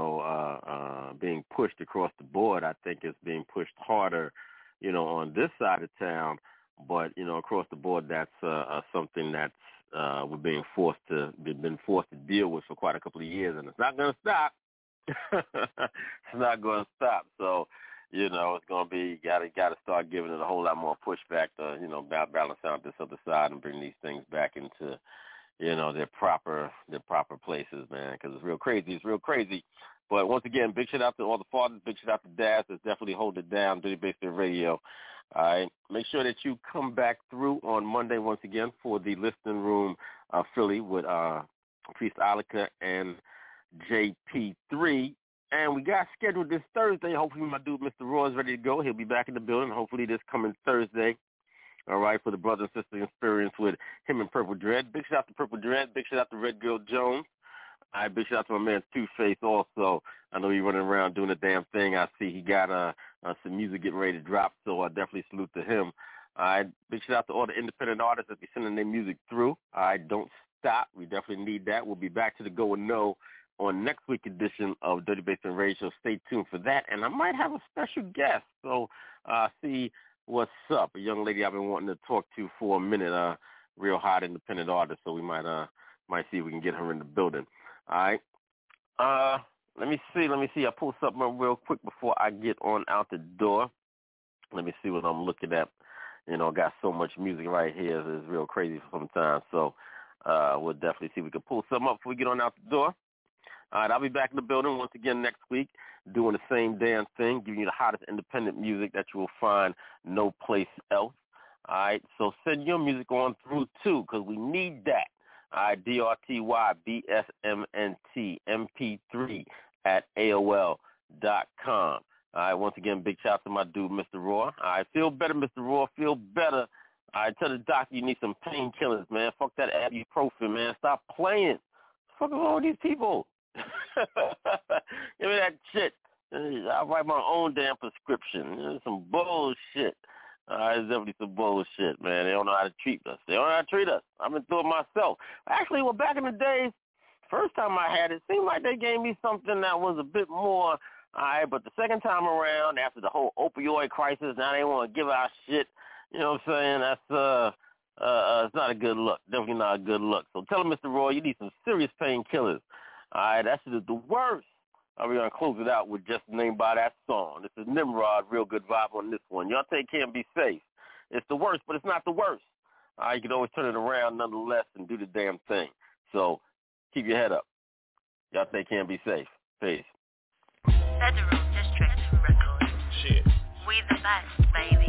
being pushed across the board. I think it's being pushed harder, on this side of town, but, across the board, that's something that's we're been forced to deal with for quite a couple of years, and it's not going to stop. It's not going to stop. So, it's going to be, got to start giving it a whole lot more pushback to, balance out this other side and bring these things back into, their proper places, man, because it's real crazy. But once again, big shout out to all the fathers, big shout out to dads that's definitely holding it down, Dirty Basement Radio. All right, make sure that you come back through on Monday once again for the Listening Room Philly with Priest Alika and JP3. And we got scheduled this Thursday. Hopefully my dude, Mr. Raw, is ready to go. He'll be back in the building, hopefully this coming Thursday. All right, for the brother and sister experience with him and Purple Dread. Big shout out to Purple Dread. Big shout out to Red Girl Jones. All right, big shout out to my man Two-Face also. I know he's running around doing the damn thing. I see he got some music getting ready to drop, so I definitely salute to him. All right, big shout out to all the independent artists that be sending their music through. All right, don't stop. We definitely need that. We'll be back to the Go and Know on next week's edition of Dirty Basement Radio. Stay tuned for that. And I might have a special guest, so see what's up. A young lady I've been wanting to talk to for a minute, real hot independent artist, so we might see if we can get her in the building. All right. Let me see. I pull something up real quick before I get on out the door. Let me see what I'm looking at. Got so much music right here. It's real crazy sometimes. So we'll definitely see if we can pull something up before we get on out the door. All right, I'll be back in the building once again next week doing the same damn thing, giving you the hottest independent music that you will find no place else. All right, so send your music on through, too, because we need that. All right, DRTYBSMNT MP3 @AOL.com. All right, once again, big shout out to my dude, Mr. Raw. All right, feel better, Mr. Raw, feel better. All right, tell the doctor you need some painkillers, man. Fuck that ibuprofen, man. Stop playing. What the fuck is wrong with these people? Give me that shit. I'll write my own damn prescription. It's some bullshit. It's definitely some bullshit, man. They don't know how to treat us. I've been through it myself. Actually, well, back in the days, first time I had it, seemed like they gave me something that was a bit more, all right, but the second time around, after the whole opioid crisis, now they want to give out shit. You know what I'm saying? That's, it's not a good look. Definitely not a good look. So tell them, Mr. Roy, you need some serious painkillers. All right, that shit is the worst. We're going to close it out with just named by that song. This is Nimrod, real good vibe on this one. Y'all take care and be safe. It's the worst, but it's not the worst. All right, you can always turn it around nonetheless and do the damn thing. So keep your head up. Y'all take care and be safe. Peace. Federal District Records. Shit. We the best, baby.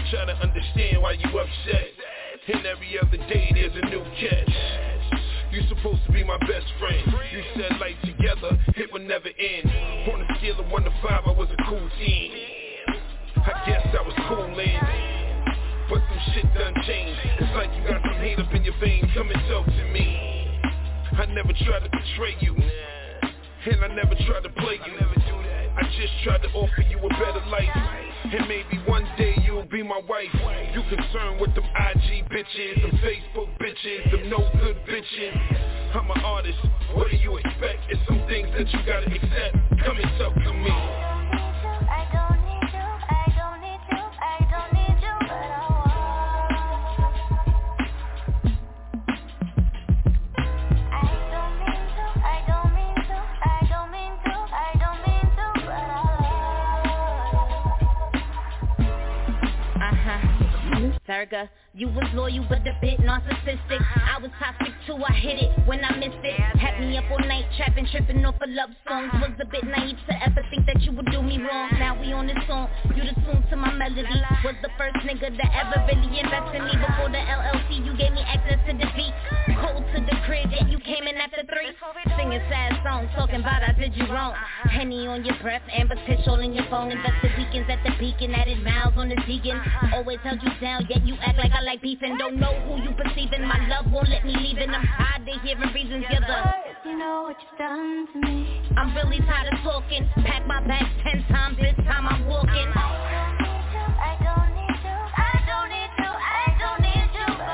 try to understand why you upset. And every other day there's a new catch. You supposed to be my best friend. You said life together, it would never end. On a scale of 1 to 5, I was a cool 10. I guess I was coolin', but some shit done changed. It's like you got some hate up in your veins. Come and talk to me. I never tried to betray you, and I never tried to play you. I just tried to offer you a better life, and maybe one day you'll be my wife. You concerned with them IG bitches, them Facebook bitches, them no good bitches. I'm an artist, what do you expect? It's some things that you gotta accept. Come and talk to me. Serga, you was loyal but a bit narcissistic. I was toxic too, I hit it when I missed it. Had me up all night trapping, tripping off of love songs. Was a bit naive to ever think that you would do me wrong. Now we on this song, you the tune to my melody. Was the first nigga that ever really invested in me. Before the LLC, you gave me access to the beat. Cold to the crib, yeah, you came in after 3. Singing sad songs, talking about I did you wrong. Henny on your breath, Amber Fish all in your phone. Invested weekends at the beacon, added miles on the Deegan. Always held you down, yet you act like I like beef and don't know who you perceiving. My love won't let me leave and I'm tired of hearing reasons you're the. You know what you've done to me. I'm really tired of talking. Pack my bags 10 times, this time I'm walking. I don't need you, I don't need you, I don't need you, but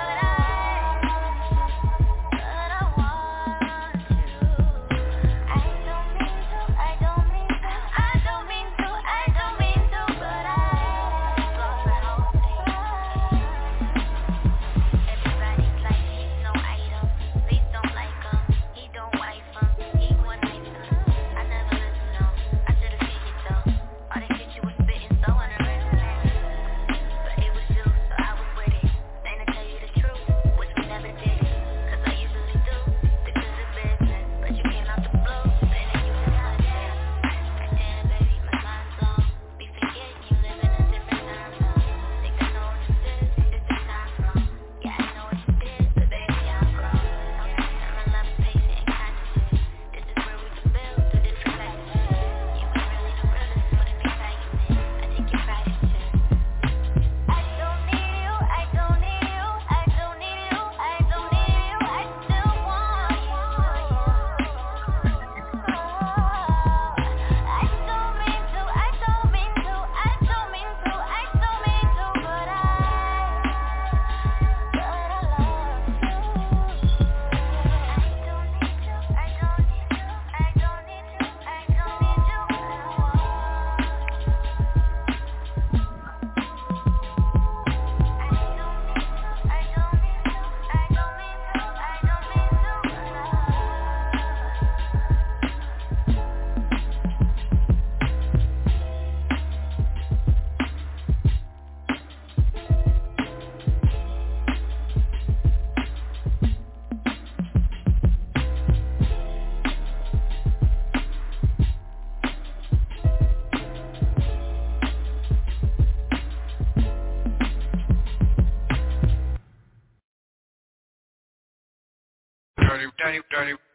I want you. I don't mean to, I don't mean to, I don't mean to, I don't mean to, but everybody's like he's no idol. Please don't like him, he don't wife him, he one night him. I never listened, no, I should've figured though. All that shit you was spitting so unoriginal. But it was you, so I was with it. Then to tell you the truth, wish we never did it. Cause I usually do the good of business. But you came out the blue, then you just put it. Goddamn baby, my mind's on. Be forgetting you live in a different time zone. Think I know what you did, it's the time wrong. Yeah, I know what you did, but baby, I'm grown. I'm in love, patient, and kind of shit. This is where we can build through different types of shit. You ain't really the realest, what an excitement. I think you're right and shit. I don't need you, I don't need you, I don't need you, I don't need you, I still want you. I don't mean to, I don't mean to, I don't mean to, I don't mean to, but I love you. I don't need you, I don't need you, I don't need you, I don't need you, but I Dirty.